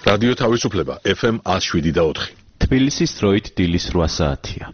რადიო თავისუფლება FM 107.4. თბილისის დროით დილის 8 საათია.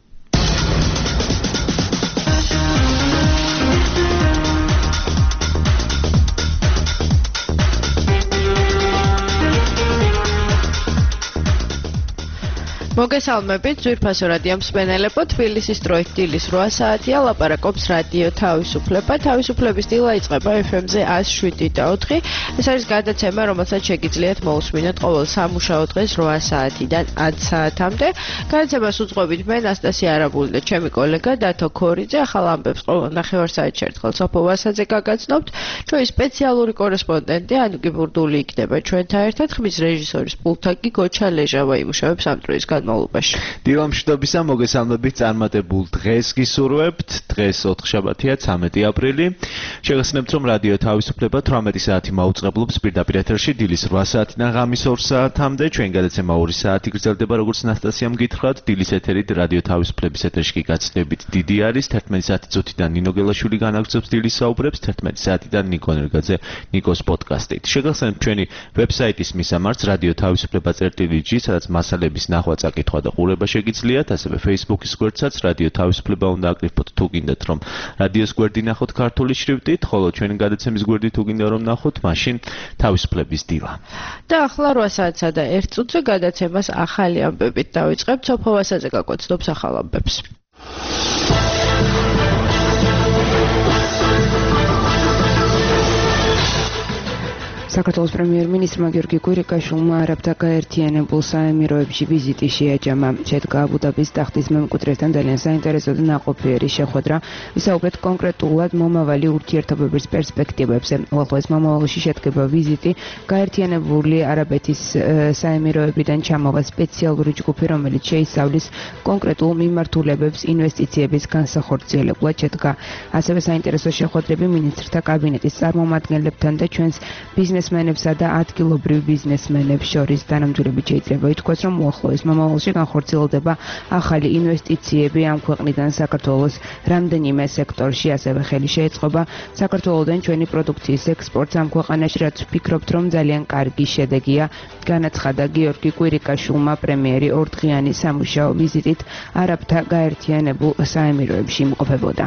მოგესალმებით, ძვირფასო რადიო მსმენელებო, თბილისის დროით დილის 8 საათია, ლაპარაკობს რადიო თავისუფლება. თავისუფლების დილა იწყება FM-ზე 107.4. ეს არის გადაცემა, რომელსაც შეგიძლიათ მოусმინოთ ყოველ სამუშაო დღეს 8 საათიდან 10 საათამდე. გადაცემას უძღვებით მე, ნასტასია არაბული და ჩემი კოლეგა დათო ქორიძე. ახალ ამბებს ყოველ ნახევარ-საათში ერთხელ სოფო ვასაძე გაგაცნობთ. ჩვენი სპეციალური კორესპონდენტი ანუკი ბურდული იქნება ჩვენთან ერთად. ხმის რეჟისორის პულტაკი გოჩა ლეჟავა იმუშავებს ამ დროის განმავლობაში. დილამშვიდობისა, მოგესალმებით, წარმატებულ დღეს გისურვებთ. დღეს 4 შაბათია, 13 აპრილი. შეგახსენებთ, რომ რადიო თავისუფლება 18 საათი მაუწყებლობს პირდაპირ ეთერში დილის 8 საათიდან ღამის 2 საათამდე. ჩვენი გადაცემა 2 საათი გრძელდება, როგორც ნასტასიამ გითხრათ. დილის ეთერით რადიო თავისუფლების ეთერში კი გაცდებით დიდი არის. 11 საათი წუთიდან ნინო გელაშვილი განაგრძობს დილის საუბრებს, 11 საათიდან ნიკო ნერგაძე ნიკოს პოდკასტით. შეგახსენებთ ჩვენი ვებსაიტის მისამართს რადიო თავისუფლება.g, სადაც მასალების ნახვა კითხვა და ყურება შეგიძლიათ, ასევე Facebook-ის გვერდსაც რადიო თავისუფლება უნდა აკრიფოთ თუ გინდათ რომ რადიოს გვერდი ნახოთ ქართული შრიფტით, ხოლო ჩვენი გადაცემის გვერდი თუ გინდა რომ ნახოთ, მაშინ თავისუფლების დილა. და ახლა 8 საათსა და 1 წუთზე გადაცემას ახალი ამბებით დავიწყებთ. სოფო ვასაძე გაკვეთნობს ახალ ამბებს. საქართველოს პრემიერ-მინისტრმა გიორგი კვირიკაშვილმა არაბთა გაერთიანებულ საემიროებში ვიზიტი შეაჯამა. შედგა აბუ-დაბის ტახტის მემკვიდრესთან ძალიან საინტერესო და ნაყოფიერი შეხვედრა. ვისაუბრეთ კონკრეტულად მომავალი ურთიერთობების პერსპექტივებზე. უახლოეს მომავალში შედგება ვიზიტი გაერთიანებული არაბეთის საემიროებიდან ჩამოვა სპეციალური ჯგუფი, რომელიც შეისწავლის კონკრეტულ მიმართულებებს ინვესტიციების განსახორციელებლად. შედგა ასევე საინტერესო შეხვედრები მინისტრთა კაბინეტის წარმომადგენლებთან და ჩვენს ბიზნესმენებსა და ადგილობრივ ბიზნესმენებს შორის. თანამდებობით შეიძლება ითქვას, რომ უახლოეს მომავალში განხორციელდება ახალი ინვესტიციები ამ ქვეყნიდან საქართველოს რამდენიმე სექტორში, ასევე ხელი შეეწყობა საქართველოდან ჩვენი პროდუქციის ექსპორტს ამ ქვეყანაში, რაც ვფიქრობთ, რომ ძალიან კარგი შედეგია. განაცხადა გიორგი კვირიკაშვილმა პრემიერი ორდღიანი სამუშაო ვიზიტით არაბთა გაერთიანებულ საემიროებში იმყოფებოდა.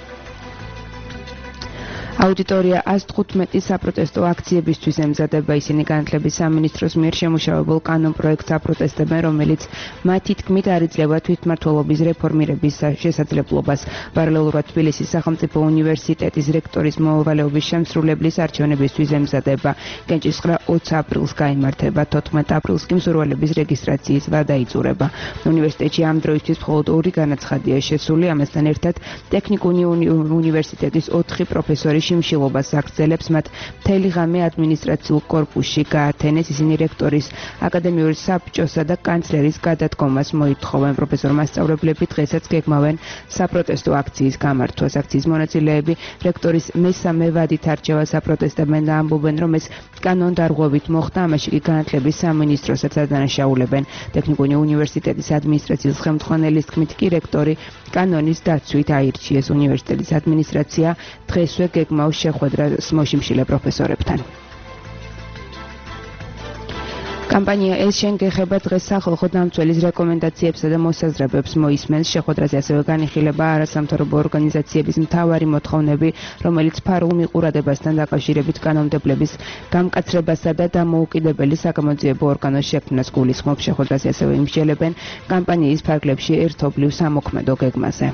აუდიტორია 115 საპროტესტო აქციებისთვის ემზადება. ისინი განათლების სამინისტროს მიერ შემუშავებულ კანონპროექტს აპროტესტებენ, რომელიც მათი თქმით არ იძლევა თვითმმართველობის რეფორმირების შესაძლებლობას. პარალელურად თბილისის სახელმწიფო უნივერსიტეტის რექტორის მოვალეობის შემსრულებლის არჩევნებისთვის ემზადება. კენჭისყრა 20 აპრილს გაიმართება, 14 აპრილს კი მსურველების რეგისტრაციის ვადა იწურება. უნივერსიტეტში ამ დროისთვის მხოლოდ 2 განაცხადია შესული. ამასთან ერთად ტექნიკური უნივერსიტეტის 4 პროფესორი შიმშილობას აგრძელებს. მათ მთელი ღამე ადმინისტრაციულ კორპუსში გაათენეს. ისინი რექტორის, აკადემიური საბჭოსა და კანცლერის გადადგომას მოითხოვენ. პროფესორ მასწავლებლები დღესაც გეგმავენ საპროტესტო აქციის გამართვას. აქციის მონაწილეები რექტორის მესამე ვადით არჩევას აპროტესტებენ და ამბობენ, რომ ეს კანონდარღვევით მოხდა. ამაში კი განათლების სამინისტროსაც ადანაშაულებენ. ტექნიკური უნივერსიტეტის ადმინისტრაციის ხელმძღვანელის თქმით კი რექტორი კანონის დაცვით აირჩიეს. უნივერსიტეტის ადმინისტრაცია დღესვე გეგმავს შეხვედრას მოშიმშილე პროფესორებთან. კამპანია ეს შენგეხება დღეს სახალხო დამცველის რეკომენდაციებსა და მოსაზრებებს მოისმენს. შეხვედრაზე ასევე განიხილება არასამთავრობო ორგანიზაციების მთავარი მოთხოვნები, რომელიც ფარულ მიყურადებასთან დაკავშირებით კანონმდებლობის გამკაცრებასა და დამოუკიდებელი საგამოძიებო ორგანოს შექმნას გულისხმობს. შეხვედრაზე ასევე იმსჯელებენ კამპანიის ფარგლებში ერთობლივ სამოქმედო გეგმაზე.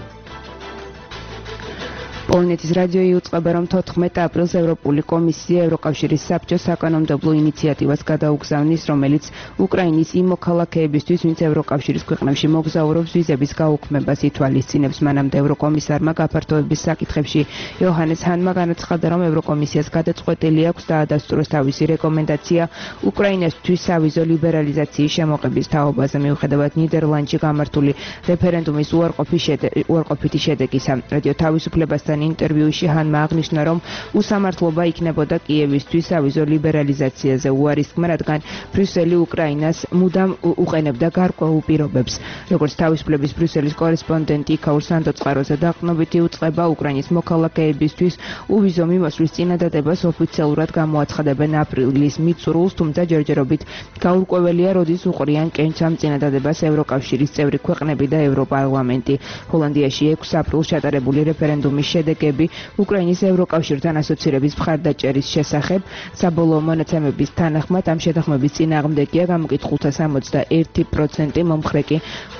პოლონეთის რადიო იუწყება, რომ 14 აპრილს ევროპული კომისია ევროკავშირის საბჭოს საკანონმდებლო ინიციატივას გადაუგზავნის, რომელიც უკრაინის იმ მოქალაქეებისთვის, ვინც ევროკავშირის ქვეყნებში მოგზაურობს, ვიზების გაუქმებას ითვალისწინებს. მანამდე ევროკომისარმა გაფართოების საკითხებში იოჰანეს ჰანმა განაცხადა, რომ ევროკომისიას გადაწყვეტილი აქვს დაადასტუროს თავისი რეკომენდაცია უკრაინასთვის სავიზო ლიბერალიზაციის შემოღების თაობაზე. მიუხედავად ნიდერლანდში გამართული რეფერენდუმის უარყოფითი შედეგისა, რადიო თავისუფლებასთან ინტერვიუში ჰანმა აღნიშნა, რომ უსამართლობა იქნებოდა კიევისთვის ავიზო ლიბერალიზაციაზე უარისქმა, რადგან ბრიუსელი უკრაინას მუდამ უყენებდა გარკვეულ პირობებს. როგორც თავისუფლების ბრიუსელის კორესპონდენტი ქაურ სანდოწყაროზე დაყრდნობითი უწყება უკრაინის მოქალაქეებისთვის უვიზო მიმოსვლის წინადადებას ოფიციალურად გამოაცხადებენ აპრილის მიწურულს, თუმცა ჯერჯერობით გაურკვეველია, როდის უყრიან კენჭს ამ წინადადებას ევროკავშირის წევრი ქვეყნები და ევროპარლამენტი. ჰოლანდიაში 6 აპრილს ჩატარებული რეფერენდუმის შედეგები უკრაინის ევროკავშირთან ასოცირების მხარდაჭერის შესახებ საბოლოო მონაცემების თანახმად ამ შეთანხმების წინააღმდეგია გამოკითხულთა 61%, მომხრე კი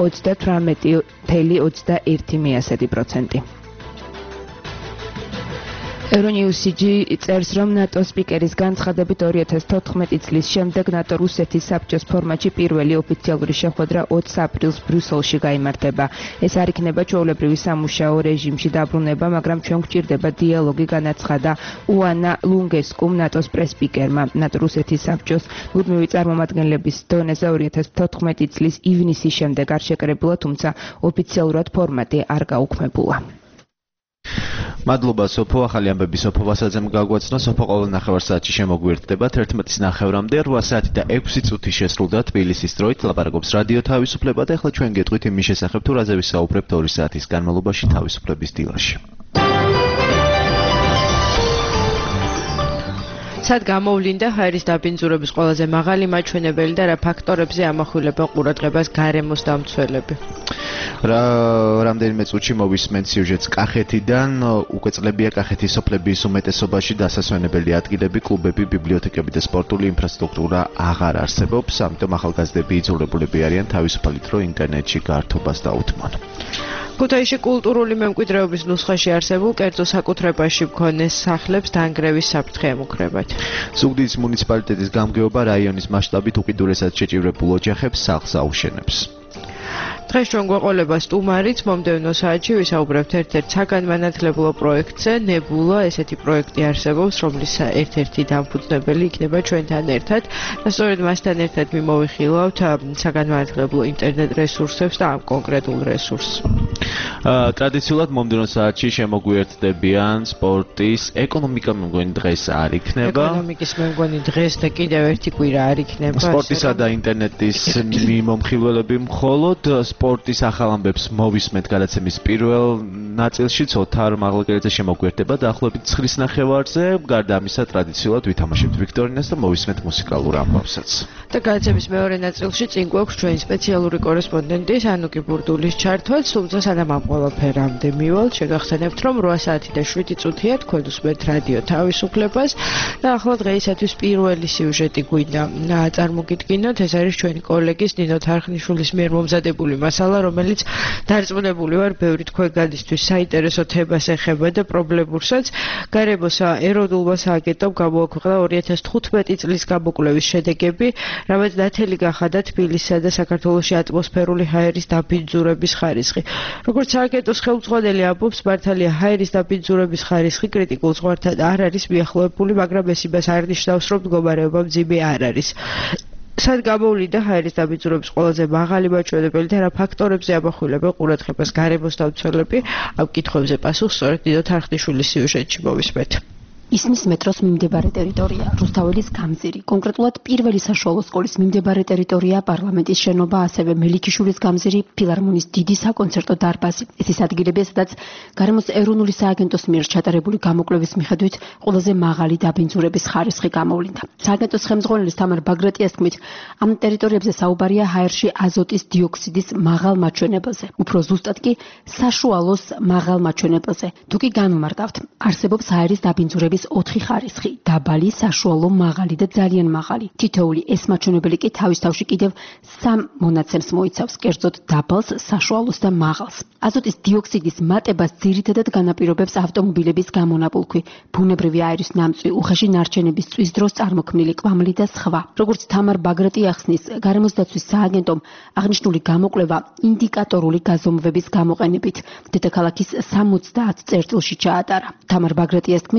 38.21%. Euronews-ი წერს, რომ ნატოს სპიკერის განცხადებით 2014 წლის შემდეგ ნატო-რუსეთის საბჭოს ფორმატში პირველი ოფიციალური შეხვედრა 20 აპრილს ბრიუსელში გაიმართება. ეს არ იქნება ჩვეულებრივი სამუშაო რეჟიმში დაბრუნება, მაგრამ ჩვენ გვჭირდება დიალოგი, განაცხადა უანა ლუნგესკუმ ნატოს პრეს-სპიკერმა. ნატო-რუსეთის საბჭოს მუდმივი წარმომადგენლების დონეზე 2014 წლის ივნისის შემდეგ არ შეკრებულა, თუმცა ოფიციალურად ფორმატი არ გაუქმებულა. მადლობა სოფო, ახალი ამბები სოფო ვასაძემ გაგვაცნო. სოფო ყოველ ნახევარსაათში შემოგვიერთდება 11:09-მდე 8 საათი და 6 წუთი შესრულდა თბილისის დროით. ლაპარაკობს რადიო თავისუფლება და ახლა ჩვენ გეტყვით იმის შესახებ, თუ რაზე ვისაუბრებთ 2 საათის განმავლობაში თავისუფლების დილაში. სად გამოვლინდა ჰაერის დაბინძურების ყველაზე მაღალი მაჩვენებელი და რა ფაქტორებზე ამახვილებენ ყურადღებას გარემოს დამცველები? რამდენიმე წუთში მოვისმენთ სიუჟეტს კახეთიდან. უკვე წლებია კახეთის სოფლების უმეტესობაში დასასვენებელი ადგილები, კლუბები, ბიბლიოთეკები და სპორტული ინფრასტრუქტურა აღარ არსებობს, ამიტომ ახალგაზრდები იძულებულები არიან თავისუფალი დრო ინტერნეტში გართობას დაუთმონ. ქუთაისში კულტურული მემკვიდრეობის ნუსხაში არსებულ კერძო საკუთრებაში მქონე სახლებს დანგრევის საფრთხე ემუქრებათ. ზუგდიდის მუნიციპალიტეტის გამგეობა რაიონის მასშტაბით უკიდურესად შეჭირებულ ოჯახებს სახლს აუშენებს. დღეს ჩვენ გვეყოლება სტუმარიც, მომდევნო საათში ვისაუბრებთ ერთ-ერთ საგანმანათლებლო პროექტზე, ნებულა, ესეთი პროექტი არსებობს, რომლის ერთ-ერთი დამფუძნებელი იქნება ჩვენთან ერთად და სწორედ მასთან ერთად მიმოვიხილავთ საგანმანათლებლო ინტერნეტ რესურსებს და ამ კონკრეტულ რესურსს. ტრადიციულად მომდევნო საათში შემოგვიერთდებიან სპორტის, ეკონომიკა მე მგონი დღეს არ იქნება. ეკონომიკის მე მგონი დღეს და კიდევ ერთი კვირა არ იქნება. სპორტისა და ინტერნეტის მიმომხილველები მხოლოდ სპორტის ახალ ამბებს მოვისმენთ გადაცემის პირველ ნაწილში, ოთარ მაღლაკელიძე შემოგვიერთდება დაახლოებით 9:30-ზე. გარდა ამისა, ტრადიციულად ვითამაშებთ ვიქტორინას და მოვისმენთ მუსიკალურ ამბავსაც. და გადაცემის მეორე ნაწილში წინ გვაქვს ჩვენი სპეციალური კორესპონდენტის ანუკი ბურდულის ჩართვაც, თუმცა სანამ ამ ყველაფერამდე მივალთ, შეგახსენებთ, რომ 8 საათი და 7 წუთია თქვენ უსმენთ რადიო თავისუფლებას და ახლა დღეისათვის პირველი სიუჟეტი გვინდა წარმოგიდგინოთ. ეს არის ჩვენი კოლეგის ნინო თარხნიშვილის მიერ მომზადებული მასალა, რომელიც დარწმუნებული ვარ, ბევრი თქვენგანისთვის საინტერესო თემას ეხება და პრობლემურსაც. გარემოს ეროვნულმა სააგენტომ გამოაქვეყნა 2015 წლის გამოკვლევის შედეგები, რამაც ნათელი გახადა თბილისსა და საქართველოში ატმოსფერული ჰაერის დაბინძურების ხარისხი. როგორც სააგენტოს ხელმძღვანელი ამბობს, მართალია ჰაერის დაბინძურების ხარისხი კრიტიკულ ზღვართან არ არის მიახლოებული, მაგრამ ეს იმას არ ნიშნავს, რომ მდგომარეობა მძიმე არ არის. სად გამოვლინდა ჰაერის დაბინძურების ყველაზე მაღალი მაჩვენებელი და რა ფაქტორებზე ამახვილებენ ყურადღებას გარემოს დამცველები? ამ კითხვებზე პასუხს სწორედ ნინო თარხნიშვილის სიუჟეტში მოვისმენთ. ისმის მეტროს მიმდებარე ტერიტორია, რუსთაველის გამზირი, კონკრეტულად პირველი საშუალო სკოლის მიმდებარე ტერიტორია, პარლამენტის შენობა, ასევე მელიქიშვილის გამზირი, ფილარმონიის დიდი საკონცერტო დარბაზი. ეს ის ადგილებია, სადაც გარემოს ეროვნული სააგენტოს მიერ ჩატარებული გამოკვლევის მიხედვით ყველაზე მაღალი დაბინძურების ხარისხი გამოვლინდა. სააგენტოს ხელმძღვანელის თამარ ბაგრატიას თქმით, ამ ტერიტორიებზე საუბარია ჰაერში აზოტის დიოქსიდის მაღალ მაჩვენებელზე, უფრო ზუსტად კი საშუალოს მაღალ მაჩვენებელზე. თუ კი განვმარტავთ, არსებობს ჰაერის დაბინძურების 4 ხარისხი: დაბალი, საშუალო, მაღალი და ძალიან მაღალი. თითოეული ეს მაჩვენებელი კი თავის თავში კიდევ 3 მონაცემს მოიცავს, კერძოდ დაბალს, საშუალოს და მაღალს. აზოტის დიოქსიდის მატებას ძირითადად განაპირობებს ავტომობილების გამონაბულქვი, ბუნებრივი აირის ნამწვი, უხეში ნარჩენების წვის დროს წარმოქმნილი კვამლი და სხვა. როგორც თამარ ბაგრატი ახსნის, გარემოს დაცვის სააგენტომ აღნიშნული გამოკვლევა ინდიკატორული გაზომვების გამოყენებით დედაქალაქის 70 წერტილში ჩაატარა. თამარ ბაგრატიას თქმით, გარემოს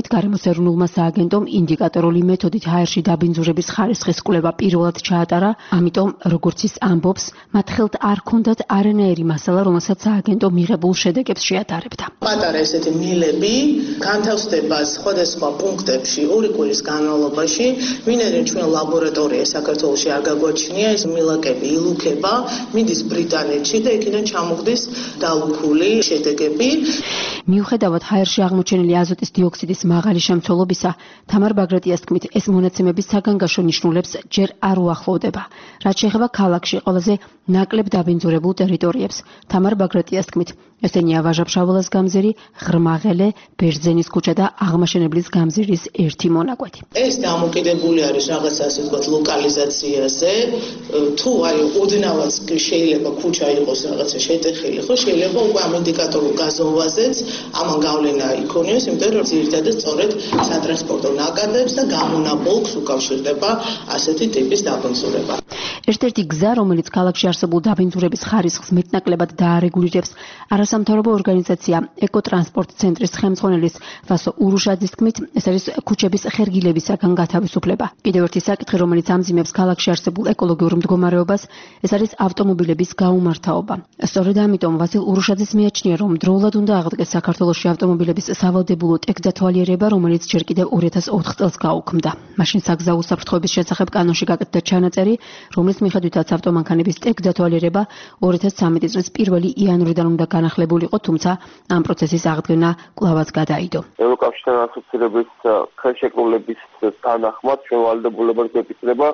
ეროვნულმა სააგენტომ ინდიკატორული მეთოდით ჰაერში დაბინძურების ხარისხის კვლევა პირველად ჩაატარა, ამიტომ როგორც ის ამბობს, მათ ხელთ არ ქონდათ არანაირი მასალა, რომელსაც სააგენტო მიღებულ შედეგებს შეატარებდა. პატარა ესეთი მილები განთავსდება სხვადასხვა პუნქტებში 2 კვირის განმავლობაში, ვინაიდან ჩვენ ლაბორატორია საქართველოში არ გაგვაჩნია, ეს მილაკები ილუქება, მიდის ბრიტანეთში და იქიდან ჩამოგდის დალუქული შედეგები. მიუხედავად ჰაერში აღმოჩენილი აზოტის დიოქსიდის მაღალი შემცველობისა, თამარ ბაგრატიას თქმით, ეს მონაცემები საგანგაშო ნიშნულებს ჯერ არ უახლოვდება. რაც შეეხება ქალაქში ყველაზე ნაკლებ დაბინძურებულ ტერიტორიებს, თამარ ბაგრატიას თქმით, ესენია ვაჟა-ფშაველას გამზირი, ღრმაღელე, ბერძენის ქუჩა და აღმაშენებლის გამზირის ერთი მონაკვეთი. ეს დამოკიდებული არის რაღაც ასე ვთქვათ ლოკალიზაციაზე, თუ აი ოდნავაც შეიძლება ქუჩა იყოს რაღაცა შეტეხილი, ხო შეიძლება უკვე ამ ინდიკატორულ გაზომვაზეც ამან გავლენა იქონიოს, იმიტომ რომ ძირითადად სწორედ სატრანსპორტო ნაკადებს და გამონაბოლქს უკავშირდება ასეთი ტიპის დაბინძურება. ერთ-ერთი გზა, რომელიც ქალაქში არსებულ დაბინძურების ხარისხს მეტნაკლებად დაარეგულირებს, არასამთავრობო ორგანიზაცია ეკოტრანსპორტ ცენტრის ხელმძღვანელის ვასო ურუშაძის თქმით, ეს არის ქუჩების ხერგილებისაგან გათავისუფლება. კიდევ ერთი საკითხი, რომელიც ამძიმებს ქალაქში არსებულ ეკოლოგიურ მდგომარეობას, ეს არის ავტომობილების გაუმართავობა. სწორედ ამიტომ ვასილ ურუშაძის მიაჩნია, რომ დროულად უნდა აღდგეს საქართველოში ავტომობილების სავალდებულო ტექდათვალიერება, რომელიც ჯერ კიდევ 2004 წელს გაუქმდა. მაშინ საგზაო უსაფრთხოების შესახებ კანონში გაკეთდა ჩანაწერი, რომლის მიხედვითაც ავტომანქანების ტექდათვალიერება 2013 წლის 1 იანვრიდან უნდა განახლებულიყო, თუმცა ამ პროცესის აღდგენა კვლავაც გადაიდო. ევროკავშირთან ასოცირების ხელშეკრულების თანახმად ჩვენ ვალდებულებად გვეპირდება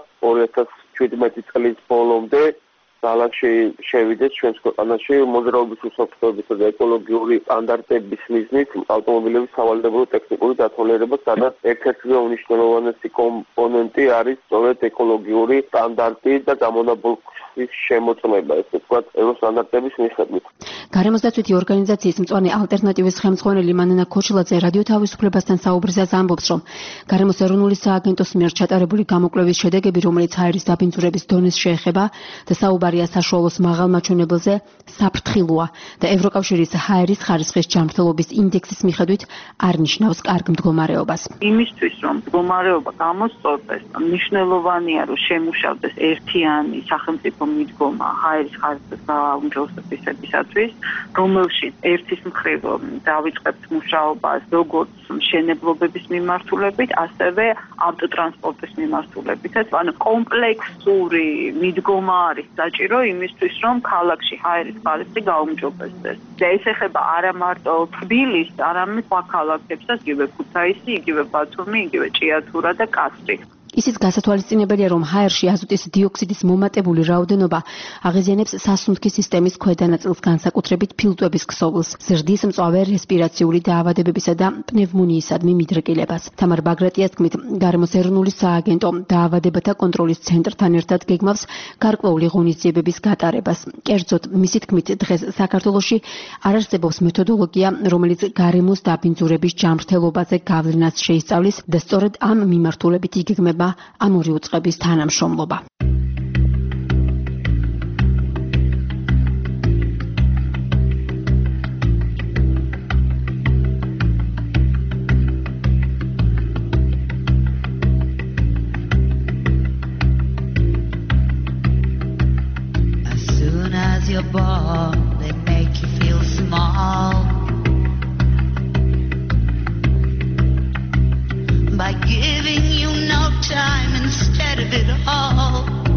2017 წლის ბოლომდე ძალად შევიდეს ჩვენს ქვეყანაში მოძრაობის უსაფრთხოებისა და ეკოლოგიური სტანდარტების მიზნით ავტომობილების სავალდებულო ტექნიკური დათვალიერება, სადაც ერთ-ერთი უმნიშვნელოვანესი კომპონენტი არის სწორედ ეკოლოგიური სტანდარტი და გამონაბოლქვის შემოწმება, ესე ვთქვათ, ევროსტანდარტების მიხედვით. გარემოსდაცვითი ორგანიზაციის მწვანე ალტერნატივის ხელმძღვანელი მანანა ქოჩილაძე რადიო თავისუფლებასთან საუბრისას ამბობს, რომ გარემოს ეროვნული სააგენტოს მიერ ჩატარებული გამოკვლევის შედეგები, რომელიც ჰაერის დაბინძურების დონეს შეეხება და საუბარია საშუალოს მაღალ მაჩვენებელზე, საფრთხილოა და ევროკავშირის ჰაერის ხარისხის ჯანმრთელობის ინდექსის მიხედვით არ ნიშნავს კარგ მდგომარეობას. იმისთვის, რომ მდგომარეობა გამოსწორდეს, მნიშვნელოვანია, რომ შემუშავდეს ერთიანი სახელმწიფო მიდგომა ჰაერის ხარისხის გაუმჯობესებისათვის, რომელშიც ერთის მხრივ დავიწყებთ მუშაობას როგორც მშენებლობების მიმართულებით, ასევე ავტოტრანსპორტის მიმართულებითაც. ანუ კომპლექსური მიდგომა არის საჭირო იმისთვის, რომ ქალაქში ჰაერის ხარისხი გაუმჯობესდეს. და ეს ეხება არა მარტო თბილისს, არამედ სხვა ქალაქებსაც, იგივე ქუთაისი, იგივე ბათუმი, იგივე ჭიათურა და კასრი. ისიც გასათვალისწინებელია, რომ ჰაერში აზოტის დიოქსიდის მომატებული რაოდენობა აღიზიანებს სასუნთქი სისტემის ქვედა ნაწილს, განსაკუთრებით ფილტვების ქსოვილს, ზრდის მწვავე რესპირაციული დაავადებებისა და პნევმონიისადმი მიდრეკილებას. თამარ ბაგრატიას თქმით, გარემოს ეროვნული სააგენტო დაავადებათა კონტროლის ცენტრთან ერთად გეგმავს გარკვეული ღონისძიებების გატარებას. კერძოდ, მისი თქმით, დღეს საქართველოში არ არსებობს მეთოდოლოგია, რომელიც გარემოს დაბინძურების ჯანმრთელობაზე გავლენას შეისწავლის და სწორედ ამ მიმართულებით იგეგმება ამ ორი უწყების თანამშრომლობა. As soon as you're born, they make you feel small. By giving you no time instead of it all.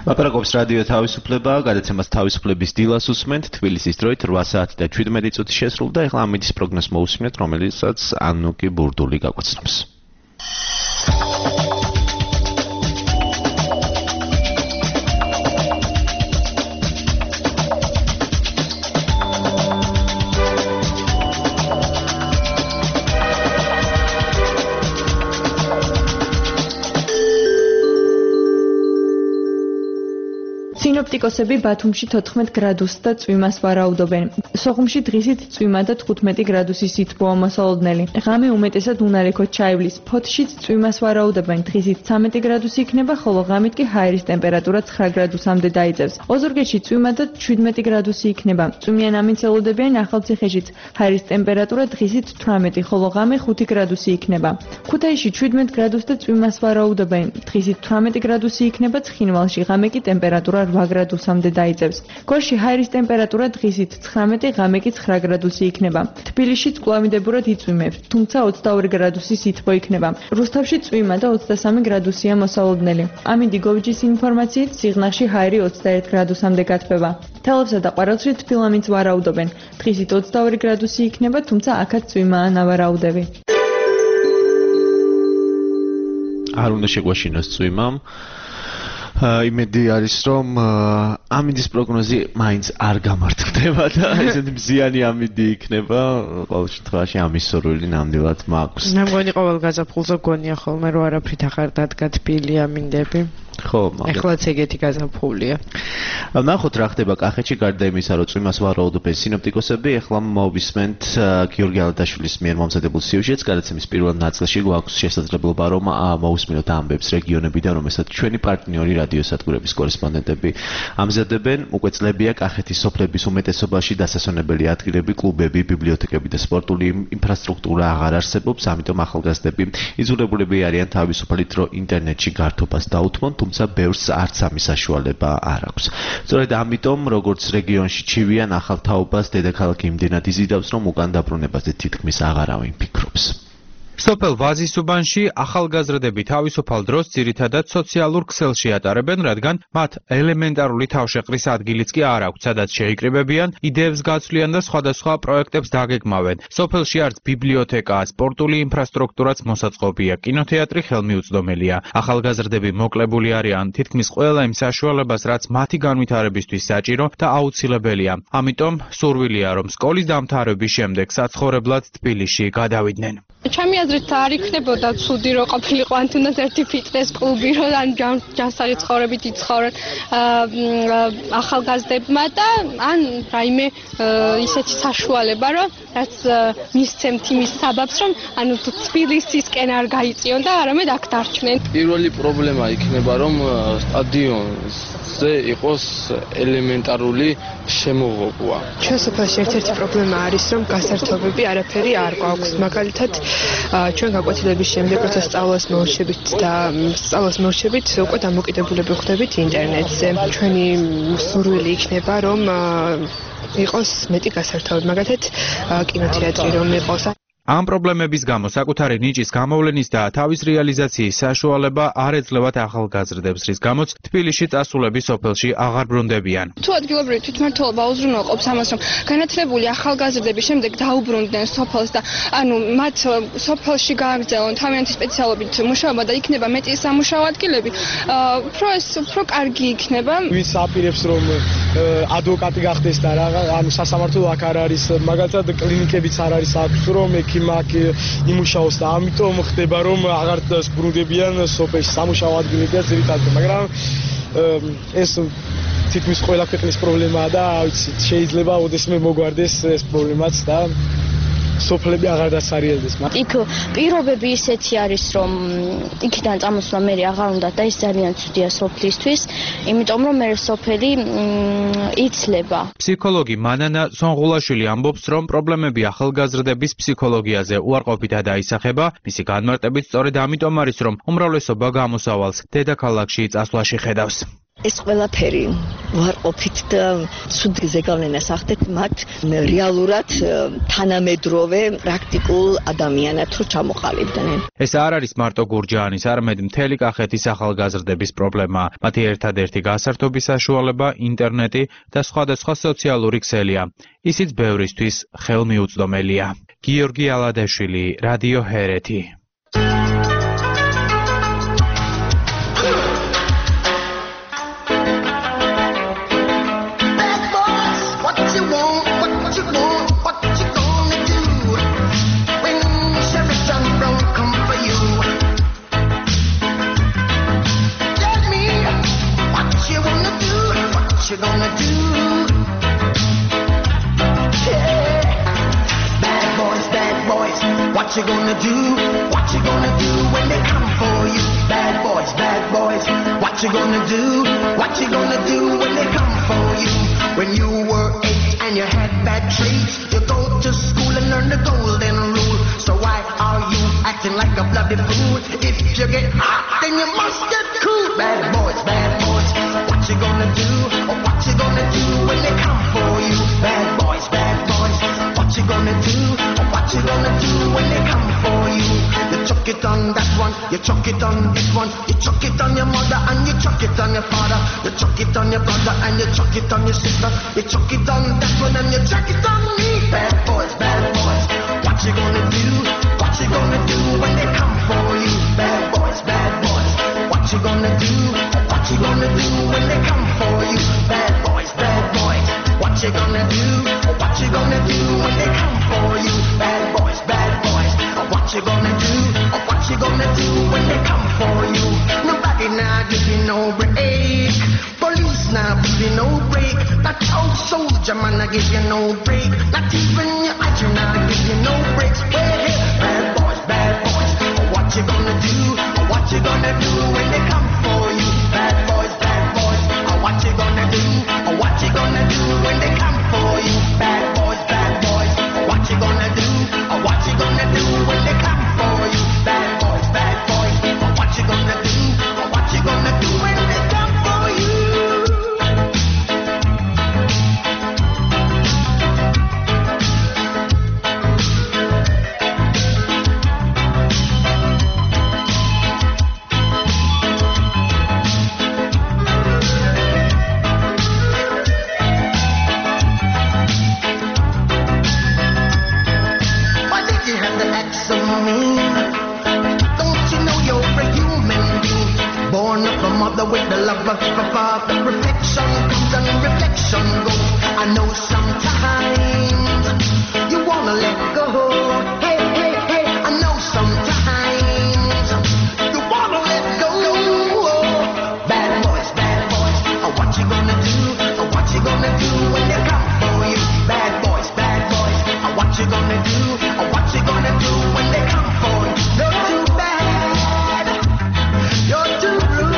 ლაპარაკობს რადიო თავისუფლება, გადაცემას თავისუფლების დილას უსმენთ, თბილისის დროით 8 საათი და 17 წუთი შესრულდა, ეხლა ამიდის პროგნოზს მოусმინეთ, რომელიცაც ანუკი ბურდული გაგვაცნობს. სინოპტიკოსები ბათუმში 14 გრადუსს და წვიმას ვარაუდობენ. სოხუმში დღისით წვიმა და 15 გრადუსი სითბოა მოსალოდნელი. ღამე უმეტესად უნალექოდ ჩაივლის. ფოთშიც წვიმას ვარაუდობენ. დღისით 13 გრადუსი იქნება, ხოლო ღამით კი ჰაერის ტემპერატურა 9 გრადუსამდე დაიძევს. ოზურგეთში წვიმა და 17 გრადუსი იქნება. წვიმიან ამინცელოდებიან ახალციხეშიც. ჰაერის ტემპერატურა დღისით 18, ხოლო ღამე 5 გრადუსი იქნება. ქუთაისში 17 გრადუსს და წვიმას ვარაუდობენ. დღისით 18 გრადუსი იქნება, ცხინვალში ღამე კი ტემპერატურა 8 გრადუსამდე დაიძევს. გორში ჰაერის ტემპერატურა დღისით 19, ღამე კი 9 გრადუსი იქნება. თბილისშიც კვლავინდებურად იწვიმებს, თუმცა 22 გრადუსი სითბო იქნება. რუსთავში წვიმა და 23 გრადუსია მოსალოდნელი. ამინდი გოვიჯის ინფორმაციით, სიღნაღში ჰაერი 21 გრადუსამდე გათბება. თელავსა და ყვარელში თბილამიც ვარაუდობენ. დღისით 22 გრადუსი იქნება, თუმცა აქაც წვიმაა ნავარაუდები. არ უნდა შეგვაშინოს წვიმამ. იმედი არის რომ ამინდის პროგნოზი მაინც არ გამართლდება და ესეთი მზიანი ამინდი იქნება. ყოველ შემთხვევაში ამის სურვილი ნამდვილად მაქვს. მე მგონი ყოველ გაზაფხულზე გონია ხოლმე რომ არაფრით აღარ დადგა თბილი ამინდები. ხო, ეხლაც ეგეთი გაზაფხულია. ნახოთ რა ხდება კახეთში, გარდა იმისა, რომ წვიმას ვარაუდობენ სინოპტიკოსები, ეხლა მოვისმენთ გიორგი ალადაშვილის მიერ მომზადებულ სიუჟეტს. გადაცემის პირველ ნაწილში გვაქვს შესაძლებლობა რომ მოვისმინოთ ამბებს რეგიონებიდან, რომელსაც ჩვენი პარტნიორი რადიოსადგურების კორესპონდენტები ამზადებენ. უკვე წლებია კახეთის სოფლების უმეტესობაში დასასვენებელი ადგილები, კლუბები, ბიბლიოთეკები და სპორტული ინფრასტრუქტურა აღარ არსებობს, ამიტომ ახალგაზრდები იძულებულები არიან თავისუფალი დრო ინტერნეტში გართობას დაუთმონ, თუმცა ბევრს არც ამის საშუალება არ აქვს. სწორედ ამიტომ, როგორც რეგიონში ჩივიან ახალ თაობას, დედაქალაქი იმდენად იზიდავს, რომ უკან დაბრუნებაზე თითქმის აღარავინ ფიქრობს. სოფელ ვაზისუბანში ახალგაზრდები თავისუფალ დროს ძირითადად სოციალურ ქსელში ატარებენ, რადგან მათ ელემენტარული თავშეყრის ადგილიც კი არ აქვთ, სადაც შეიკრიბებიან, იდეებს გაცვლიან და სხვადასხვა პროექტებს დაგეგმავენ. სოფელში არც ბიბლიოთეკა, სპორტული ინფრასტრუქტურაც მოსაწყობია, კინოთეატრი ხელმიუწვდომელია. ახალგაზრდები მოკლებული არიან თითქმის ყველა იმ საშუალებას, რაც მათი განვითარებისთვის საჭირო და აუცილებელია. ამიტომ სურვილია, რომ სკოლის დამთავრების შემდეგ საცხოვრებლად თბილისში გადავიდნენ. ჩემი აზრით არ იქნებოდა ცუდი რომ ყოფილიყო ან თუნდაც ერთი ფიტნეს კლუბი რომ ან ჯანსაღი ცხოვრებით იცხოვრენ ახალგაზრდებმა და ან რაიმე ისეთი საშუალება რომ რაც მისცემთ იმის საბაბს რომ ანუ თბილისისკენ არ გაიწიონ და არამედ აქ დარჩნენ. პირველი პრობლემა იქნება რომ სტადიონზე იყოს ელემენტარული შემოღობა. ჩვენ სოფელში ერთ-ერთი პრობლემა არის რომ გასართობები არაფერი არ გვაქვს. მაგალითად ჩვენ გაკვეთილების შემდეგ როცა სწავლას მორჩებით უკვე დამოკიდებულები ხდებით ინტერნეტზე. ჩვენი სურვილი იქნება რომ იყოს მეტი გასართობები, მაგალითად კინოთეატრი რომ იყოს. ამ პრობლემების გამო საკუთარი ნიჭის გამოვლენის და თავის რეალიზაციის საშუალება არ ეძლევათ ახალგაზრდებს, რის გამოც თბილისში წასულები სოფელში აღარ ბრუნდებიან. თუ ადგილობრივი თვითმმართველობა უზრუნველყოფს ამას, რომ განათლებული ახალგაზრდები შემდეგ დაუბრუნდნენ სოფელს და ანუ მათ სოფელში გააგრძელონ თავიანთი სპეციალობით მუშაობა და იქნება მეტი სამუშაო ადგილები, უფრო კარგი იქნება. ვინც აპირებს რომ ადვოკატი გახდეს და ანუ სასამართლო აქ არ არის, მაგალითად კლინიკებიც არ არის აქ, რომ აქ იმუშაოს და ამიტომ ხდება რომ აღარ სბრუნდებიან სოფელში სამუშაო ადგილებია ძირითადად, მაგრამ ეს თითქმის ყველა ქვეყნის პრობლემაა და ვიცით შეიძლება ოდესმე მოგვარდეს ეს პრობლემაც და სოფლები აღარ დასარიელდეს. იქ პირობები ისეთი არის რომ იქიდან წამოსვლა მე აღარ უნდა და ეს ძალიან ცუდია სოფლისთვის, იმიტომ რომ მე სოფელი იცლება. ფსიქოლოგი მანანა სონღულაშვილი ამბობს, რომ პრობლემები ახალგაზრდების ფსიქოლოგიაზე უარყოფითად აისახება, მისი განმარტებით სწორედ ამიტომ არის, რომ უმრავლესობა გამოსავალს დედაქალაქში წასვლაში ხედავს. ეს ყველაფერი ვარყოფით და ცუდ ზეგავლენას ახდეთ მათ რეალურად თანამედროვე პრაქტიკულ ადამიანად რო ჩამოყალიბდნენ. ეს არ არის მარტო გურჯაანის, არამედ მთელი კახეთის ახალგაზრდების პრობლემა. მათი ერთადერთი გასართობის საშუალება ინტერნეტი და სხვადასხვა სოციალური ქსელია. ისიც ბევრისთვის ხელმიუწვდომელია. გიორგი ალადაშვილი, რადიო ჰერეთი. You gonna do? Yeah. Bad boys, what you gonna do? What you gonna do when they come for you? Bad boys, what you gonna do? What you gonna do when they come for you? When you were 8 and you had bad traits, you go to school and learn the golden rule. So why are you acting like a bloody fool? If you get hot, then you must get cool. Bad boys, what you gonna do? Or what you gonna do when they come for you? Bad boys, what you gonna do? Or what you gonna do when they come for you? You chuck it on that one, you chuck it on this one, you chuck it on your mother and you chuck it on your father, you chuck it on your brother and you chuck it on your sister, you chuck it on that one and you chuck it on me. Bad boys, what you gonna do? What you gonna do when they come for you? Bad boys, what you gonna do? What you gonna do when they come for you? Bad boys, what you gonna do? What you gonna do when they come for you? Bad boys, what you gonna do? What you gonna do when they come for you? Nobody now give you no break. Police now give you no break. That old soldier man I give you no break. Not even your idol now give you no breaks. Hey, bad boys, what you gonna do? What you gonna do when they come for you? Bad boys, what you gonna do? What you gonna do when they come for you? Bad boys, what you gonna do? What you gonna do when they come for you? Bad boys, what you gonna do? What you gonna do when they come for you? With the love of a father, reflection comes and reflection goes. I know sometimes you wanna let go. Hey, I know sometimes you wanna let go. Bad boys, what you gonna do? What you gonna do when they come for you? Bad boys, what you gonna do? What you gonna do when they come for you? You're too bad, you're too rude.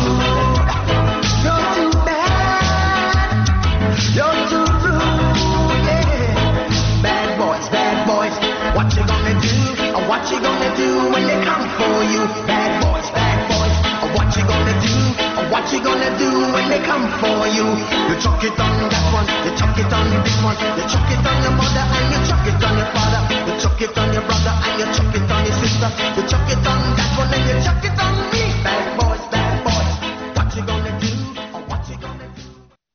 What you gonna do? What you gonna do when they come for you? Bad boys, what you gonna do? What you gonna do when they come for you? You chuck it on that one, you chuck it on this one, you chuck it on your mother and you chuck it on your father, you chuck it on your brother and you chuck it on your sister, you chuck it on that one and you chuck it on me. Bad boys, what you gonna do? What you gonna do?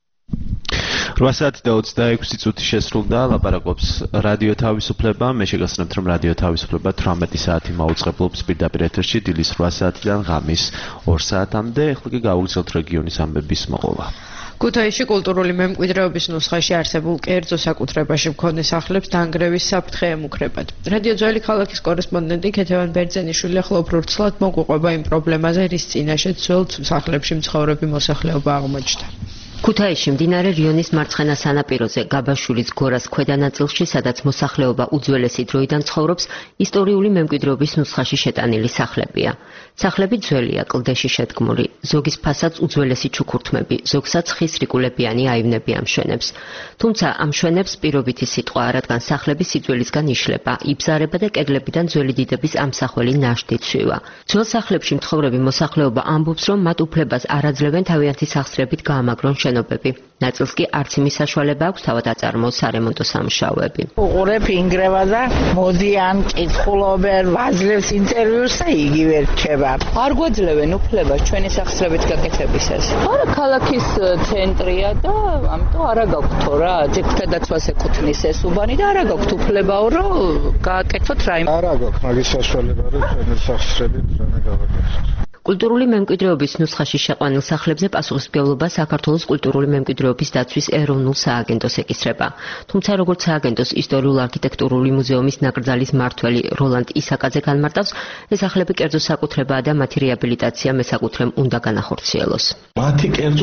8:26 წუთი შესრულდა, ლაპარაკობს რადიო თავისუფლება. მე შეგახსენებთ, რომ რადიო თავისუფლება 18 საათი მაუწყებლობს პირდაპირ ეთერში დილის 8 საათიდან ღამის 2 საათამდე. ეხლა კი გავუგზავნოთ რეგიონის ამბების მოყოლა. ქუთაისში კულტურული მემკვიდრეობის ნუსხაში არსებულ კერძო საკუთრებაში მქონე სახლებს დანგრევის საფრთხე ემუქრებათ. რადიო ძველი ქალაქის კორესპონდენტი ქეთევან ბერძენიშვილი ახლა უფრო ცლად მოგვიყვება იმ პრობლემაზე, რის წინაშე ძველ სახლებში მცხოვრები მოსახლეობა აღმოჩნდა. ქუთაისში მდინარე რიონის მარცხენა სანაპიროზე გაბაშულის გორას ქვედა ნაწილში, სადაც მოსახლეობა უძველესი დროიდან ცხოვრობს, ისტორიული მემკვიდრეობის ნუსხაში შეტანილი სახლებია. სახლები ძველია, კლდეში შედგმული, ზოგის ფასადს უძველესი ჩუქურთმები, ზოგსაც ხის რიკულებიანი აივნები ამშვენებს. თუმცა ამ შვენებს პირობითი სიტყვა, რადგან სახლები სიძველისგან იშლება, იბზარება და კედლებიდან ძველი დიდების ამსახველი ნაშთი ცვივა. ძველ სახლებში მცხოვრები მოსახლეობა ამბობს, რომ მათ უფლებას არ აძლევენ თავიანთი სახსრებით გაამაგრონ შენობები. ნაწილს კი არც იმის საშუალება აქვს თავად აწარმოოს სარემონტო სამუშაოები. უყურებ ინგრევა და მოდიან, კითხულობენ, ვაძლევს ინტერვიუს და იგივე რჩება. არ გვაძლევენ უფლებას ჩვენი სახსრებით გაკეთებისას. არა, ქალაქის ცენტრია და ამიტომ არა გაქვთ რა, ძეგლთა დაცვას ეკუთვნის ეს უბანი და არა გაქვთ უფლებაო რომ გააკეთოთ რაიმე. არა გაქვთ მაგის საშუალება რომ ჩვენი სახსრებით რამე გავაკეთოთ. კულტურული მემკვიდრეობის ნუსხაში შეყვანილ სახლებზე პასუხისმგებლობა საქართველოს კულტურული მემკვიდრეობის დაცვის ეროვნულ სააგენტოს ეკისრება. თუმცა როგორც სააგენტოს ისტორიულ-არქიტექტურული მუზეუმის ნაკრძალის მმართველი როლანდ ისაკაძე განმარტავს, ეს სახლები კერძო საკუთრებაა და მათი რეაბილიტაცია მესაკუთრემ უნდა განახორციელოს. მათი კერძო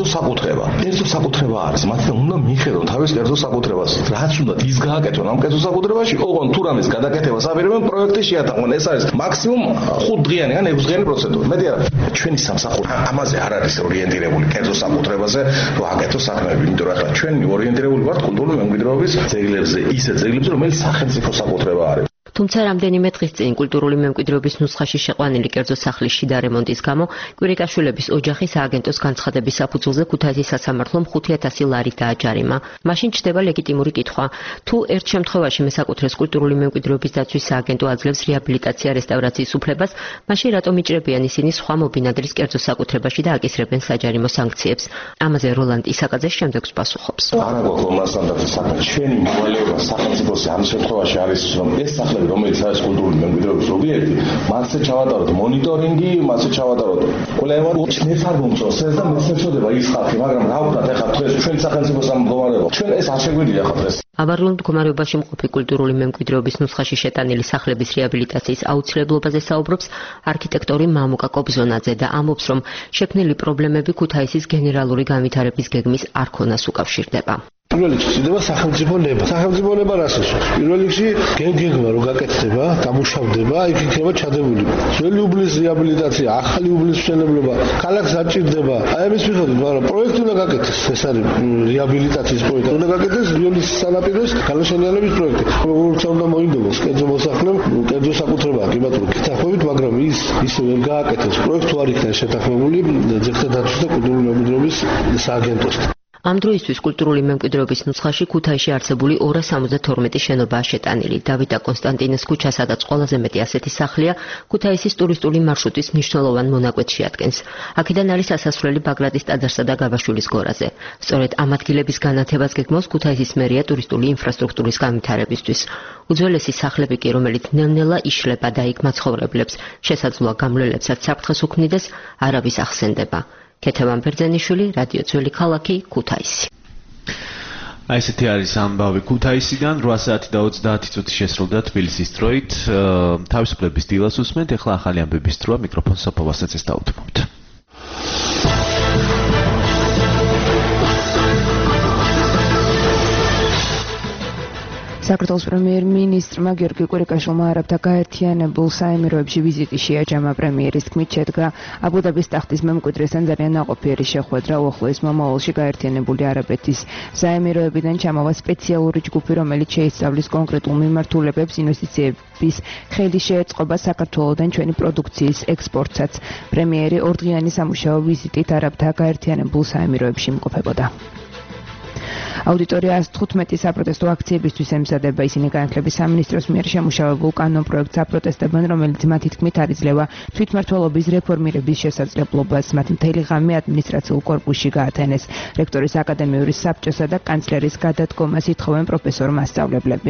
საკუთრება არის, მათი უნდა მიხედონ თავის კერძო საკუთრებას. რაც უნდა ის გააკეთონ ამ კერძო საკუთრებაში, ოღონდ თუ რამის გადაკეთებას აპირებენ პროექტი შეატანონ. ეს არის მაქსიმუმ 5 დღიანი ან 6 დღიანი პროცედურა. მეტი არა. ჩვენი სამსახური ამაზე არ არის ორიენტირებული კერძო საკუთრებაზე, რომ აკეთოს საქმეები, იმიტომ რომ ახლა ჩვენ ორიენტირებული ვართ კულტურული მემკვიდრეობის ძეგლებზე, ისეთ ძეგლებზე, რომელიც სახელმწიფო საკუთრება არის. თუმცა რამდენიმე დღის წინ კულტურული მემკვიდრეობის ნუსხაში შეყვანილი კერძო სახლის შიდა რემონტის გამო კვირიკაშვილების ოჯახი სააგენტოს განცხადების საფუძველზე ქუთაისის სასამართლომ 5,000 ლარი დააჯარიმა. მაშინ ჩდება ლეგიტიმური კითხვა: თუ ერთ შემთხვევაში მესაკუთრეს კულტურული მემკვიდრეობის დაცვის სააგენტო აძლევს რეაბილიტაცია რესტავრაციის უფლებას, მაშინ რატომ იჭრებიან ისინი სხვა მობინადრის კერძო საკუთრებაში და აკისრებენ საჯარიმო სანქციებს? ამაზე როლანდ ისაკაძე შემდეგს პასუხობს. არა გვაქვს მასთან დაცვის საქმე. ჩვენი მოვალეობა სახელმწიფოსი ამ შემთხვევაში არის, რომ ეს სახლები რომელიც არის კულტურული მემკვიდრეობის ობიექტი, მასზე ჩავატაროთ მონიტორინგი, მასზე ჩავატაროთ კვლევა, ჩვენს არ მომწონს ეს და მეცნიერება ის ხალხი, მაგრამ რა ვქნათ ახლა დღეს ჩვენ სახელმწიფოს ამ მდგომარეობა. ჩვენ ეს არ შეგვიძლია ახლა დღეს. ავარიულ მდგომარეობაში მყოფი კულტურული მემკვიდრეობის ნუსხაში შეტანილი სახლების რეაბილიტაციის აუცილებლობაზე საუბრობს არქიტექტორი მამუკა კობზონაძე და ამბობს, რომ შექმნილი პრობლემები ქუთაისის გენერალური განვითარების გეგმის არ ქონას უკავშირდება. პირველ რიგში ხდება სახელმწიფო ნება. სახელმწიფო ნება რას ნიშნავს? პირველ რიგში გეგმა რო გაკეთდება, დამუშავდება, იქ იქნება ჩადებული. ძველი უბლის რეაბილიტაცია, ახალი უბლის მშენებლობა, ქალაქს აჭირდება. აი ამის მიხედვით, მაგრამ პროექტი უნდა გაკეთდეს. ეს არის რეაბილიტაციის პროექტი. უნდა გაკეთდეს რიონის სანაპიროს განაშენიანების პროექტი. როგორც უნდა მოინდომოს კერძო მოსახლემ, კერძო საკუთრებაა კი ბატონო, გითხოვებით, მაგრამ ის ვერ გააკეთეს. პროექტი არ იქნა შეთანხმებული ძეგლთა დაცვის და კულტურული მემკვიდრეობის სააგენტოსთან. ამ დროისთვის კულტურული მემკვიდრეობის ნუსხაში ქუთაისში არსებული 272 შენობაა შეტანილი. დავით და კონსტანტინეს ქუჩა, სადაც ყველაზე მეტი ასეთი სახლია, ქუთაისის ტურისტული მარშრუტის მნიშვნელოვან მონაკვეთს შეადგენს. აქედან არის ასასვლელი ბაგრატის ტაძარსა და გაბაშულის გორაზე. სწორედ ამ ადგილების განათებას გეგმავს ქუთაისის მერია ტურისტული ინფრასტრუქტურის განვითარებისთვის. უძველესი სახლები კი, რომელიც ნელ-ნელა იშლება და იქ მაცხოვრებლებს შესაძლოა გამლელებსაც საფრთხეს უქმნიდეს, არავის ახსენდება. ქეთევან ბერძენიშვილი, რადიო ძველი ქალაქი, ქუთაისი. აი ესეთი არის ამბავი ქუთაისიდან. 8 საათი და 30 წუთი შესრულდა თბილისის დროით. თავისუფლების დილას უსმენთ, ახლა ახალი ამბების დროა, მიკროფონს სოფოვასაც დავუთმობთ. საქართველოს პრემიერ-მინისტრმა გიორგი კვირიკაშვილმა არაბთა გაერთიანებულ საემიროებში ვიზიტი შეაჯამა. პრემიერის თქმით, შედგა აბუ-დაბის ტახტის მემკვიდრესთან ძალიან ნაყოფიერი შეხვედრა. უახლოეს მომავალში გაერთიანებული არაბეთის საემიროებიდან ჩამოვა სპეციალური ჯგუფი, რომელიც შეისწავლის კონკრეტულ მიმართულებებს, ინვესტიციების ხელი შეეწყობა საქართველოდან ჩვენი პროდუქციის ექსპორტსაც. პრემიერი ორდღიანი სამუშაო ვიზიტით არაბთა გაერთიანებულ საემიროებში იმყოფებოდა. აუდიტორია 115 საპროტესტო აქციებისთვის ემზადება. ისინი განათლების სამინისტროს მიერ შემუშავებულ კანონპროექტს აპროტესტებენ, რომელიც მათი თქმით არ იძლევა თვითმმართველობის რეფორმირების შესაძლებლობას. მათ მთელი ღამე ადმინისტრაციულ კორპუსში გაათენეს. რექტორის აკადემიური საბჭოსა და კანცლერის გადადგომას ითხოვენ პროფესორ-მასწავლებლები.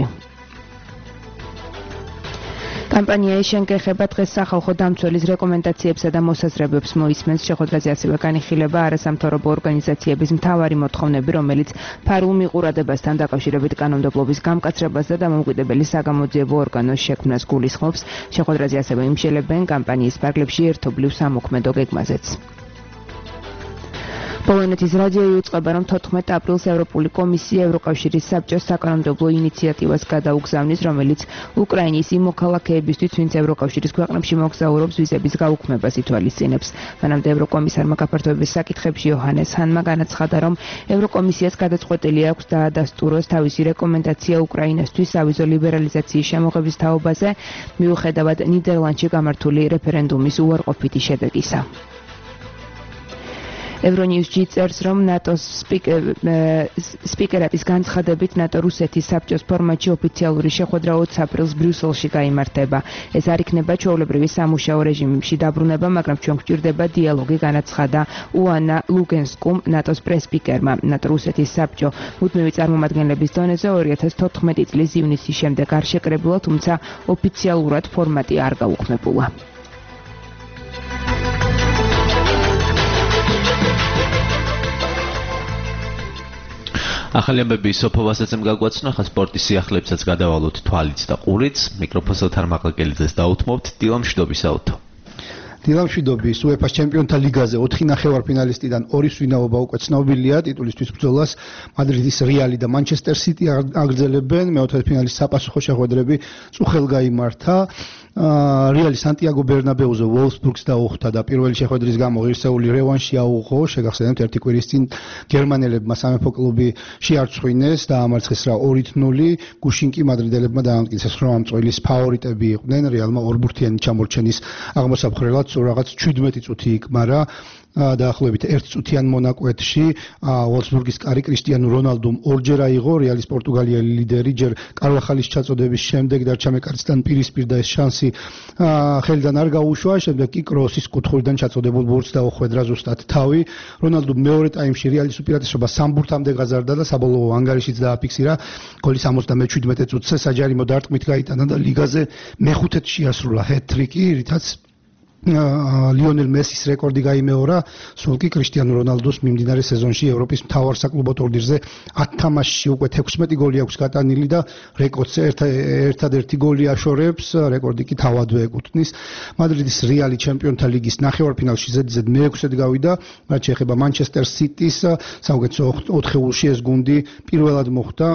კამპანია შენგეხება დღეს სახალხო დამცველის რეკომენდაციებსა და მოსაზრებებს მოისმენს. შეხვედრაზე ასევე განიხილება არასამთავრობო ორგანიზაციების მთავარი მოთხოვნები, რომელიც ფარულ მიყურადებასთან დაკავშირებით კანონმდებლობის გამკაცრებას და დამოუკიდებელი საგამოძიებო ორგანოს შექმნას გულისხმობს. შეხვედრაზე ასევე იმშელებენ კამპანიის ფარგლებში ერთობლივ სამოქმედო გეგმაზეც. პოლონეთის რადიო იუწყება, რომ 14 აპრილს ევროპული კომისია ევროკავშირის საბჭოს საკანონმდებლო ინიციატივას გადაუგზავნის, რომელიც უკრაინის იმ მოქალაქეებისთვის, ვინც ევროკავშირის ქვეყნებში მოგზაურობს, ვიზების გაუქმებას ითვალისწინებს. მანამდე ევროკომისარმა გაფართოების საკითხებში იოჰანეს ჰანმა განაცხადა, რომ ევროკომისიას გადაწყვეტილი აქვს დაადასტუროს თავისი რეკომენდაცია უკრაინასთვის ავიზო ლიბერალიზაციის შემოღების თაობაზე, მიუხედავად ნიდერლანდში გამართული რეფერენდუმის უარყოფითი შედეგისა. Euronews-ში წერს, რომ ნატოს სპიკერატის განცხადებით ნატო-რუსეთის საბჭოს ფორმატში ოფიციალური შეხვედრა 20 აპრილს ბრიუსელში გაიმართება. ეს არ იქნება ჩვეულებრივი სამუშაო რეჟიმში დაბრუნება, მაგრამ ჩვენ გვჭირდება დიალოგი, განაცხადა უანა ლუგენსკუმ, ნატოს პრეს-სპიკერმა. ნატო-რუსეთის საბჭო მუდმივი წარმომადგენლების დონეზე 2014 წლის ივნისის შემდეგ არ შეკრებულა, თუმცა ოფიციალურად ფორმატი არ გაუქმებულა. ახალი ამბები სოფო ვასაცემ გაგვაცნო, ხა სპორტის სიახლეებსაც გადავალოთ თვალიც და ყურიც. მიკროფონს თარმა ყაკელიძეს დაუთმობთ. დილა მშვიდობის აუთო. დილა მშვიდობის. UEFA-ს ჩემპიონთა ლიგაზე 4 ნახევარფინალისტიდან 2 სვინაობა უკვე ცნობილია. ტიტულისთვის ბრძოლას მადრიდის რეალი და მანჩესტერ სიტი აგრძელებენ. მეოთხედფინალის საპასუხო შეხვედრები წუხელ გაიმართა. რეალი სანტიაგო ბერნაბეუზე ვოლფსბურგს დაუხვდა და პირველი შეხვედრის გამო ღირსეული რევანში აუღო. შეგახსენებთ, ერთი კვირის წინ გერმანელებმა სამეფო კლუბი შეარწყვინეს და ამარცხეს რა 2-0. გუშინ კი მადრიდელებმა დაამტკიცეს, რომ ამ წველის ფავორიტები იყვნენ. რეალმა ორბურთიანი ჩამორჩენის აღმოსაფხრელად რაღაც 17 წუთი იკმარა. დაახლოებით 1 წუთიან მონაკვეთში ვოლფსბურგის კარი კრისტიანო რონალდომ ორჯერ აიღო. რეალის პორტუგალიელი ლიდერი ჯერ კარვახალის ჩაწოდების შემდეგ დარჩა მეკარისთან პირისპირ და ეს შანსი ხელიდან არ გაუშვა. შემდეგ კი კროსის კუთხურიდან ჩაწოდებულ ბურთს დაუხვედრა ზუსტად თავი. რონალდომ მეორე ტაიმში რეალის უპირატესობა 3 ბურთამდე გაზარდა და საბოლოო ანგარიშიც დააფიქსირა. გოლის 77 წუთზე საჯარიმო დარტყმით გაიტანა და ლიგაზე მეხუთედ შეასრულა ჰეტ-ტრიკი, რითაც ლიონელ მესის რეკორდი გაიმეორა. სულ კი კრისტიანო რონალდოს მიმდინარე სეზონში ევროპის მთავარ საკლუბო ტურნირზე 10 თამაშში უკვე 16 გოლი აქვს გატანილი და რეკორდს ერთადერთი გოლი აშორებს. რეკორდი კი თავადვე ეკუთვნის. მადრიდის რეალი ჩემპიონთა ლიგის ნახევარფინალში ზედიზედ მე-6-ად გავიდა. რაც შეეხება მანჩესტერ სიტის, საუკეთესო 4-ეულში ეს გუნდი პირველად მოხვდა.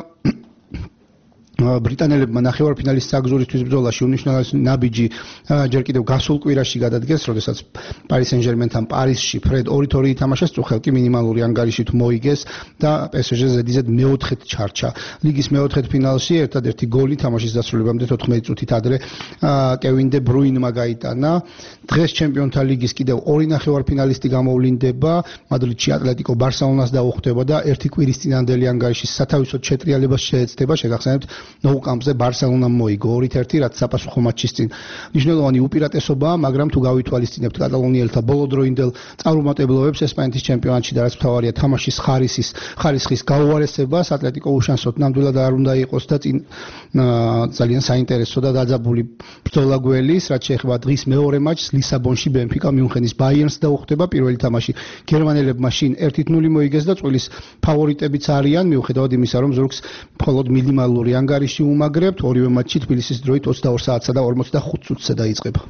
ბრიტანელებმა ნახევარფინალის საგზურისთვის ბრძოლაში უნიშნელესი ნაბიჯი ჯერ კიდევ გასულ კვირაში გადადგეს, როდესაც პარი სენ-ჟერმენთან პარიზში ფრედ 2-2 ითამაშეს, წუხელ კი მინიმალური ანგარიშით მოიგეს და PSG ზედიზედ მე-4-ით ჩარჩა. ლიგის მე-4-ფინალში ერთადერთი გოლი თამაშის დასრულებამდე 14 წუთით ადრე კევინ დე ბრუინმა გაიტანა. დღეს ჩემპიონთა ლიგის კიდევ 2 ნახევარფინალისტი გამოვლინდება. მადრიდში ატლეტიკო ბარსელონას დაუხვდება და ერთი კვირის წინანდელი ანგარიშის სათავისოდ შეტრიალებას შეეცდება. შეგახსენებთ, ნოუკამპზე ბარსელონამ მოიგო 2-1, რაც საფასუხო მატჩის წინ მნიშვნელოვანი უპირატესობაა, მაგრამ თუ გავითვალისწინებთ კატალონიელთა ბოლოდროინდელ წარუმატებლობებს ესპანეთის ჩემპიონატში და რაც მთავარია თამაშის ხარისხის გაუარესებას, ატლეტიკო უშანსოდ ნამდვილად არ უნდა იყოს და წინ ძალიან საინტერესო და დაძაბული ბრძოლა გველის. რაც შეეხება დღის მეორე მატჩს, ლისაბონში ბენფიკა მიუნხენის ბაიერნს დაუხვდება. პირველი თამაში გერმანელებმა შინ 1-0 მოიგეს და წვილის ფავორიტებიც არიან, მიუხედავად იმისა, რომ ზურგს მხოლოდ მინიმალური ანგარიში უმაგრებთ. ორივე მატჩი თბილისის დროით 22 საათსა და 45 წუთზე დაიწყება.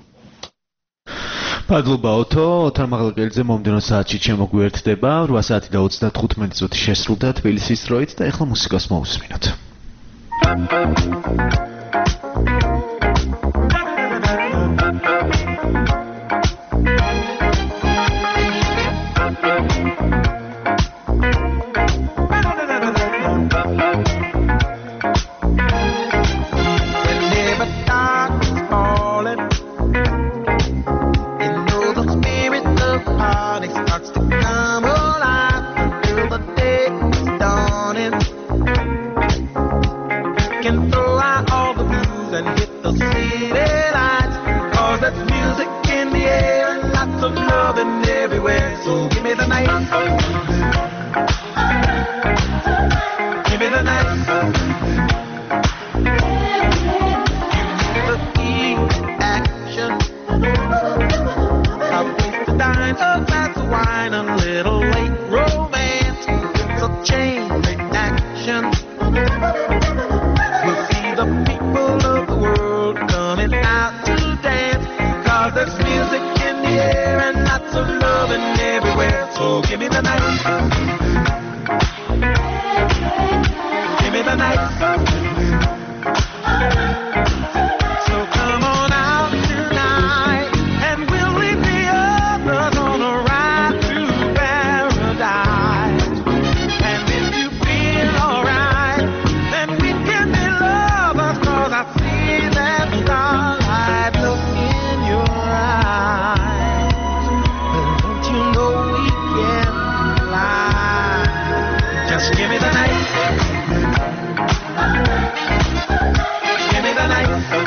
მადლობა ოთო, თარმა ყაკელიძე მომდევნო საათში შემოგვიერთდება. 8 საათი და 35 წუთი შესრულდა თბილისის დროით და ეხლა მუსიკას მოусმინოთ. There's music in the air and lots of loving everywhere. So give me the night. Just give me the night. Give me the night.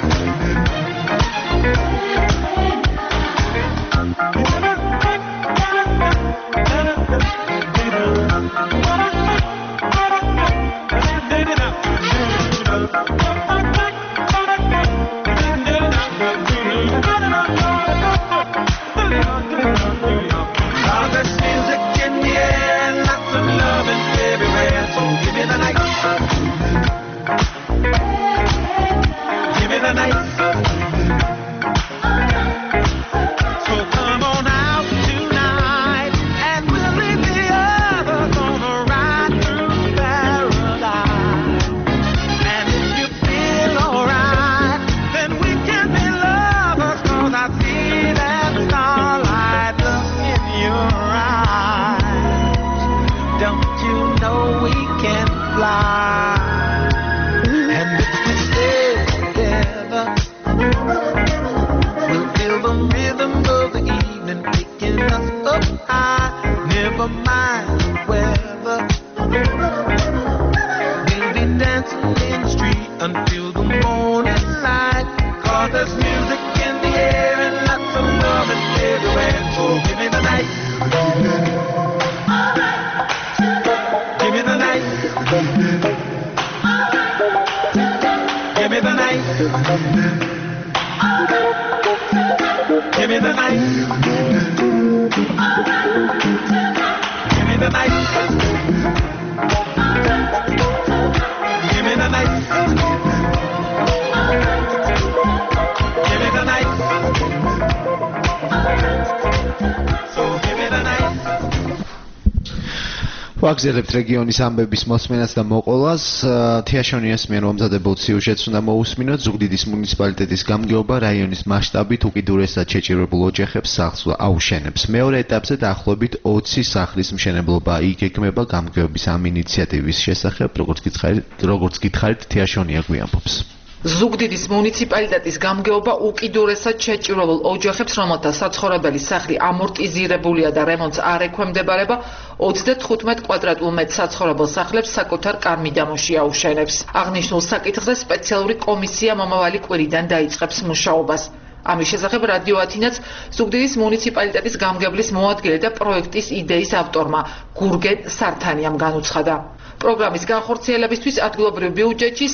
ვაგზელებთ რეგიონის ამბების მოსმენას და მოყოლას. თეაშონიას მიერ მომზადებულ სიუჟეტს უნდა მოусმინოთ. ზუგდიდის მუნიციპალიტეტის გამგეობა რაიონის მასშტაბით უკიდურესად შეჭირებულ ოჯახებს სახლს აუშენებს. მეორე ეტაპზე დაახლოებით 20 სახლის მშენებლობა იგეგმება. გამგეობის ამ ინიციატივის შესახებ, როგორც გითხარით, თეაშონია გვიამბობს. ზუგდიდის მუნიციპალიტეტის გამგეობა უკიდურესად შეჭირებულ ოჯახებს, რომელთა საცხოვრებელი სახლი ამორტიზირებულია და რემონტს არ ექვემდებარება, 35 კვადრატულ მეტრ საცხოვრებელ სახლებს საკუთარ კარ-მიდამოში აუშენებს. აღნიშნულ საკითხზე სპეციალური კომისია მომავალი კვირიდან დაიწყებს მუშაობას. ამის შესახებ რადიო ათინაც ზუგდიდის მუნიციპალიტეტის გამგებლის მოადგილე და პროექტის იდეის ავტორმა გურგენ სართანიამ განუცხადა. პროგრამის განხორციელებისთვის ადგილობრივ ბიუჯეტში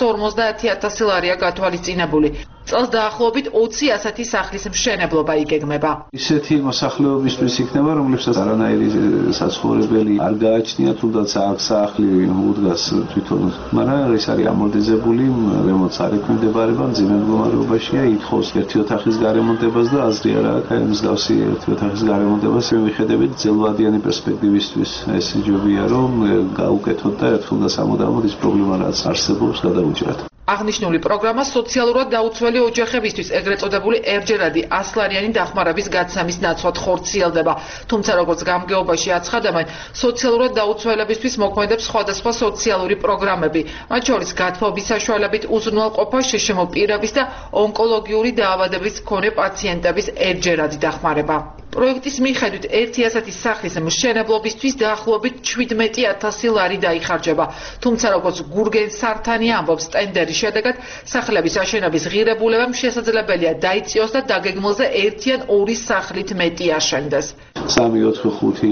350,000 ლარია გათვალისწინებული. წელს დაახლოებით 20 ასეთი სახლის მშენებლობა იგეგმება. ისეთი მოსახლეობისთვის იქნება, რომლებსაც არანაირი საცხოვრებელი არ გააჩნია, თუნდაც აქ სახლი უდგას თვითონ, მაგრამ ეს არის ამორტიზებული, რემონტს არ ექვემდებარება, მძიმე მდგომარეობაშია, ითხოვს ერთი ოთახის გარემონტებას და აზრი არ აქვს აი მსგავსი ერთი ოთახის გარემონტებას. მიუხედავად ძელვადიანი პერსპექტივისთვის ეს ჯობია, რომ გაუკეთოთ და ერთხელ და სამუდამოდ ის პრობლემა რაც არსებობს გადაუჭრათ. აღნიშნული პროგრამა სოციალურად დაუცველი ოჯახებისთვის ეგრეთ წოდებული ერთჯერადი 100 ლარიანი დახმარების გაცემის ნაცვლად ხორციელდება. თუმცა როგორც გამგეობაში აცხადებენ, სოციალურად დაუცველებისთვის მოქმედებს სხვადასხვა სოციალური პროგრამები, მათ შორის გათბობის საშუალებით უზრუნველყოფა შეშემო პირების და ონკოლოგიური დაავადების მქონე პაციენტების ერთჯერადი დახმარება. პროექტის მიხედვით ერთი ასეთი სახლის მშენებლობისთვის დაახლოებით 17,000 ლარი დაიხარჯება. თუმცა როგორც გურგენ სართანი ამბობს, ტენდერის შედეგად სახლების აშენების ღირებულებამ შესაძლებელია დაიწიოს და დაგეგმილზე ერთი ან ორი სახლით მეტი აშენდეს. 3-4-5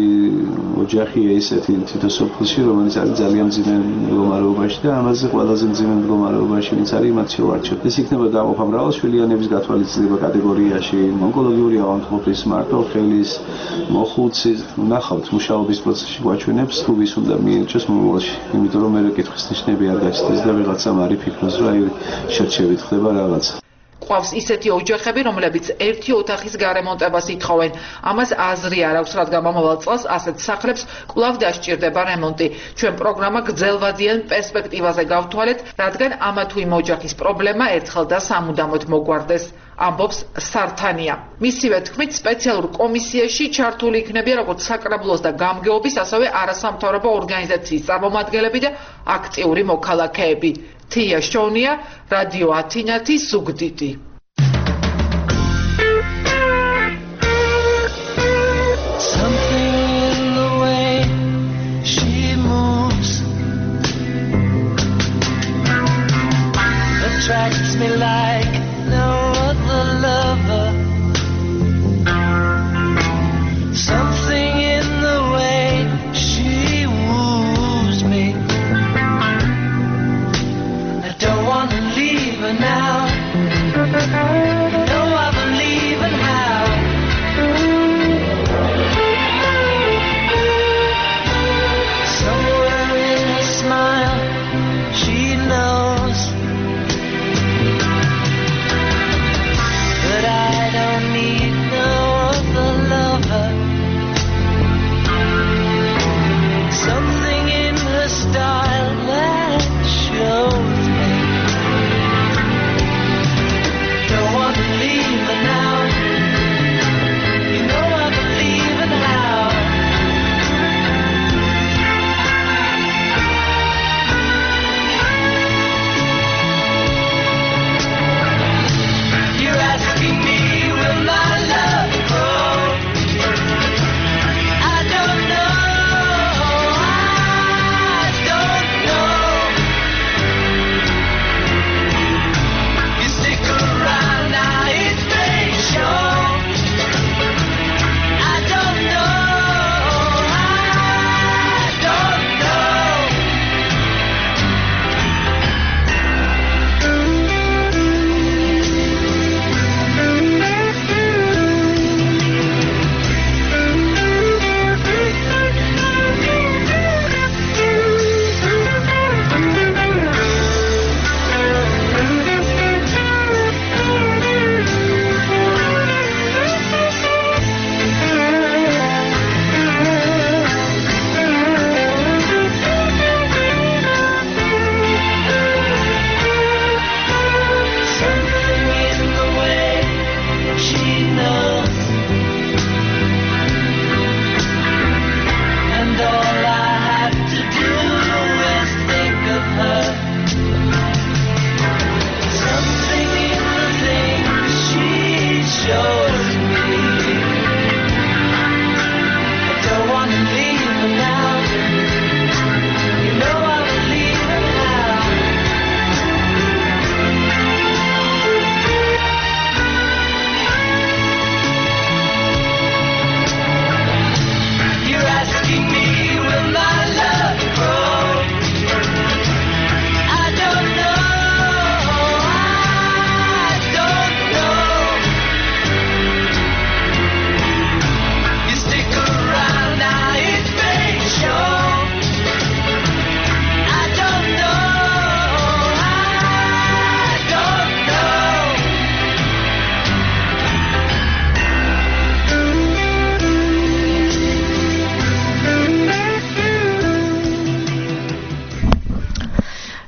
ოჯახია ისეთი თითო სოფელში, რომელიც არის ძალიან მძიმე მდგომარეობაში და ამაზე ყველაზე მძიმე მდგომარეობაში ვინც არის მათ შევარჩევთ. ეს იქნება დაყოფა მრავალშვილიანების გათვალისწინება კატეგორიაში, ონკოლოგიური ავადმყოფის, მარტო ხელის, მოხუცის, ნახავთ მუშაობის პროცესში გვაჩვენებს თუ ვის უნდა მიენიჭოს მომავალში. იმიტომ რომ მე კითხვის ნიშნები არ გაჩნდეს და ვიღაცამ არ იფიქროს, რომ აი შერჩევით ხდება რაღაცა. ყავს ისეთი ოჯახები, რომლებიც ერთი ოთახის გარემონტებას ითხოვენ. ამას აზრი არ აქვს, რადგან მომავალ წელს ასეთ სახლებს კვლავ დასჭირდება რემონტი. ჩვენ პროგრამა გრძელვადიან პერსპექტივაზე გავთვალეთ, რადგან ამა თუ იმ ოჯახის პრობლემა ერთხელ და სამუდამოდ მოგვარდეს. ამბობს სართანია. მისივე თქმით, სპეციალურ კომისიაში ჩართული იქნებიან როგორც საკრებულოს და გამგეობის, ასევე არასამთავრობო ორგანიზაციის წარმომადგენლები და აქტიური მოქალაქეები. თია შონია, რადიო ათინათი, ზუგდიდი. Something in the way she moves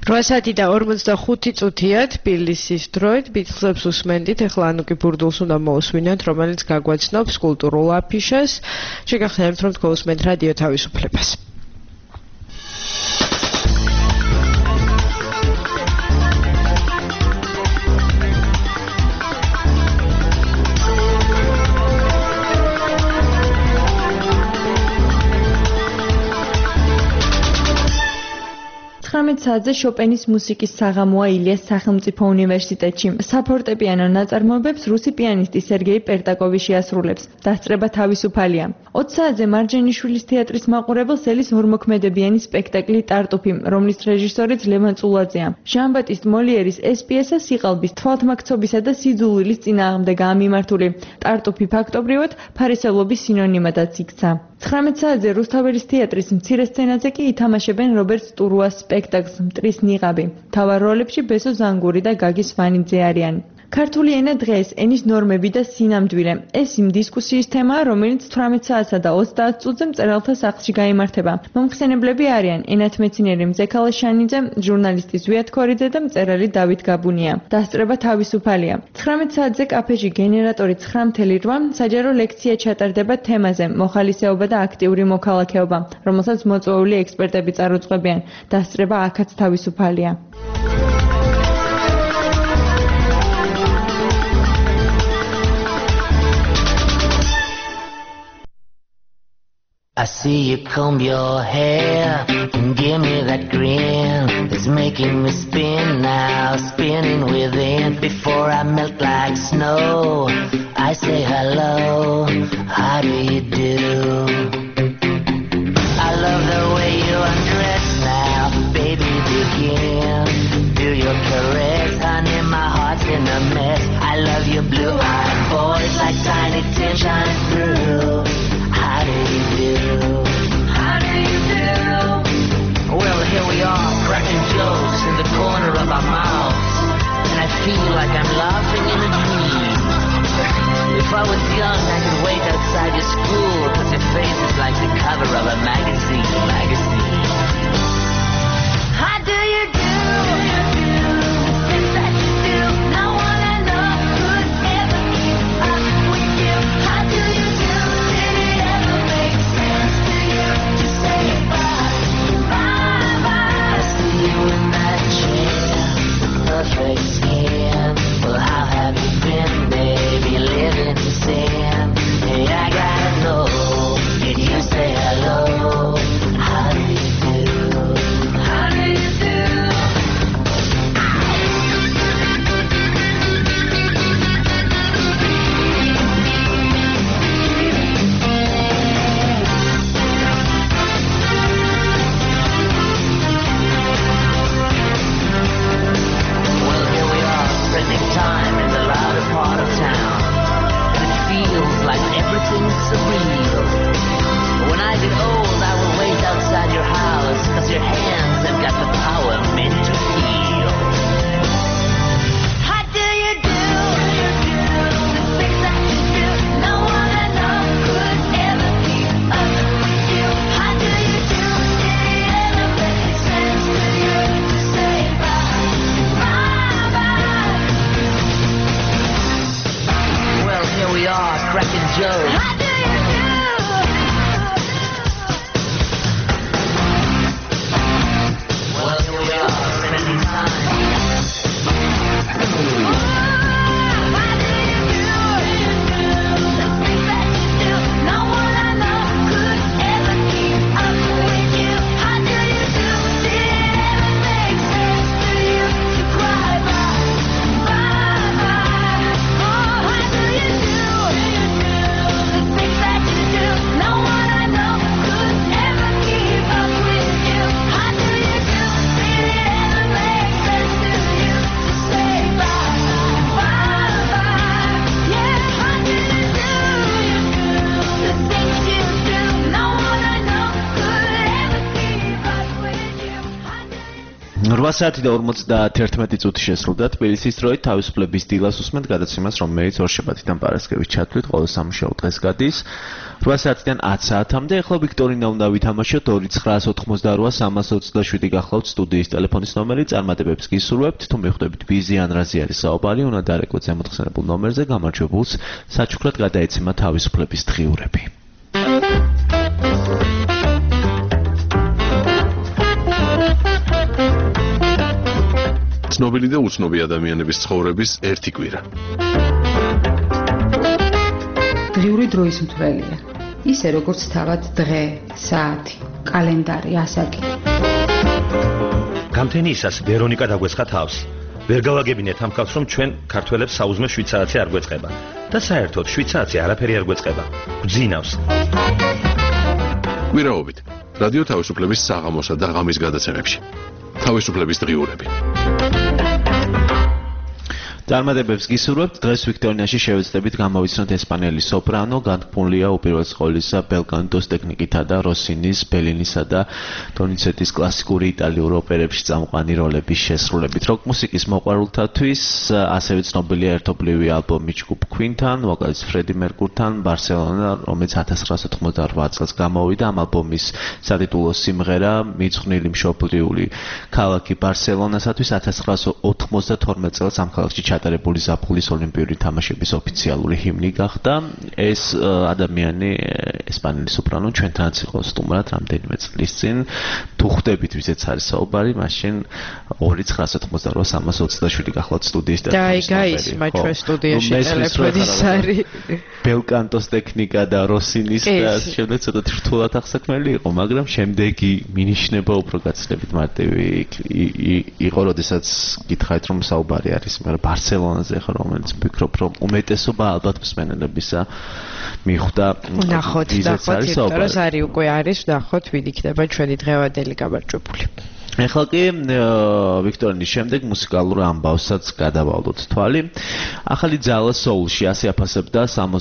8 და 45 წუთია თბილისის დროით ბიჭებს უსმენდით. ეხლა ანუკი ბურდულს უნდა მოусმინოთ, რომელიც გაგვაცნობს კულტურულ აფიშას. შეგახსენებთ, რომ თქვენ უსმენთ რადიო თავისუფლებას. საათზე შოპენის მუსიკის საღამოა ილიას სახელმწიფო უნივერსიტეტში. საფორტეპიანო ნაწარმოებებს რუსი პიანისტი სერგეი პერტაკოვი შეასრულებს. დასწრება თავისუფალია. 20 საათზე მარჯანიშვილის თეატრის მაყურებელს ელის ორმოქმედებიანი სპექტაკლი ტარტუფი, რომლის რეჟისორიც ლევან წულაძეა. ჟან ბატისტ მოლიერის ეს პიესა სიყალბის, თვალთმაქცობისა და სიძულვილის წინააღმდეგაა მიმართული. ტარტუფი ფაქტობრივად ფარისევლობის სინონიმადაც იქცა. 19 საათზე რუსთაველის თეატრის მცირე სცენაზე კი ითამაშებენ რობერტ სტურუას სპექტაკლს მტრის ნიღაბი. მთავარ როლებში ბესო ზანგური და გაგი სვანიძე არიან. ქართული ენა დღეს, ენის ნორმები და სინამდვილე. ეს იმ დისკუსიის თემაა, რომელიც 18 საათსა და 30 წუთზე მწერალთა სახლში გაიმართება. მომხსენებლები არიან ენათმეცნიერი მზექალა შანიძე, ჟურნალისტი ზვიად ქორიძე და მწერალი დავით გაბუნია. დასწრება თავისუფალია. 19 საათზე კაფეში გენერატორი 9:08 საჯარო ლექცია ჩატარდება თემაზე მოხალისეობა და აქტიური მოქალაქეობა, რომელსაც მოწვეული ექსპერტები წარუწყებიან. დასწრება აქაც თავისუფალია. I see you comb your hair and give me that grin that's making me spin now, spinning within. Before I melt like snow, I say hello, how do you do? I love the way you undress now, baby begin. Do your caress, honey, my heart's in a mess. I love your blue-eyed boys like tiny tin shining through. How do you do? How do you do? Well, here we are, cracking jokes in the corner of our mouths, and I feel like I'm laughing in a dream. If I was young, I could wait outside your school, 'cause your face is like the cover of a magazine. How do you do? Things that you do, no one I know could ever keep up with you. How do you do? Did it ever make sense to you to say bye, bye, bye? I see you in that chair, perfect skin. Well, how have you been, baby, living in sin? Hey, I gotta know, did you say hello? 8 საათი და 51 წუთი შესრულდა თბილისის დროით თავისუფლების დილას უსმენთ გადაცემას, რომელიც ორშაბათიდან პარასკევის ჩათვლით ყოველ სამუშაო დღეს გადის 8 საათიდან 10 საათამდე. ახლა ვიქტორინა უნდა ვითამაშოთ 2988327 გახლავთ სტუდიის ტელეფონის ნომერი, წარმატებებს გისურვებთ. თუ მიხვდებით ბიზი ან რაზე არის საუბარი, უნდა დარეკოთ ზემოთხსენებულ ნომერზე, გამარჯვებულს საჩუქრად გადაეცემა თავისუფლების დღიურები. ცნობილი და უცნობი ადამიანების ცხოვრების ერთი კვირა. დღიური დროის მთვრელია. ისე როგორც თავად დღე, საათი, კალენდარი, ასაკი. გამთენიისას ვერონიკა დაგვეცხა თავს. ვერ გავაგებინეთ ამ ხალხს, რომ ჩვენ ქართველებს საუზმე შვიცარაცი არ გვეწყება და საერთოდ შვიცარაცი არაფერი არ გვეწყება. გვძინავს. კვირაობით რადიო თავისუფლების საღამოსა და ღამის გადაცემებში. თავისუფლების დღიურები. წარმატებებს გისურვებთ. დღეს ვიქტორინაში შევეცდებით გამოვიცნოთ ესპანელი სოპრანო, განთქმულია უპირველეს ყოვლისა ბელკანტოს ტექნიკითა და როსინის, ბელინისა და დონიცეტის კლასიკური იტალიურ ოპერებში წამყვანი როლების შესრულებით. როკ მუსიკის მოყვარულთათვის ასევე ცნობილია ერთობლივი ალბომი ჯგუფ Queen-თან, ვოკალისტ ფრედი მერკურთან, ბარსელონა, რომელიც 1988 წელს გამოვიდა. ამ ალბომის სატიტულო სიმღერა მიძღვნილი მშობლიური ქალაქი ბარსელონასათვის 1992 წელს ამ ქალაქში ჩატარებული ზაფხულის ოლიმპიური თამაშების ოფიციალური ჰიმნი გახდა. ეს ადამიანი ესპანელი სოპრანო ჩვენთანაც იყო სტუმრად რამდენიმე წლის წინ. თუ ხვდებით ვიზეც არის საუბარი, მაშინ 2988327 გახლავთ სტუდიის ტელეფონის ნომერი. გაისმა ჩვენ სტუდიაში ტელეფონის არი. ბელკანტოს ტექნიკა და როსინის და შემდეგ ცოტა რთულად აღსაქმელი იყო, მაგრამ შემდეგი მინიშნება უფრო გაცილებით მარტივი იყო, როდესაც გითხარით რომ საუბარი არის, მაგრამ ბარსელონაზე ხო, რომელიც ვფიქრობ რომ უმეტესობა ალბათ მსმენელებისა მიხვდა. ნახოთ, ეს არის უკვე არის, ნახოთ ვინ იქნება ჩვენი დღევანდელი გამარჯვებული. ეხლა კი ვიქტორინის შემდეგ მუსიკალურ ამბავსაც გადავალოთ თვალი. ახალი ძალა soul-ში ასე აფასებდა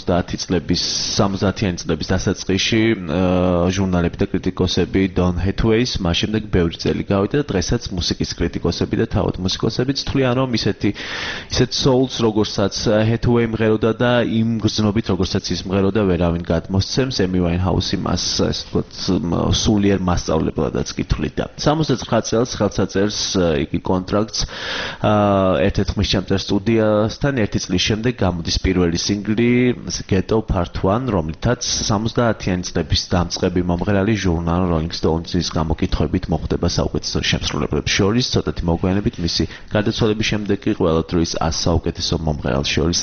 70-იანი წლების დასაწყისში ჟურნალები და კრიტიკოსები Don Hathaway-ს, მას შემდეგ ბევრი წელი გავიდა და დღესაც მუსიკის კრიტიკოსები და თავად მუსიკოსებიც თვლიან, რომ ისეთ soul-ს, როგორცაც Hathaway მღეროდა და იმ გრძნობით, როგორცაც ის მღეროდა, ვერავინ გადმოსცემს. Amy Winehouse-ი მას ესე ვთქვათ სულიერ მასწავლებელადაც კითვლიდა. 79 წელს ხელსაწერს იგი კონტრაქტს ერთ-ერთ ხმისჩამწერ სტუდიასთან. ერთი წლის შემდეგ გამოდის პირველი სინგლი Ghetto Part 1, რომლითაც 70-იანი წლების დამწყები მომღერალი ჟურნალ Rolling Stones-ის გამოკითხვებით მოხვდება საუკეთესო შემსრულებლებს შორის. ცოტათი მოგვიანებით მისი გარდაცვალების შემდეგ კი ყველა დროის 100 საუკეთესო მომღერალს შორის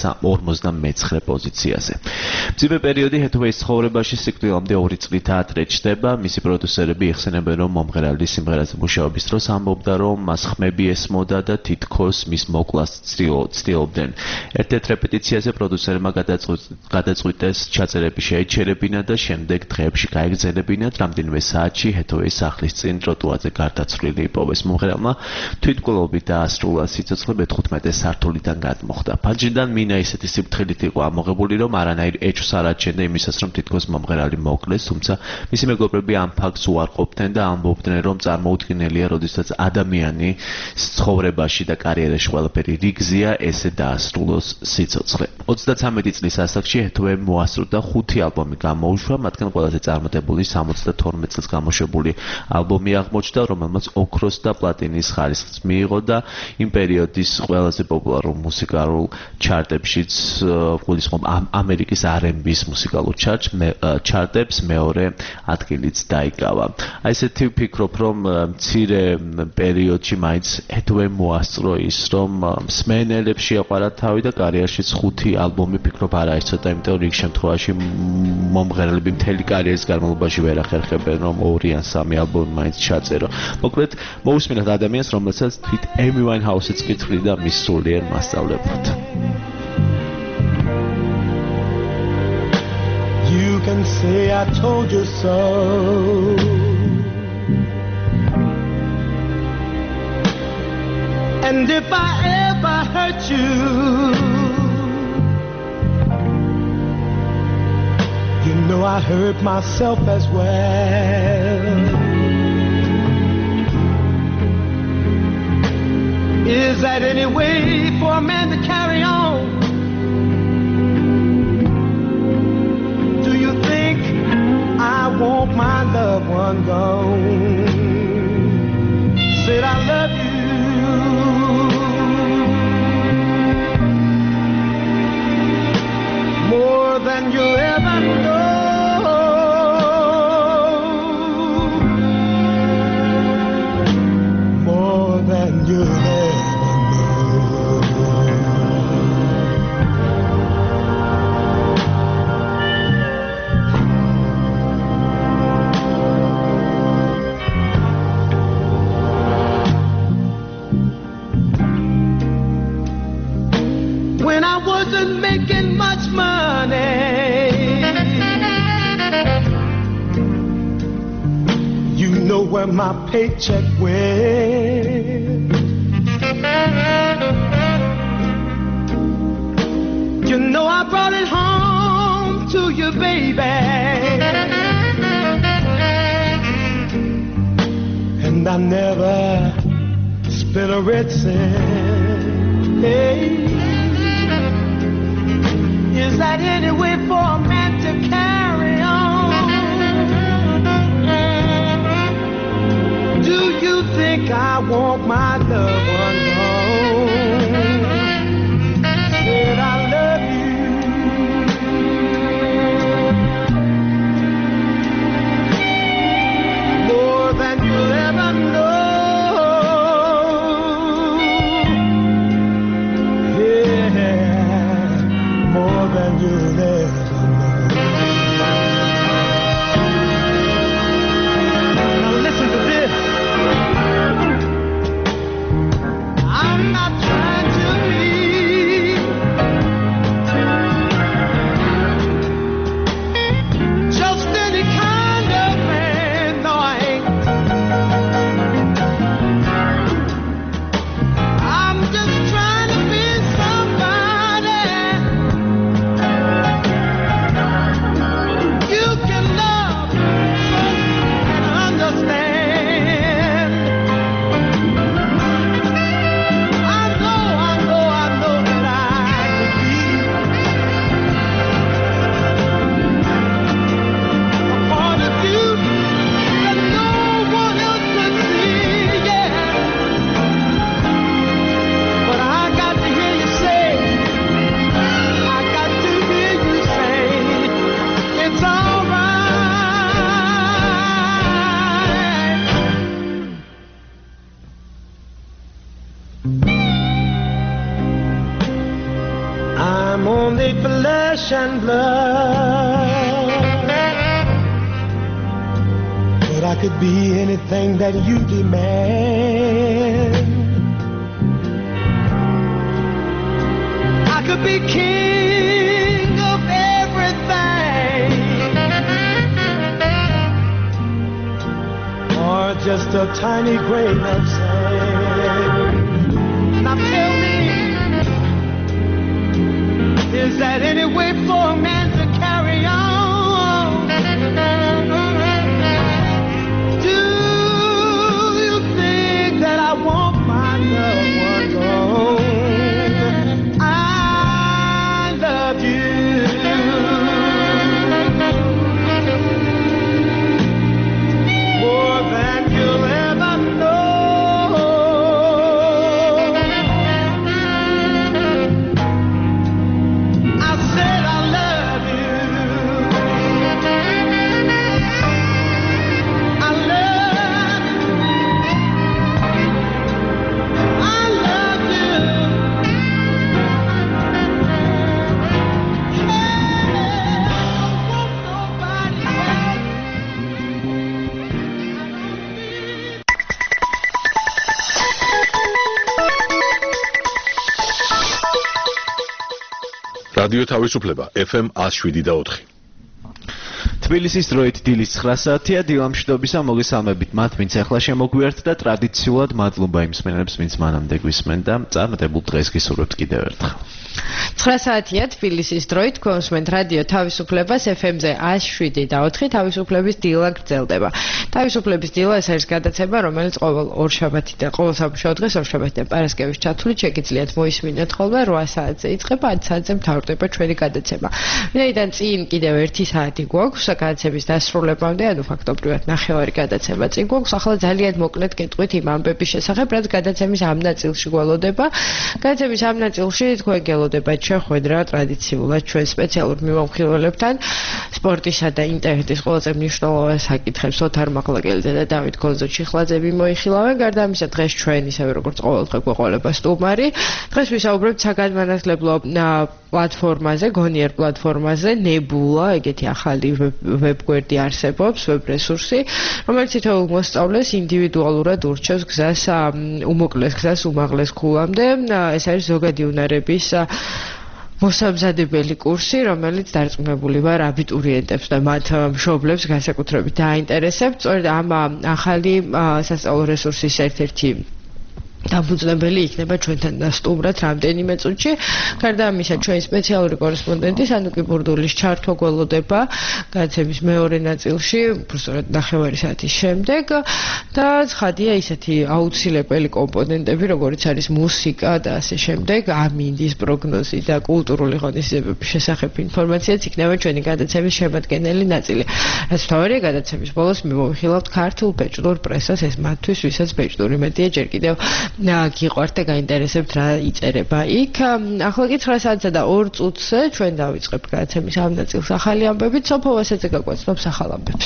59 პოზიციაზე. მძიმე პერიოდი Hathaway-ის ცხოვრებაში სიკვდილამდე 2 წლით ადრე ჩდება. მისი პროდიუსერები იხსენებენ, რომ მომღერალი სიმღერაზე მუშაობის დროს ამბობდა, რომ მას ხმები ესმოდა და თითქოს მის მოკლას ცდილობდნენ. ერთ-ერთ რეპეტიციაზე პროდიუსერმა გადაწყვიტეს ჩაწერები შეეჩერებინა და შემდეგ დღეებში გაეგრძელებინათ. რამდენიმე საათში Hathaway-ის სახლის წინ ტროტუარზე გარდაცვლილი იპოვეს. მომღერალმა თვითმკვლელობით დაასრულა სიცოცხლე მე-15 სართულიდან გადმოხდა. ფანჯრიდან მინა ისეთი სიფრთხილით იყო ამოღებული, რომ არანაირ ეჭვს არ აჩენდა იმისას, რომ თითქოს მომღერალი მოკლეს, თუმცა მისი მეგობრები ამ ფაქტს უარყოფდნენ და ამბობდნენ, რომ წარმოუდგენელია, როდესაც ადამიანი ცხოვრებაში და კარიერაში ყველაფერი რიგზია, ესე დაასრულოს სიცოცხლე. 33 წლის ასაკში Hathaway მოასრულა 5 ალბომი გამოუშვა, მათგან ყველაზე წარმატებული 72 წელს გამოშვებული ალბომი აღმოჩნდა, რომელმაც ოქროს და პლატინის ხარისხს მიიღო და იმ პერიოდის ყველაზე პოპულარულ მუსიკალურ ჩარტებშიც გულისხმობ ამერიკის R&B-ის მუსიკალურ ჩარტებს მეორე ადგილიც დაიკავა. აი ესეთი ვფიქრობ, რომ მცირე პერიოდში მაინც Hathaway მოასწრო ის, რომ მსმენელებს შეაყვარა თავი და კარიერაშიც 5 ალბომი ვფიქრობ არის ცოტა, იმიტომ რომ რიგ შემთხვევაში მომღერლები მთელი კარიერის განმავლობაში ვერ ახერხებენ, რომ 2 ან 3 ალბომი მაინც ჩაწერო. მოკლედ მოусმინოთ ადამიანს, რომელსაც თვით Amy Winehouse-იც კითვლიდა მის სულიერ მასწავლებლად. You can say I told you so. And if I ever hurt you, you know I hurt myself as well. any way for a man to carry on? Do you think I want my loved one gone? Said I love you more than you ever know. More than you ever know. When I wasn't making much money, you know where my paycheck went. You know I brought it home to you, baby, and I never spent a red cent. Hey. Is that any way for a man to carry on? Do you think I want my loved one home? Said I love you more than you'll ever know. More than you'll ever know. Now listen to this. I'm not trying to be just any kind of man. No, I ain't. I'm just trying to be somebody you can love and understand. I know that I could be a part of you that no one else could see, yeah. But I got to hear you say, I got to hear you say, it's all right. I'm only flesh and blood, but I could be anything that you demand. I could be king of everything, or just a tiny grain of sand. Now tell me, is that any way for a man to carry on? Do you think that I want my loved one gone? I love you more than you'll ever know. I said I love you. I love you. I love you. Hey, I want nobody else. რადიო თავისუფლება FM 107.4. თბილისის დროით დილის 9 საათია. დილამშვიდობისა მოგესალმებით მათ, ვინც ახლა შემოგვიერთდა. ტრადიციულად მადლობა იმ მსმენელებს, ვინც მანამდე გვისმენდა. წარმატებულ დღეს გისურვებთ კიდევ ერთხელ. 9 საათია თბილისის დროით კონსუმენტ რადიო თავისუფლებას FM-ზე 107.4 თავისუფლების დილა გრძელდება. თავისუფლების დილა ეს არის გადაცემა, რომელიც ყოველ ორშაბათი და ყოველ სამშაბათ დღეს ორშაბათი და პარასკევის ჩათვლით შეგიძლიათ მოისმინოთ ხოლმე 8 საათზე იწყება, 10 საათზე მთავრდება ჩვენი გადაცემა. ვინაიდან წინ კიდევ 1 საათი გვაქვს გადაცემის დასრულებამდე, ანუ ფაქტობრივად 9 გადაცემა წინ გვაქვს, ახლა ძალიან მოკლედ გეტყვით იმ ამბების შესახებ, რაც გადაცემის ამ ნაწილში გველოდება. გადაცემის ამ ნაწილში თქვენ გელოდებათ შეხვედრა ტრადიციულად ჩვენ სპეციალურ მიმოხილველებთან სპორტისა და ინტერნეტის ყველაზე მნიშვნელოვან საკითხებს ოთარ მაყლაკელიძე და დავით გონძო-ჩიხლაძე მოიხილავენ. გარდა ამისა, დღეს ჩვენ ისევე როგორც ყოველდღე გვეყოლება სტუმარი. დღეს ვისაუბრებთ საგანმანათლებლო პლატფორმაზე, გონიერ პლატფორმაზე, ნებულა, ეგეთი ახალი ვებგვერდი არსებობს, ვებრესურსი, რომელიც თითოეულ მოსწავლეს ინდივიდუალურად ურჩევს გზას, უმოკლეს გზას უმაღლეს ქულამდე. ეს არის ზოგადი უნარების მოსამზადებელი კურსი, რომელიც დარწმუნებული ვარ აბიტურიენტებს და მათ მშობლებს განსაკუთრებით დაინტერესებთ. სწორედ ამ ახალი სასწავლო რესურსის ერთ-ერთი დამფუძნებელი იქნება ჩვენთან სტუმრად რამდენიმე წუთში. გარდა ამისა, ჩვენი სპეციალური კორესპონდენტი სანუკი ბურდულის ჩართვა გველოდება გადაცემის მეორე ნაწილში, უბრალოდ 9 საათის შემდეგ და ცხადია ისეთი აუცილებელი კომპონენტები, როგორც არის მუსიკა და ასე შემდეგ, ამინდის პროგნოზი და კულტურული ღონისძიებების შესახებ ინფორმაციაც იქნება ჩვენი გადაცემის შემადგენელი ნაწილი. რაც თავარია გადაცემის ბოლოს მივუხილავთ ქართულ ბეჭდურ პრესას, ეს მათთვის, ვისაც ბეჭდური მედია ჯერ კიდევ გიყვართ და გაინტერესებთ რა იწერება იქ. ახლა კი 9 საათსა და 2 წუთზე ჩვენ დავიწყებთ გადაცემის ამ ნაწილს ახალი ამბებით. სოფო ვასაძე გაგვაცნობს ახალ ამბებს.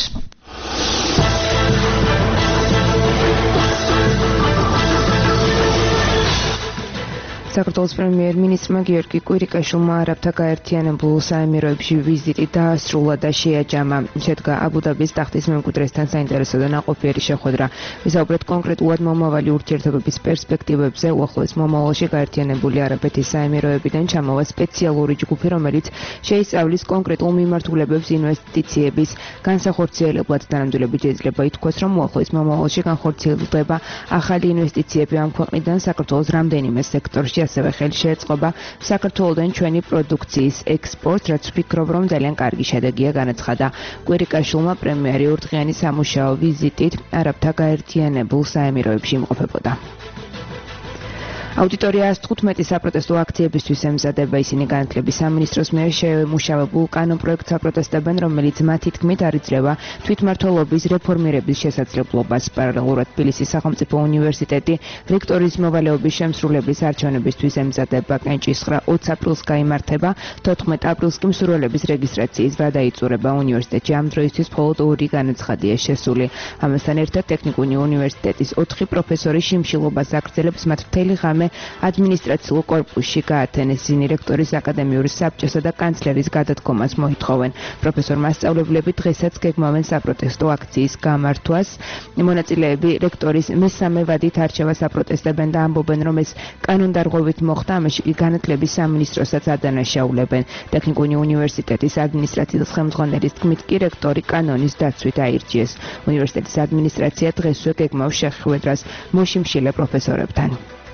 საქართველოს პრემიერ-მინისტრმა გიორგი კვირიკაშვილმა არაბთა გაერთიანებულ საემიროებში ვიზიტი დაასრულა და შეაჯამა. შედგა აბუ-დაბის ტახტის მემკვიდრესთან საინტერესო და ნაყოფიერი შეხვედრა. ვისაუბრეთ კონკრეტულად მომავალი ურთიერთობების პერსპექტივებზე. უახლოეს მომავალში გაერთიანებული არაბეთის საემიროებიდან ჩამოვა სპეციალური ჯგუფი, რომელიც შეისწავლის კონკრეტულ მიმართულებებს ინვესტიციების განსახორციელებლად. თანამდებობები შეიძლება ითქვას, რომ უახლოეს მომავალში განხორციელდება ახალი ინვესტიციები ამ ქვეყნიდან საქართველოს რამდენიმე სექტორში. ასევე ხელი შეეწყობა საქართველოდან ჩვენი პროდუქციის ექსპორტს, რაც ვფიქრობ, რომ ძალიან კარგი შედეგია განაცხადა. კვირიკაშვილმა პრემიერი ორდღიანი სამუშაო ვიზიტით არაბთა გაერთიანებულ საემიროებში იმყოფებოდა. აუდიტორია 115 საპროტესტო აქციებისთვის ემზადება. ისინი განათლების სამინისტროს მიერ შემუშავებულ კანონპროექტს აპროტესტებენ, რომელიც მათი თქმით არ იძლევა თვითმმართველობის რეფორმირების შესაძლებლობას. პარალელურად თბილისის სახელმწიფო უნივერსიტეტი რექტორის მოვალეობის შემსრულებლის არჩევნებისთვის ემზადება. კენჭისხრა 20 აპრილს გაიმართება, 14 აპრილს კი მსურველების რეგისტრაციის ვრა დაიწურება. უნივერსიტეტში ამ დროისთვის მხოლოდ 2 განაცხადია შესული. ამასთან ერთად ტექნიკური უნივერსიტეტის 4 პროფესორი შიმშილობას აგრძელებს, მათ მთელი ღამე ადმინისტრაციულ კორპუსში გაათენეს. ისინი რექტორის აკადემიური საბჭოსა და კანცლერის გადადგომას მოითხოვენ. პროფესორ მასწავლებლები დღესაც გეგმავენ საპროტესტო აქციის გამართვას. მონაწილეები რექტორის მესამე ვადით არჩევას აპროტესტებენ და ამბობენ, რომ ეს კანონდარღვევით მოხდა, ამაში კი განათლების სამინისტროსაც ადანაშაულებენ. ტექნიკური უნივერსიტეტის ადმინისტრაციის ხელმძღვანელის თქმით კი რექტორი კანონის დაცვით აირჩიეს. უნივერსიტეტის ადმინისტრაცია დღესვე გეგმავს შეხვედრას მოშიმშილე პროფესორებთან.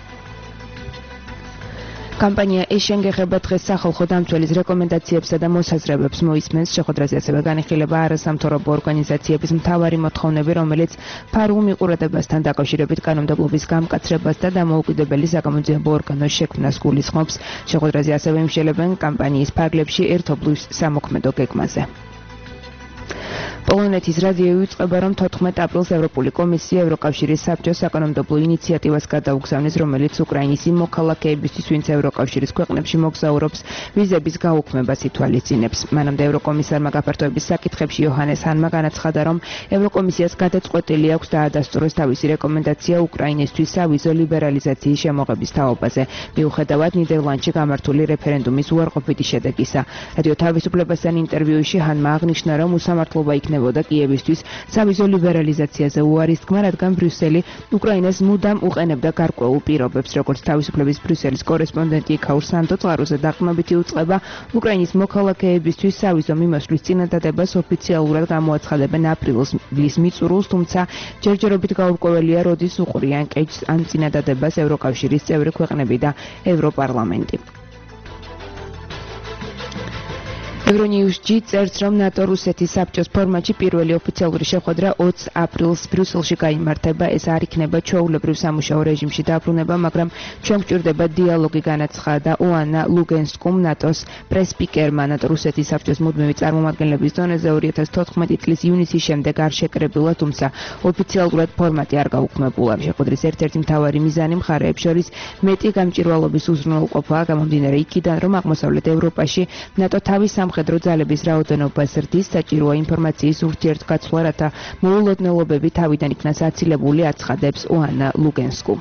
კამპანია ეშენგეხება დღეს სახალხო დამცველის რეკომენდაციებსა და მოსაზრებებს მოისმენს. შეხვედრაზე ასევე განიხილება არასამთავრობო ორგანიზაციების მთავარი მოთხოვნები, რომელიც ფარულ მიყურებასთან დაკავშირებით კანონმდებლობის გამკაცრებას და დამოუკიდებელი საგამოძიებო ორგანოს შექმნას გულისხმობს. შეხვედრაზე ასევე იმშელებენ კამპანიის ფარგლებში ერთობლივ სამოქმედო გეგმაზე. პოლონეთის რადიო იწყება, რომ 14 აპრილს ევროპული კომისია ევროკავშირის საბჭოს საკანონმდებლო ინიციატივას გადაუგზავნის, რომელიც უკრაინის იმ მოქალაქეებისთვის, ვინც ევროკავშირის ქვეყნებში მოგზაურობს, ვიზების გაუქმებას ითვალისწინებს. მანამდე ევროკომისარმა გაფართოების საკითხებში იოჰანეს ჰანმა განაცხადა, რომ ევროკომისიას გადაწყვეტილი აქვს დაადასტუროს თავისი რეკომენდაცია უკრაინისთვის სავიზო ლიბერალიზაციის შემოღების თაობაზე. მიუხედავად ნიდერლანდში გამართული რეფერენდუმის უარყოფითი შედეგისა. რადიო თავისუფლებასთან ინტერვიუში ჰანმა აღნიშნა, რომ უსამართლობა იქნებოდა კიევისთვის სავიზო ლიბერალიზაციაზე უარის თქმა, რადგან ბრიუსელი უკრაინას მუდამ უყენებდა გარკვეულ პირობებს. როგორც თავისუფლების ბრიუსელის კორესპონდენტი იქაურ სანდო წყაროზე დაყრდნობითი უწყება, უკრაინის მოქალაქეებისთვის სავიზო მიმოსვლის წინადადებას ოფიციალურად გამოაცხადებენ აპრილის მიწურულს, თუმცა ჯერჯერობით გაურკვეველია, როდის უყრიან კეჭს ამ წინადადებას ევროკავშირის წევრი ქვეყნები და ევროპარლამენტი. Euronews-ში წერს, რომ ნატო-რუსეთის საბჭოს ფორმატში პირველი ოფიციალური შეხვედრა 20 აპრილს ბრიუსელში გაიმართება. ეს არ იქნება ჩვეულებრივ სამუშაო რეჟიმში დაბრუნება, მაგრამ ჩვენ გვჭირდება დიალოგი, განაცხადა ოანა ლუგენსკუმ, ნატოს პრესპიკერმა. ნატო-რუსეთის საბჭოს მუდმივი წარმომადგენლების დონეზე 2014 წლის ივნისის შემდეგ არ შეკრებულა, თუმცა ოფიციალურად ფორმატი არ გაუქმებულა. შეხვედრის ერთ-ერთი მთავარი მიზანი მხარეებს შორის მეტი გამჭვირვალობის უზრუნველყოფაა, გამომდინარე იქიდან, რომ აღმოსავლეთ ევროპაში ნატო თავის სამხედრო ძალების რაოდენობას ზრდის, საჭიროა ინფორმაციის ურთიერთგაცვლა, რათა მოულოდნელობები თავიდან იქნას აცილებული, აცხადებს ოანა ლუგენსკუ.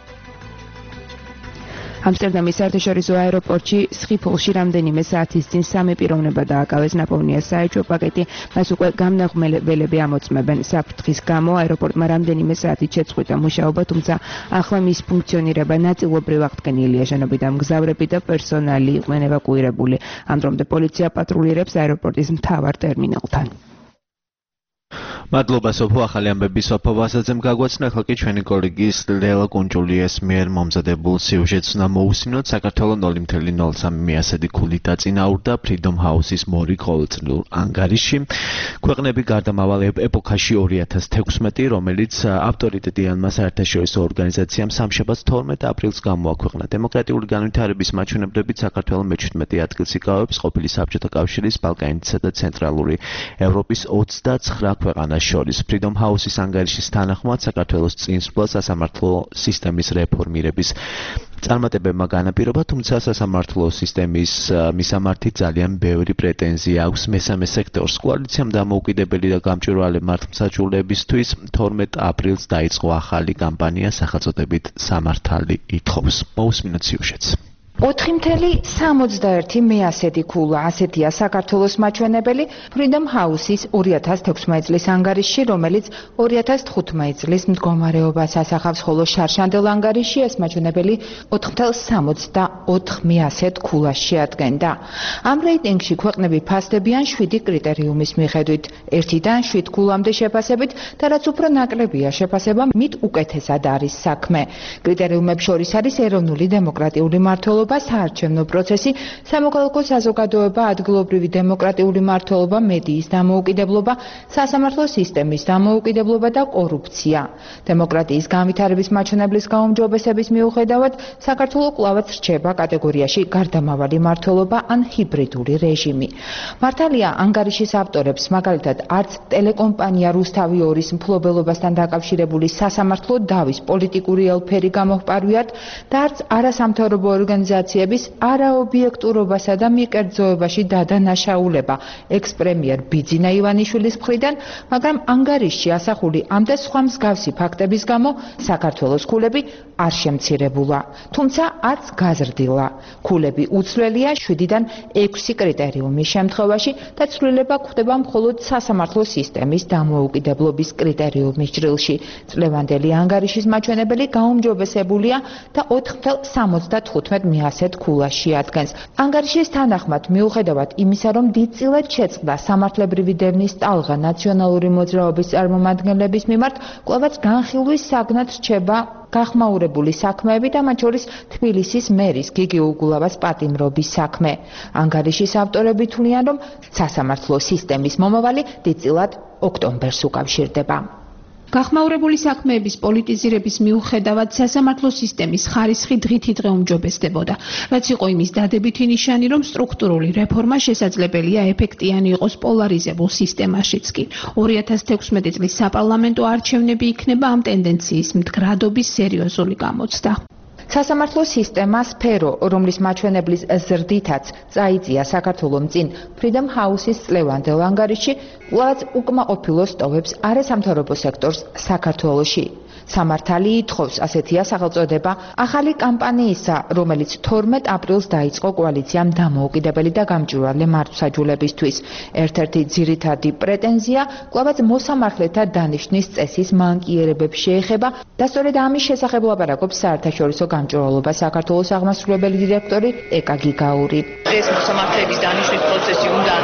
ამსტერდამის საერთაშორისო აეროპორტში სხიფულში რამდენიმე საათის წინ სამი პიროვნება დააკავეს. ნაპოვნია საეჭვო პაკეტი, მას უკვე გამნაღმელები ამოწმებენ. საფრთხის გამო აეროპორტმა რამდენიმე საათი შეწყვიტა მუშაობა, თუმცა ახლა მის ფუნქციონირება ნაწილობრივ აღდგენილია. შენობიდან მგზავრები და პერსონალი იყვნენ ევაკუირებული. ამ დრომდე პოლიცია პატრულირებს აეროპორტის მთავარ ტერმინალთან. მადლობა სოფო, ახალი ამბები სოფო ვასაძემ გაგვაცნო. ახლა კი ჩვენი კოლეგის ლელა კუნჭულიას მიერ მომზადებულ სიუჟეტს უნდა მოусმინოთ. საქართველოს 0.03 მიასედი ქულით დაწინაურდა Freedom House-ის მორიგ ყოველწლიურ ანგარიშში. ქვეყნები გარდამავალ ეპოქაში 2016, რომელიც ავტორიტეტიანმა საერთაშორისო ორგანიზაციამ სამშაბათს 12 აპრილს გამოაქვეყნა. დემოკრატიული განვითარების მაჩვენებლებით საქართველოს მე-17 ადგილს იკავებს ყოფილი საბჭოთა კავშირის, ბალკანეთისა და ცენტრალური ევროპის 29 ქვეყანას შორის. Freedom House-ის ანგარიშის თანახმად საქართველოს წინსვლა სასამართლო სისტემის რეფორმირების წარმატებებმა განაპირობა, თუმცა სასამართლო სისტემის მისამართით ძალიან ბევრი პრეტენზია აქვს მესამე სექტორს. კოალიციამ დამოუკიდებელი და გამჭვირვალე მართლმსაჯულებისთვის 12 აპრილს დაიწყო ახალი კამპანია სახელწოდებით სამართალი ითხოვს. მოусმინოთ სიუჟეტს. 4.61 მეასედი ქულა, ასეთია საქართველოს მაჩვენებელი Freedom House-ის 2016 წლის ანგარიშში, რომელიც 2015 წლის მდგომარეობას ასახავს, ხოლო შარშანდელ ანგარიშში ეს მაჩვენებელი 4.64 მეასედ ქულას შეადგენდა. ამ რეიტინგში ქვეყნები ფასდებიან 7 კრიტერიუმის მიხედვით, 1-დან 7 ქულამდე შეფასებით და რაც უფრო ნაკლებია შეფასება, მით უკეთესად არის საქმე. კრიტერიუმებს შორის არის ეროვნული დემოკრატიული მმართველობა, საარჩევნო პროცესი, სამოქალაქო საზოგადოება, ადგილობრივი დემოკრატიული მმართველობა, მედიის დამოუკიდებლობა, სასამართლო სისტემის დამოუკიდებლობა და კორუფცია. დემოკრატიის განვითარების მაჩვენებლის გაუმჯობესების მიუხედავად, საქართველო კვლავაც რჩება კატეგორიაში გარდამავალი მმართველობა ან ჰიბრიდული რეჟიმი. მართალია, ანგარიშის ავტორებს, მაგალითად, არც ტელეკომპანია რუსთავი 2-ის მფლობელობასთან დაკავშირებული სასამართლო დავის პოლიტიკური ელფერი გამოჰპარვიათ და არც არასამთავრობო ორგანიზაციების არაობიექტურობასა და მიკერძოებაში დადანაშაულება ექს-პრემიერ ბიძინა ივანიშვილის მხრიდან, მაგრამ ანგარიშში ასახული ამ და სხვა მსგავსი ფაქტების გამო საქართველოს ქულები არ შემცირებულა, თუმცა არც გაზრდილა. ქულები უცვლელია 7-დან 6 კრიტერიუმის შემთხვევაში და ცვლილება გვხდება მხოლოდ სასამართლო სისტემის დამოუკიდებლობის კრიტერიუმის ჭრილში. წლევანდელი ანგარიშის მაჩვენებელი გაუმჯობესებულია და 4.75 მიასედ ქულას შეადგენს. ანგარიშის თანახმად, მიუხედავად იმისა, რომ დიდწილად შეწყდა სამართლებრივი დევნის ტალღა ნაციონალური მოძრაობის წარმომადგენლების მიმართ, კვლავაც განხილვის საგნად რჩება გახმაურებული საქმეები და მათ შორის თბილისის მერის გიგი უგულავას პატიმრობის საქმე. ანგარიშის ავტორები თვლიან, რომ სასამართლო სისტემის მომავალი დიდწილად ოქტომბერს უკავშირდება. გახმაურებული საქმეების პოლიტიზირების მიუხედავად სასამართლო სისტემის ხარისხი დღითიდღე უმჯობესდებოდა, რაც იყო იმის დადებითი ნიშანი, რომ სტრუქტურული რეფორმა შესაძლებელია ეფექტიანი იყოს პოლარიზებულ სისტემაშიც კი. 2016 წლის საპარლამენტო არჩევნები იქნება ამ ტენდენციის მდგრადობის სერიოზული გამოცდა. სასამართლო სისტემა სფერო, რომლის მაჩვენებლის ზრდითაც წაიწია საქართველომ წინ Freedom House-ის წლევანდელ ანგარიშში, კვლავაც უკმაყოფილოს ტოვებს არასამთავრობო სექტორს საქართველოში. სამართალი ითხოვს, ასეთია სახელწოდება ახალი კამპანიისა, რომელიც 12 აპრილს დაიწყო კოალიციამ დამოუკიდებელი და გამჭვირვალე მართლმსაჯულებისთვის. ერთ-ერთი ძირითადი პრეტენზია კვლავაც მოსამართლეთა დანიშვნის წესის მანკიერებებს შეეხება და სწორედ ამის შესახებ ლაპარაკობს საერთაშორისო გამჭვირვალობა საქართველოს აღმასრულებელი დირექტორი ეკა გიგაური. ეს მოსამართლეების დანიშვნის პროცესი უნდა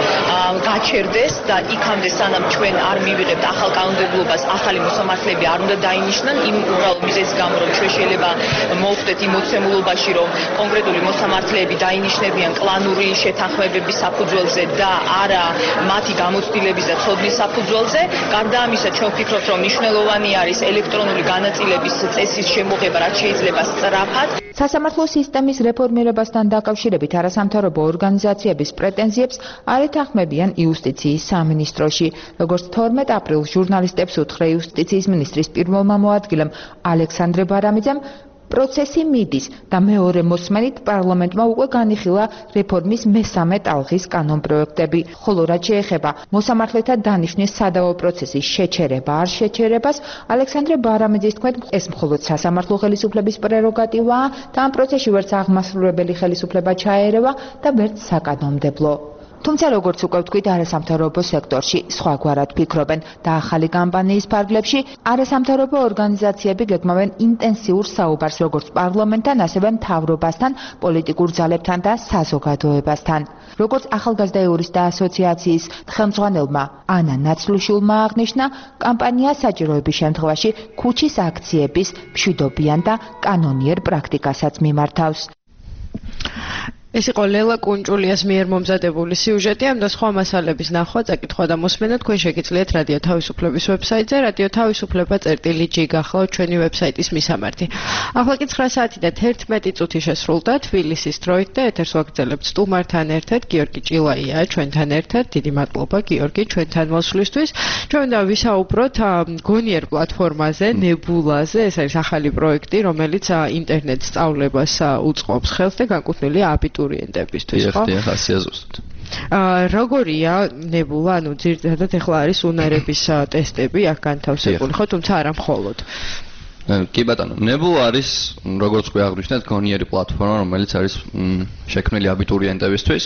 გაჩერდეს და იქამდე სანამ ჩვენ არ მივიღებთ ახალ კანონმდებლობას, ახალი მოსამართლეები არ უნდა დაინიშნან იმ უბრალოდ მიზეზის გამო, რომ ჩვენ შეიძლება მოვხდეთ იმ მოცემულობაში, რომ კონკრეტული მოსამართლეები დაინიშნებიან კლანური შეთანხმებების საფუძველზე და არა მათი გამოცდილების და ცოდნის საფუძველზე. გარდა ამისა, ჩვენ ვფიქრობთ, რომ მნიშვნელოვანი არის ელექტრონული განაწილების წესის შემოღება, რაც შეიძლება სწრაფად. სასამართლო სისტემის რეფორმირებასთან დაკავშირებით არასამთავრობო ორგანიზაციების პრეტენზიებს არ ეთანხმებიან იუსტიციის სამინისტროში. როგორც 12 აპრილს ჟურნალისტებს უთხრა იუსტიციის მინისტრის პირველმა მოადგილემ ალექსანდრე ბარამიძემ, პროცესი მიდის და მეორე მოსმენით პარლამენტმა უკვე განიხილა რეფორმის მესამე ტალღის კანონპროექტები. ხოლო რაც შეეხება მოსამართლეთა დანიშვნის სადავო პროცესის შეჩერება არ შეჩერებას, ალექსანდრე ბარამიძის თქმით, ეს მხოლოდ სასამართლო ხელისუფლების პრეროგატივაა და ამ პროცესში ვერც აღმასრულებელი ხელისუფლება ჩაერევა და ვერც საკანონმდებლო. თუმცა როგორც უკვე ვთქვით, არასამთავრობო სექტორში სხვაგვარად ფიქრობენ და ახალი კამპანიის ფარგლებში არასამთავრობო ორგანიზაციები გეგმავენ ინტენსიურ საუბარს როგორც პარლამენტთან, ასევე მთავრობასთან, პოლიტიკურ ძალებთან და საზოგადოებასთან. როგორც ახალგაზრდა იურისტთა ასოციაციის ხელმძღვანელმა ანა ნაცლუშულმა აღნიშნა, კამპანია საჭიროების შემთხვევაში ქუჩის აქციების მშვიდობიან და კანონიერ პრაქტიკასაც მიმართავს. ეს იყო ლელა კუნჭულიას მიერ მომზადებული სიუჟეტი. ამ და სხვა მასალების ნახვა, წაკითხვა და მოსმენა თქვენ შეგიძლიათ რადიო თავისუფლების ვებსაიტზე radiotavisupleba.gi გახლავთ ჩვენი ვებსაიტის მისამართი. ახლა კი 9 საათი და 11 წუთი შესრულდა თბილისის დროით და ეთერს ვაგრძელებთ სტუმართან ერთად. გიორგი ჭილაია ჩვენთან ერთად. დიდი მადლობა გიორგი ჩვენთან მოსვლისთვის. ჩვენ უნდა ვისაუბროთ გონიერ პლატფორმაზე, ნებულაზე. ეს არის ახალი პროექტი, რომელიც ინტერნეტ სწავლებას უწყობს ხელს და განკუთვნილია აბიტურიენტებისთვის, ხო? დიახ, ასია ზუსტად. როგორია ნებულა, ანუ ძირითადად ეხლა არის უნარების ტესტები აქ განთავსებული, ხო, თუმცა არა მხოლოდ. კი ბატონო, ნებულა არის, როგორც უკვე აღნიშნეთ, გონიერი პლატფორმა, რომელიც არის შექმნილი აბიტურიენტებისთვის.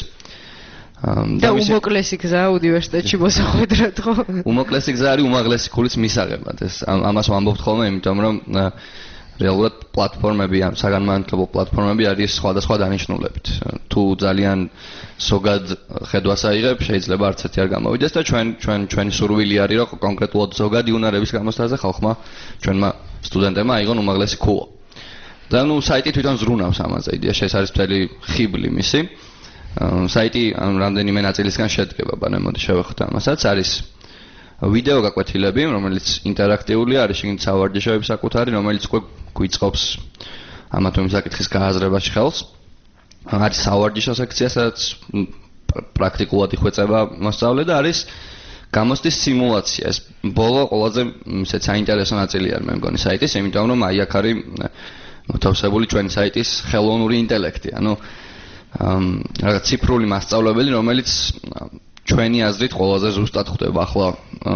და უმოკლესი გზა უნივერსიტეტში მოსახვედრად, ხო? უმოკლესი გზა არის უმაღლესი ქულის მისაღებად. ეს ამას ვამბობთ ხოლმე, იმიტომ რომ რეალურად პლატფორმები, ამ საგანმანათლებლო პლატფორმები არის სხვადასხვა დანიშნულებით. თუ ძალიან ზოგად ხედვას აიღებ, შეიძლება არც ერთი არ გამოვიდეს და ჩვენი სურვილი არის, რომ კონკრეტულად ზოგადი უნარების გამოსვლაზე ხალხმა, ჩვენმა სტუდენტებმა აიღონ უმაღლესი ქულა. და საიტი თვითონ ზრუნავს ამაზე, იდეაში ეს არის მთელი ხიბლი მისი. საიტი რამდენიმე ნაწილისგან შედგება, მოდი შევეხოთ ამასაც. არის ვიდეო გაკვეთილები, რომელიც ინტერაქტიულია, არის შიგნით სავარჯიშოების საკუთარი, რომელიც გვიწყობს ამა თუ იმ საკითხის გააზრებაში ხელს. არის სავარჯიშო სექცია, სადაც პრაქტიკულად იხვეწება მოსწავლე და არის გამოცდის სიმულაცია. ეს ბოლო ყველაზე ისეთ საინტერესო ნაწილი არის, მე მგონი, საიტის, იმიტომ რომ აი აქ არის მოთავსებული ჩვენი საიტის ხელოვნური ინტელექტი, ანუ რაღაც ციფრული მასწავლებელი, რომელიც ჩვენი აზრით ყველაზე ზუსტად ხვდება ახლა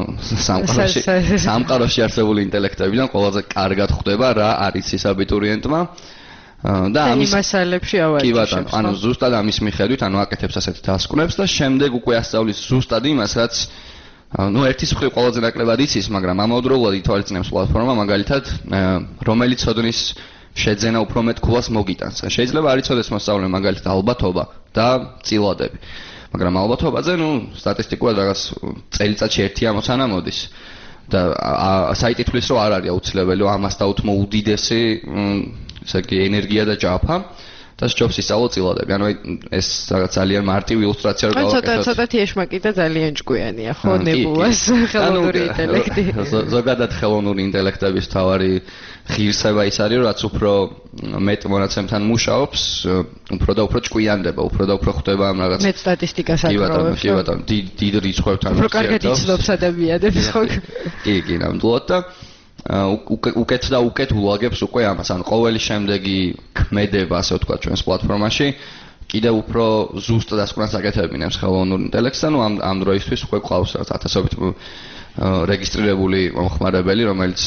სამყაროში არსებული ინტელექტებიდან ყველაზე კარგად ხვდება რა არის ის აბიტურიენტმა და ამის მასალებში ავადიშებს. კი ბატონო, ანუ ზუსტად ამის მიხედვით, ანუ აკეთებს ასეთ დასკვნებს და შემდეგ უკვე ასწავლის ზუსტად იმას, რაც ერთის მხრივ ყველაზე ნაკლებად იცის, მაგრამ ამავდროულად ითვალისწინებს პლატფორმა მაგალითად რომელი ცოდნის შეძენა უფრო მეტ ქულას მოგიტანს. შეიძლება არ იცოდეს მოსწავლე მაგალითად ალბათობა და წილადები. მაგრამ ალბათობაზე, სტატისტიკურად რაღაც წელიწადში ერთი ამოცანა მოდის. და საიტი თვლის, რომ არ არის აუცილებელი, რომ ამას დაუთმო უდიდესი, ესე იგი, ენერგია და ჯაფა და სჯობს ისწავლო წილადები. ანუ ეს რაღაც ძალიან მარტივი ილუსტრაცია რო გავაკეთოთ. ცოტათი ეშმაკი და ძალიან ჭკვიანია, ხო, ნებულას ხელოვნური ინტელექტი. ზოგადად ხელოვნური ინტელექტების თავარი ღირსება ის არის, რაც უფრო მეტ მონაცემთან მუშაობს, უფრო და უფრო ჭკვიანდება, უფრო და უფრო ხვდება ამ რაღაც მეტ სტატისტიკას აკროვებს. კი ბატონო, დიდ რიცხვებთან უფრო კარგად იცნობს ადამიანებს, ხო? კი, ნამდვილად და უკეთ და უკეთ ულაგებს უკვე ამას, ან ყოველი შემდეგი ქმედება, ასე ვთქვათ, ჩვენს პლატფორმაში კიდევ უფრო ზუსტ დასკვნას აკეთებინებს ხელოვნურ ინტელექტს და ამ დროისთვის უკვე ყავს ათასობით რეგისტრირებული მომხმარებელი, რომელიც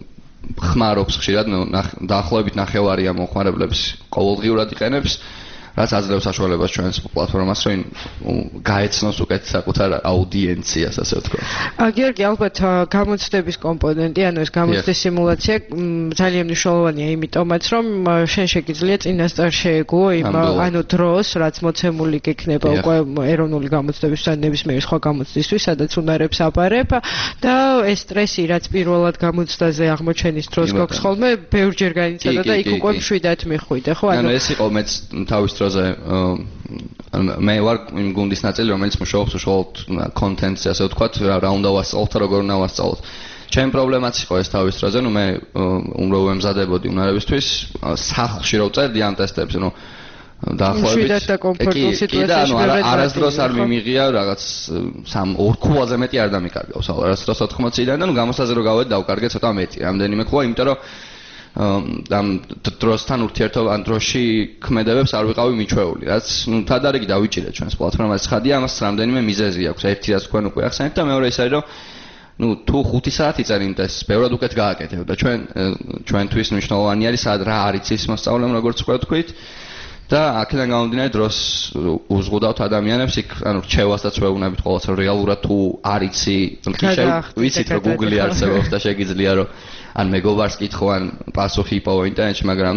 ხმარობს ხშირად, დაახლოებით 9 მომხმარებლებს ყოველდღიურად იყენებს, რაც აძლევს საშუალებას ჩვენს პლატფორმას, რომ გაეცნოს უკეთ საკუთარ აუდიენციას, ასე ვთქვათ. გიორგი, ალბათ გამოცდების კომპონენტი, ანუ ეს გამოცდის სიმულაცია ძალიან მნიშვნელოვანია, იმიტომაც რომ შენ შეგიძლია წინასწარ შეეგუო იმ ანუ დროს, რაც მოცემული გექნება უკვე ეროვნული გამოცდების ან ნებისმიერი სხვა გამოცდისთვის, სადაც უნარებს აბარებ და ეს სტრესი, რაც პირველად გამოცდაზე აღმოჩენის დროს გვაქვს ხოლმე, ბევრჯერ განიცადა და იქ უკვე მშვიდად მიხვიდე, ხო? ანუ ეს იყო მეც თავის დროზე მე ვარ იმ გუნდის ნაწილი, რომელიც მუშაობს უშუალოდ კონტენტზე, ასე ვთქვათ, რა უნდა ვასწავლოთ, როგორ უნდა ვასწავლოთ. ჩემი პრობლემაც იყო ეს თავის დროზე, მე უმრავლე ემზადებოდი უნარებისთვის, სახლში რო ვწერდი ამ ტესტებს, დაახლოებით და კომფორტულ სიტუაციაში არასდროს არ მიმიღია რაღაც 2 ქულაზე მეტი არ დამიკარგავს, არასდროს 80-დან და გამოსაზე რო გავედი დავკარგე ცოტა მეტი, რამდენიმე ქულა, იმიტომ რომ ამ დროსთან ურთიერთობამ დროში ქმედებებს არ ვიყავი მიჩვეული, რაც თადარიგი დავიჭირეთ ჩვენს პლატფორმაზე. ცხადია, ამას რამდენიმე მიზეზი აქვს. ერთი რაც თქვენ უკვე ახსენეთ და მეორე ის არის, რომ თუ 5 საათი წერ იმ ტესტს, ბევრად უკეთ გააკეთებ და ჩვენთვის მნიშვნელოვანი არის სად რა არის ის მოსწავლემ, როგორც თქვით. და აქედან გამომდინარე დროს უზღუდავთ ადამიანებს იქ ანუ რჩევასაც ვეუბნებით ყოველთვის რომ რეალურად თუ არ იცი ვიცით რომ Google-ი არსებობს და შეგიძლია რომ ან მეგობარს კითხო ან პასუხი იპოვო ინტერნეტში მაგრამ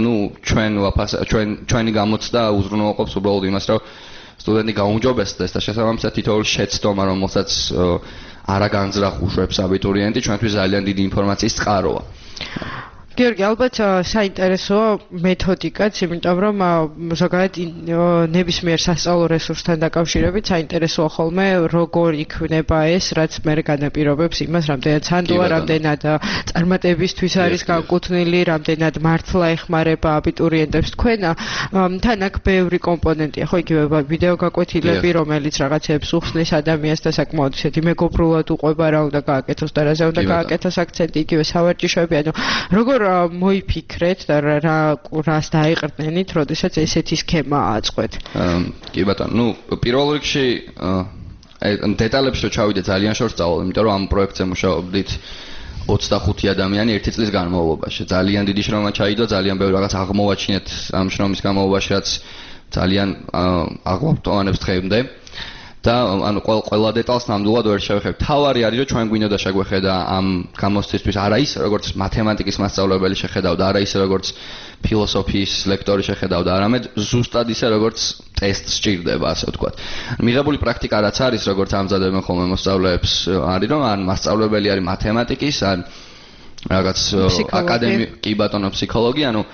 ჩვენი გამოცდა უზრუნველყოფს უბრალოდ იმას რომ სტუდენტი გაუმჯობესდეს და შესაბამისად თითოეული შეცდომა რომელსაც არა განზრახუშებს აბიტურიენტი ჩვენთვის ძალიან დიდი ინფორმაციის წყაროა. გიორგი, ალბათ საინტერესოა მეთოდიკაც, იმიტომ რომ ზოგადად ნებისმიერ სასწავლო რესურსთან დაკავშირებით საინტერესოა ხოლმე როგორ იქნება ეს, რაც მე განაპირობებს იმას, რამდენად სანდოა, რამდენად წარმატებისთვის არის განკუთვნილი, რამდენად მართლა ეხმარება აბიტურიენტებს თქვენ. თან აქ ბევრი კომპონენტია, ხო, იგივე ვიდეო გაკვეთილები, რომელიც რაღაცებს უხსნის ადამიანს და საკმაოდ ისეთი მეგობრულად უყვება რა უნდა გააკეთოს და რაზე უნდა გააკეთოს აქცენტი, იგივე სავარჯიშოები, ანუ როგორ მოიფიქრეთ და რას დაიყრდნენით, როდესაც ესეთი სქემა ააწყვეთ? კი ბატონო, პირველ რიგში დეტალებში ჩავიდე ძალიან შორს წავალ, იმიტომ რომ ამ პროექტზე მუშაობდით 25 ადამიანი 1 წლის განმავლობაში. ძალიან დიდი შრომა ჩაიდო, ძალიან ბევრი რაღაც აღმოვაჩინეთ ამ შრომის განმავლობაში, რაც ძალიან აღვავტოვანებს დღემდე. და ანუ ყველა დეტალს ნამდვილად ვერ შევეხებ. თავარი არის რომ ჩვენ გვინდა შეგვეხედა ამ გამოცდისთვის არა ის როგორც მათემატიკის მასწავლებელი შეხედავდა, არა ის როგორც ფილოსოფიის ლექტორი შეხედავდა, არამედ ზუსტად ისე როგორც ტესტს სჭირდება, ასე ვთქვათ. მიღებული პრაქტიკა რაც არის, როგორც ამზადებენ ხოლმე მოსწავლეებს, არის რომ ან მასწავლებელი არის მათემატიკის, ან რაღაც აკადემიკი ბატონო ფსიქოლოგი, ანუ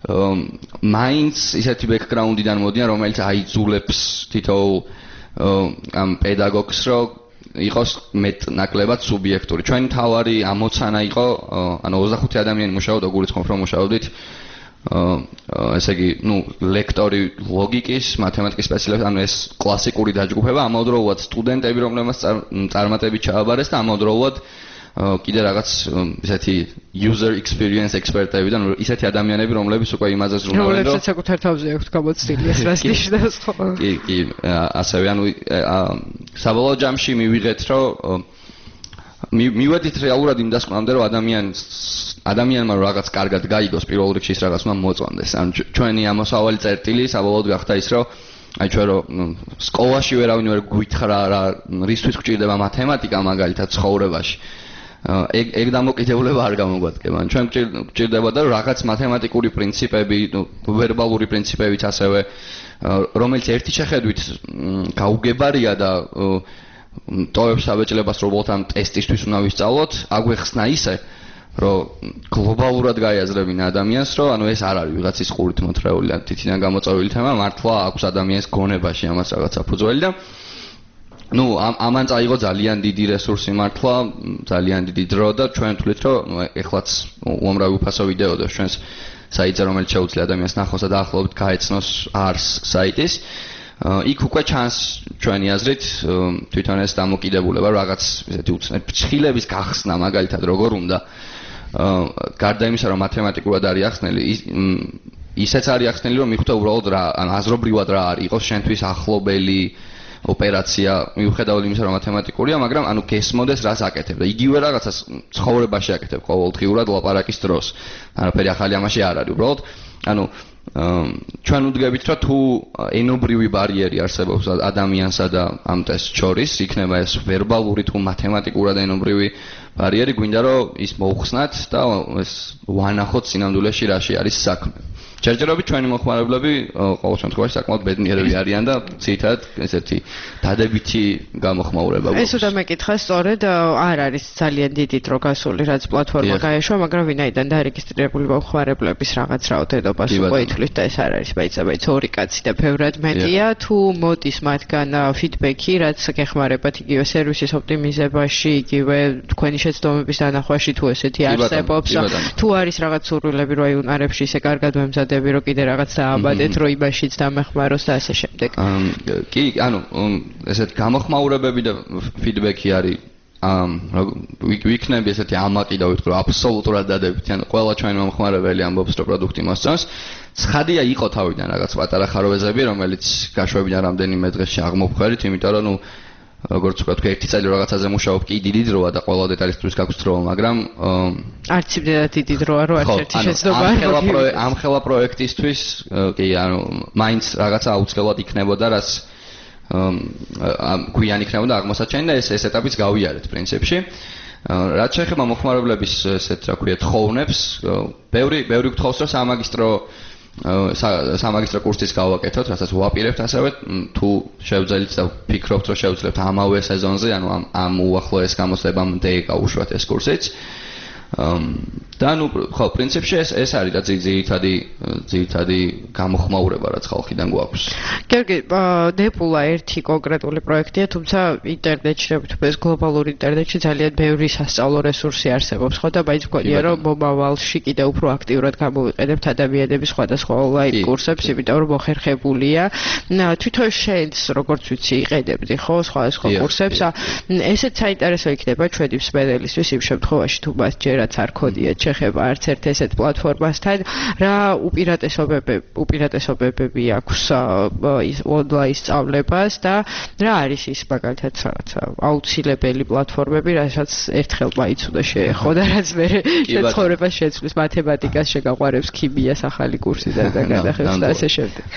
მაინც ისეთი ბექგრაუნდიდან მოდიან, რომელიც აიძულებს თითოეულ ამ პედაგოგს რომ იყოს მეტნაკლებად სუბიექტური. ჩვენი თავარი ამოცანა იყო, ანუ 25 ადამიანი მუშაობდა, გულისხმობ რომ მუშაობდით ესე იგი, ლექტორი ლოგიკის, მათემატიკის სპეციალისტი, ანუ ეს კლასიკური დაჯგუფება, ამავდროულად სტუდენტები, რომლებმაც წარმატებით ჩააბარეს და ამავდროულად კიდე რაღაც ისეთი user experience ექსპერტები და ისეთი ადამიანები, რომლებიც უკვე იმაზე ზრუნავენ, რომ რომლებსაც საკუთარ თავზე აქვთ გამოცდილი, ეს რას ნიშნავს ხო? კი, ასევე ანუ საბოლოო ჯამში მივიღეთ, რომ მივედით რეალურად იმ დასკვნამდე, რომ ადამიანმა რაღაც კარგად გაიგოს, პირველ რიგში ის რაღაც უნდა მოწონდეს. ანუ ჩვენი ამოსავალი წერტილი საბოლოოდ გახდა ის, რომ აი ჩვენ რომ სკოლაში ვერავინ ვერ გვითხრა რა რისთვის გვჭირდება მათემატიკა მაგალითად ცხოვრებაში. ეგ დამოკიდებულება არ გამოგვადგება. ჩვენ გვჭირდება და რაღაც მათემატიკური პრინციპები, ვერბალური პრინციპებიც ასევე, რომელიც ერთი შეხედვით გაუგებარია და ტოვებს საბეჭდებას, რომ უბრალოდ ამ ტესტისთვის უნდა ვისწავლოთ, აგვეხსნა ისე, რომ გლობალურად გაიაზრებინა ადამიანს, რომ ანუ ეს არ არის ვიღაცის ყურით მოთხრეული ან თითიდან გამოწვეული თემა, მართლა აქვს ადამიანის გონებაში ამას რაღაცა ფუძველი და ამან წაიღო ძალიან დიდი რესურსი მართლა, ძალიან დიდი დრო და ჩვენ ვთვლით, რომ ეხლაც უამრავი უფასო ვიდეოდებს ჩვენს საიტზე, რომელიც შეუძლია ადამიანს ნახოს და დაახლოებით გაეცნოს ars საიტის. იქ უკვე ჩანს ჩვენი აზრით თვითონ ეს დამოკიდებულება, რაღაც ესეთი უცნაური ფრჩხილების გახსნა მაგალითად როგორ უნდა. გარდა იმისა, რომ მათემატიკურად არის ახსნილი, ისეც არის ახსნილი, რომ მიხვდა უბრალოდ რა, ან აზრობრივად რა არის, იყოს შენთვის ახლობელი ოპერაცია მიუხედავად იმისა, რომ მათემატიკურია, მაგრამ ანუ გესმოდეს რას აკეთებ და იგივე რაღაცას ცხოვრებაში აკეთებ ყოველდღიურად ლაპარაკის დროს. არაფერი ახალი ამაში არ არის. უბრალოდ ანუ ჩვენ უდგებით, რომ თუ ენობრივი ბარიერი არსებობს ადამიანსა და ამ ტესტს შორის, იქნება ეს ვერბალური თუ მათემატიკურად ენობრივი ბარიერი, გვინდა რომ ის მოუხსნათ და ეს ვანახოთ სინამდვილეში რაში არის საქმე. ჯერჯერობით ჩვენი მოხმარებლები ყოველ შემთხვევაში საკმაოდ ბედნიერები არიან და ცითად ესეთი დადებითი გამოხმაურება გვაქვს. ეს უნდა მეკითხა სწორედ არ არის ძალიან დიდი დრო გასული, რაც პლატფორმა გაეშვა, მაგრამ ვინაიდან დარეგისტრირებული მოხმარებლების რაღაც რაოდენობას უკვე ითვლის და ეს არ არის ბაიც ორი კაცი და ბევრად მეტია, თუ მოდის მათგან ფიდბექი, რაც გეხმარებათ იგივე სერვისის ოპტიმიზებაში, იგივე თქვენი შეცდომების დანახვაში, თუ ესეთი არსებობს, თუ არის რაღაც სურვილები რო აიუნარებში ისე კარგად მემზადებით რომ კიდე რაღაც დააბადეთ, რომ იმაშიც დამეხმაროს და ასე შემდეგ. კი, ანუ ესეთ გამოხმაურებები და ფიდბექი არის ვიქნები ესეთი ამაყი და ვიტყვი რომ აბსოლუტურად დადებითი, ანუ ყველა ჩვენი მომხმარებელი ამბობს რომ პროდუქტი მოსწონს. ცხადია იყო თავიდან რაღაც პატარა ხარობეზები, რომელიც გაშვებიდან რამდენიმე დღეში აღმოფხვრით, იმიტომ რომ ნუ როგორც ვთქვი, ერთი წელი რაღაცაზე მუშაობ, კი დიდი დროა და ყველა დეტალისთვის გაქვს დრო, მაგრამ არც იმდენად დიდი დროა, რომ არც ერთი შეცდომა არ მოგვიყვება. ამ ხელა პროექტისთვის, კი, ანუ მაინც რაღაცა აუცილებლად იქნებოდა, რაც გვიან იქნებოდა აღმოსაჩენი და ეს ეტაპიც გავიარეთ პრინციპში. რაც შეეხება მოხმარებლების ესეთ რა ქვია თხოვნებს, ბევრი გთხოვს რომ სამაგისტრო კურსის გავაკეთოთ, რასაც ვაპირებთ ასევე თუ შევძელით და ფიქრობთ რომ შევძლებთ ამავე სეზონზე, ანუ ამ უახლოეს გამოცდებამდე გაუშვათ ეს კურსიც. და ნუ ხო პრინციპში ეს არის და ძირითადი გამოხმაურება რაც ხალხიდან გვაქვს. გიორგი, დეპულა ერთი კონკრეტული პროექტია, თუმცა ინტერნეტში, ეს გლობალური ინტერნეტში ძალიან ბევრი სასწავლო რესურსი არსებობს, ხო და მაინც მგონია რომ მომავალში კიდევ უფრო აქტიურად გამოვიყენებთ ადამიანების სხვადასხვა ონლაინ კურსებს, იმიტომ რომ მოხერხებულია. თვითონ შენს როგორც ვიცი იყენებდი ხო სხვადასხვა კურსებს. ესეც საინტერესო იქნება ჩვენი მსმენელისთვის იმ შემთხვევაში თუ მას ჯერაც არ ქონიათ შეხება არც ერთ ესეთ პლატფორმასთან, რა უპირატესობები აქვს ის ონლაინ სწავლებას და რა არის ის მაგალითად რაღაცა აუცილებელი პლატფორმები, რასაც ერთხელ მაინც უნდა შეეხო და რაც მე შეცხოვრებას შეცვლის მათემატიკას, შეგაყვარებს ქიმიას ახალი კურსი და გადახევს და ასე შემდეგ.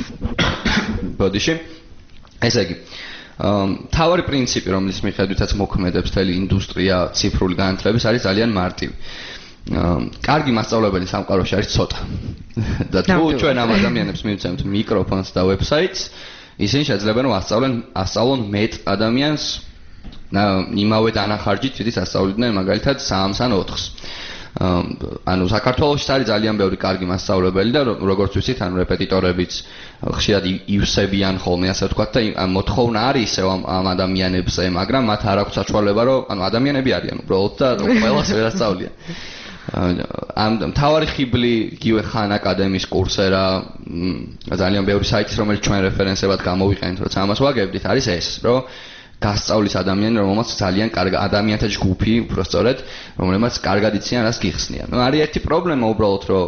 ბოდიში. ესე იგი თავარი პრინციპი, რომლის მიხედვითაც მოქმედებს მთელი ინდუსტრია ციფრული განათლების, არის ძალიან მარტივი. კარგი მასწავლებელი სამყაროში არის ცოტა. და თუ ჩვენ ამ ადამიანებს მივცემთ მიკროფონს და ვებსაიტს, ისინი შეძლებენ რომ ასწავლონ მეტ ადამიანს იმავე დანახარჯით, ვიდრე ასწავლიდნენ მაგალითად 3-ს ან 4-ს. ანუ საქართველოში არის ძალიან ბევრი კარგი მასწავლებელი და როგორც ვიცით, ანუ რეპეტიტორებიც ხშირად ივსებიან ხოლმე, ასე ვთქვათ და მოთხოვნა არის ისევ ამ ადამიანებზე, მაგრამ მათ არ აქვს საშუალება, რომ ანუ ადამიანები არიან უბრალოდ და ყველას ვერ ასწავლიან. მთავარი ხიბლი იგივე ხან აკადემიის კურსერა, ძალიან ბევრი საიტის, რომელიც ჩვენ რეფერენსებად გამოვიყენეთ, როცა ამას ვაგებდით, არის ეს, რომ გასწავლის ადამიანი, რომელმაც ძალიან კარგი ადამიანთა ჯგუფი, უბრალოდ, რომელმაც კარგად იციან, რას გიხსნიან. ნუ არის ერთი პრობლემა უბრალოდ, რომ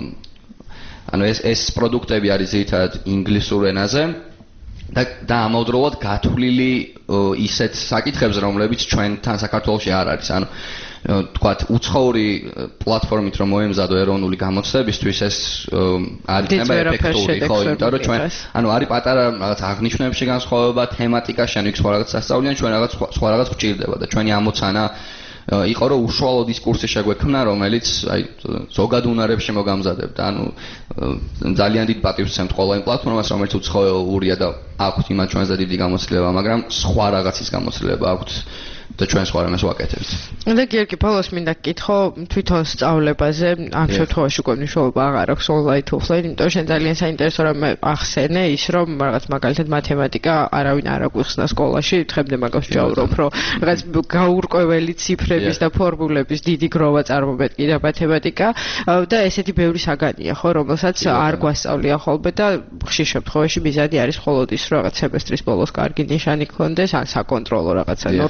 ანუ ეს პროდუქტები არის ძირითადად ინგლისურ ენაზე და ამავდროულად გათვლილი ისეთ საკითხებზე, რომლებიც ჩვენთან საქართველოში არ არის. ანუ თქვათ უცხოური პლატფორმით რომ მოემზადო ეროვნული გამოცდებისთვის ეს არ იქნება ეფექტური, ხო, იმიტომ რომ ჩვენ ანუ არის პატარა რაღაც აღნიშვნებში განსხვავება, თემატიკა შენ იქ სხვა რაღაც სასწავლიან, ჩვენ რაღაც სხვა რაღაც გვჭირდება და ჩვენი ამოცანა იყო რომ უშუალო დისკურსი შეგვექმნა, რომელიც აი ზოგად უნარებში მოგამზადებდა. ანუ ძალიან დიდ პატივს ვცემთ ყველა იმ პლატფორმას, რომელიც უცხოურია და აქვს იმათ ჩვენზე დიდი გამოცდილება, მაგრამ სხვა რაღაცის გამოცდილება აქვს და ჩვენ სხვა რამეს ვაკეთებთ. და გიორგი, ბოლოს მინდა გკითხო თვითონ სწავლებაზე, ამ შემთხვევაში უკვე მნიშვნელობა აღარ აქვს ონლაინ თუ ოფლაინ, იმიტომ რომ შენ ძალიან საინტერესო რამე ახსენე, ის რომ რაღაც მაგალითად მათემატიკა არავინ არ აგვიხსნა სკოლაში, დღემდე მაგას ვჯავრობ, რომ რაღაც გაურკვეველი ციფრების და ფორმულების დიდი გროვა წარმომედგინა მათემატიკა და ესეთი ბევრი საგანია, ხო, რომელსაც არ გვასწავლია ხოლმე და ხშირ შემთხვევაში მიზანი არის მხოლოდ ის, რომ რაღაც სემესტრის ბოლოს კარგი ნიშანი გქონდეს, ან საკონტროლო რაღაცა ნორმალურად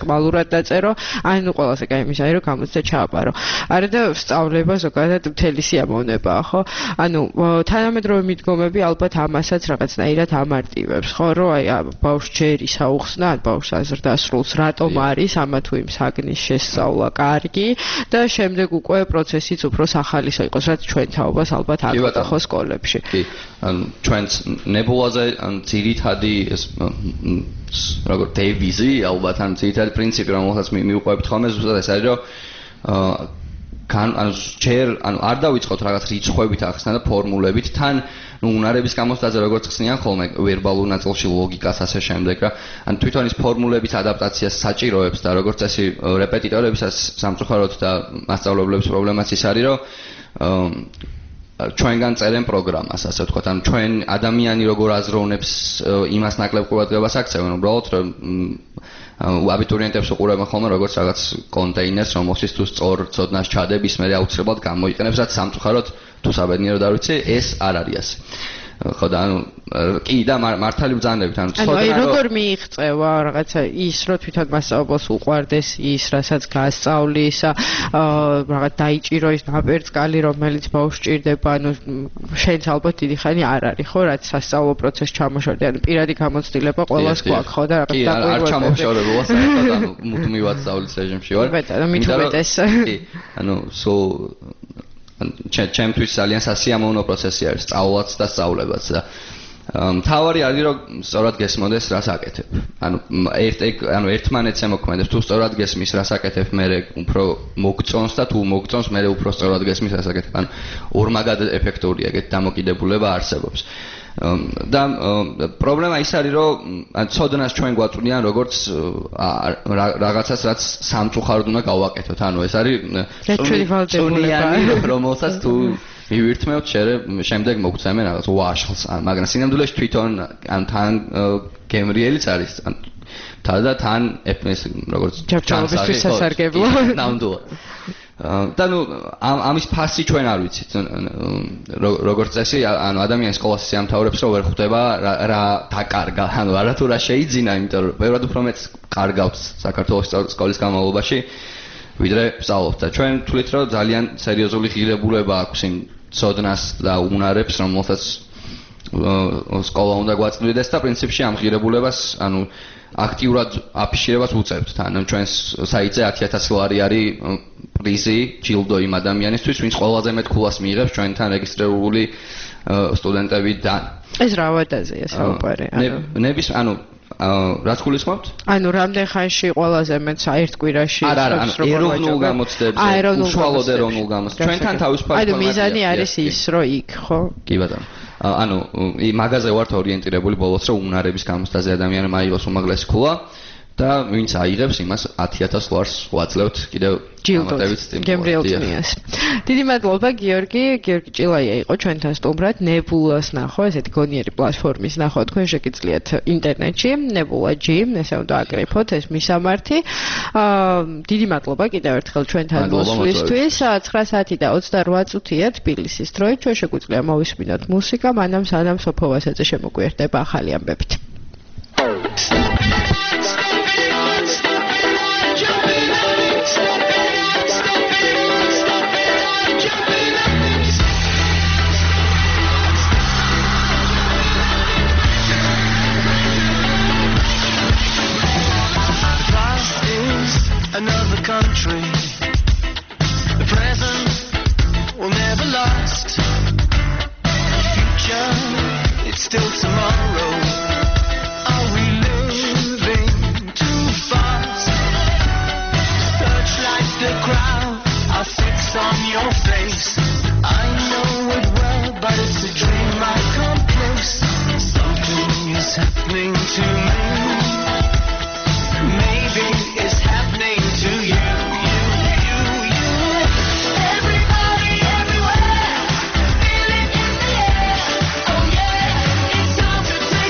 დაწერო, ანუ ყველაზე კაი იმის არის რომ გამოცდა ჩააბარო. არა და სწავლება ზოგადად მთელი სიამოვნებაა, ხო? ანუ თანამედროვე მიდგომები ალბათ ამასაც რაღაცნაირად ამარტივებს, ხო, რომ აი ბავშვს ჯერი საუხსნა, ან ბავშვს აზრდასრულს რატომ არის ამა თუ იმ საგნის შესწავლა კარგი და შემდეგ უკვე პროცესიც უფრო სახალისო იყოს, რაც ჩვენ თაობას ალბათ აკეთებს ხო სკოლებში. კი, ანუ ჩვენც ნებულაზე ძირითადი ეს როგორ დევიზი ალბათ ან ძირითადი პრინციპი რომელსაც მივყვებით ხოლმე ზუსტად ეს არის რომ ანუ ჯერ ანუ არ დავიწყოთ რაღაც რიცხვებით ახსნა და ფორმულებით თან ნუ უნარების გამოსტაზე როგორც ხსნიან ხოლმე ვერბალურ ნაწილში ლოგიკას ასე შემდეგ რა ან თვითონ ის ფორმულების ადაპტაციას საჭიროებს და როგორც წესი რეპეტიტორებისაც სამწუხაროდ და მასწავლებლების პრობლემაც ის არის რომ ჩვენგან წერენ პროგრამას ასე ვთქვათ ან ჩვენ ადამიანი როგორ აზროვნებს იმას ნაკლებ ყურადღებას აქცევენ უბრალოდ რომ აბიტურიენტებს უყურებენ ხოლმე როგორც რაღაც კონტეინერს რომელშიც თუ სწორ ცოდნას ჩადებს მე აუცილებლად გამოიყენებს რაც სამწუხაროდ თუ საბედნიეროდ არ ვიცი ეს არ არის ასე ხო და ანუ კი და მართალი ბრძანებით ანუ ცოტა აი როგორ მიიღწევა რაღაცა ის რომ თვითონ მასწავლებლს უყვარდეს ის რასაც გასწავლის რაღაც დაიჭირო ის ნაპერწკალი რომელიც ბავშვს ჭირდება ანუ შენც ალბათ დიდი ხანი არ არის ხო რაც სასწავლო პროცესს ჩამოშორდი ანუ პირადი გამოცდილება ყველას გვაქვს ხო და რაღაც დაკვირვება კი არ ჩამოშორებულა საერთოდ ანუ მუდმივად სწავლის რეჟიმში ვარ კი ანუ ჩემთვის ძალიან სასიამოვნო პროცესი არის სწავლაც და სწავლებაც და მთავარი არის რომ სწორად გესმოდეს რას აკეთებ. ანუ ერთმანეთს ემოქმედებს თუ სწორად გესმის რას აკეთებ მე უფრო მოგწონს და თუ მოგწონს მე უფრო სწორად გესმის რას აკეთებ. ანუ ორმაგად ეფექტურია ეგეთ დამოკიდებულება არსებობს. და პრობლემა ის არის რომ ცოდნას ჩვენ გვაწვდიან როგორც რაღაცას რაც სამწუხაროდ უნდა გავაკეთოთ. ანუ ეს არის წვნიანი რომელსაც თუ მივირთმევთ შემდეგ მოგცემენ რაღაც ვაშლს. მაგრამ სინამდვილეში თვითონ ან თან გემრიელიც არის. და თან ეს როგორც ჯანმრთელობისთვის სასარგებლო. ნამდვილად. და ნუ ამის ფასი ჩვენ არ ვიცით როგორც წესი ანუ ადამიანის სკოლას შეამთავრებს რომ ვერ ხვდება რა დაკარგა ანუ არათუ რა შეიძინა იმიტომ რომ ბევრად უფრო მეც კარგავს საქართველოს სკოლის განმავლობაში ვიდრე სწავლობთ და ჩვენ თვლით რომ ძალიან სერიოზული ღირებულება აქვს იმ ცოდნას და უნარებს რომელსაც სკოლა უნდა გვაწვდიდეს და პრინციპში ამ ღირებულებას ანუ აქტიურად აფიშირებას უწევთ თან ჩვენს საიტზე 10000 ლარი არის პრიზი ჯილდო იმ ადამიანისთვის ვინც ყველაზე მეტ ქულას მიიღებს ჩვენთან რეგისტრირებული სტუდენტებიდან ეს რა ვადაზეა საუბარი ნების ანუ რაც გულისხმობთ? ანუ რამდენ ხანში ყველაზე მეტ ერთ კვირაში არა ანუ ეროვნულ გამოცდებზე უშუალოდ ეროვნულ გამოცდებზე ჩვენთან თავისუფალი ანუ მიზანი არის ის რომ იქ ხო? კი ბატონო ანუ მაგაზე ვართ ორიენტირებული ბოლოს რომ უნარების გამოცდაზე ადამიანმა აიღოს უმაღლესი ქულა და ვინც აიღებს იმას 10000 ლარს ვაძლევთ კიდევ ჯილდოებით გემრიელწმიას. დიდი მადლობა გიორგი ჭილაია იყო ჩვენთან სტუმრად ნებულას ნახო ესეთი გონიერი პლატფორმის ნახო თქვენ შეგიძლიათ ინტერნეტში ნებულა ჯიმ ესე უნდა აკრიფოთ ეს მისამართი. დიდი მადლობა კიდევ ერთხელ ჩვენთან მოსვლისთვის 9 საათი და 28 წუთია თბილისის დროით ჩვენ შეგვიძლია მოვისმინოთ მუსიკა მანამ სანამ სოფოვასაძე შემოგვიერთდება ახალი ამბებით. Another country. The present will never last. The future, it's still tomorrow. Are we living too fast? Searchlight the crowd, I'll fix on your face. I know it well, but it's a dream I can't place. Something is happening to me. Maybe it's happening to you. Everybody, everywhere, feel it in the air. Oh yeah, it's time to take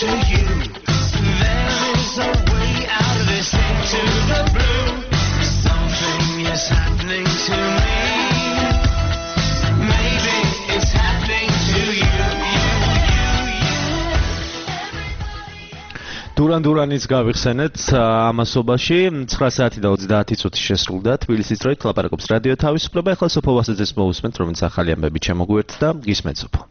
to you. There is a way out of this into the blue. Something is happening to me. Maybe it's happening to you. დურან-დურანის გავიხსენეთ ამასობაში 9 საათი და 30 წუთი შესრულდა თბილისის დროით ლაპარაკობს რადიო თავისუფლება. ახლა სოფო ვასაძეს მოусმენთ, რომელიც ახალი ამბები შემოგვიერთდა. გისმენთ სოფო.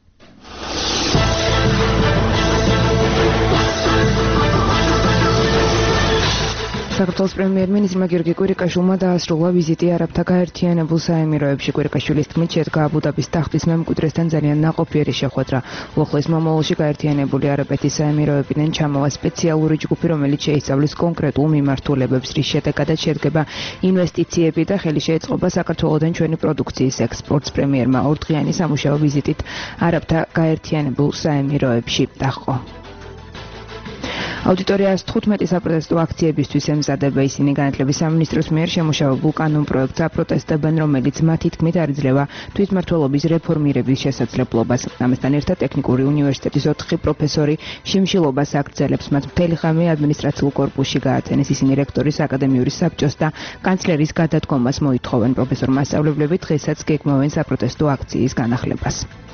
საქართველოს პრემიერ-მინისტრმა გიორგი კვირიკაშვილმა დაასრულა ვიზიტი არაბთა გაერთიანებულ საემიროებში. კვირიკაშვილის თქმით, შედგა აბუ-დაბის ტახტის მემკვიდრესთან ძალიან ნაყოფიერი შეხვედრა. უახლოეს მომავალში გაერთიანებული არაბეთის საემიროებიდან ჩამოვა სპეციალური ჯგუფი, რომელიც შეისწავლის კონკრეტულ მიმართულებებს, რის შედეგადაც შედგება ინვესტიციები და ხელი შეეწყობა საქართველოდან ჩვენი პროდუქციის ექსპორტს. პრემიერმა ორდღიანი სამუშაო ვიზიტით არაბთა გაერთიანებულ საემიროებში დაჰყო. Auditorias 15 საპროტესტო აქციებისთვის ემზადება. ისინი განათლების სამინისტროს მიერ შემუშავებულ კანონპროექტს აპროტესტებენ, რომელიც მათი თქმით არ იძლევა თვითმმართველობის რეფორმირების შესაძლებლობას. ამასთან ერთად ტექნიკური უნივერსიტეტის 4 პროფესორი შიმშილობას აგრძელებს. მათ მთელი ღამე ადმინისტრაციულ კორპუსში გაათენეს. ისინი რექტორის აკადემიური საბჭოს და კანცლერის გადადგომას მოითხოვენ. პროფესორ მასწავლებლები დღესაც გეგმავენ საპროტესტო აქციის განახლებას.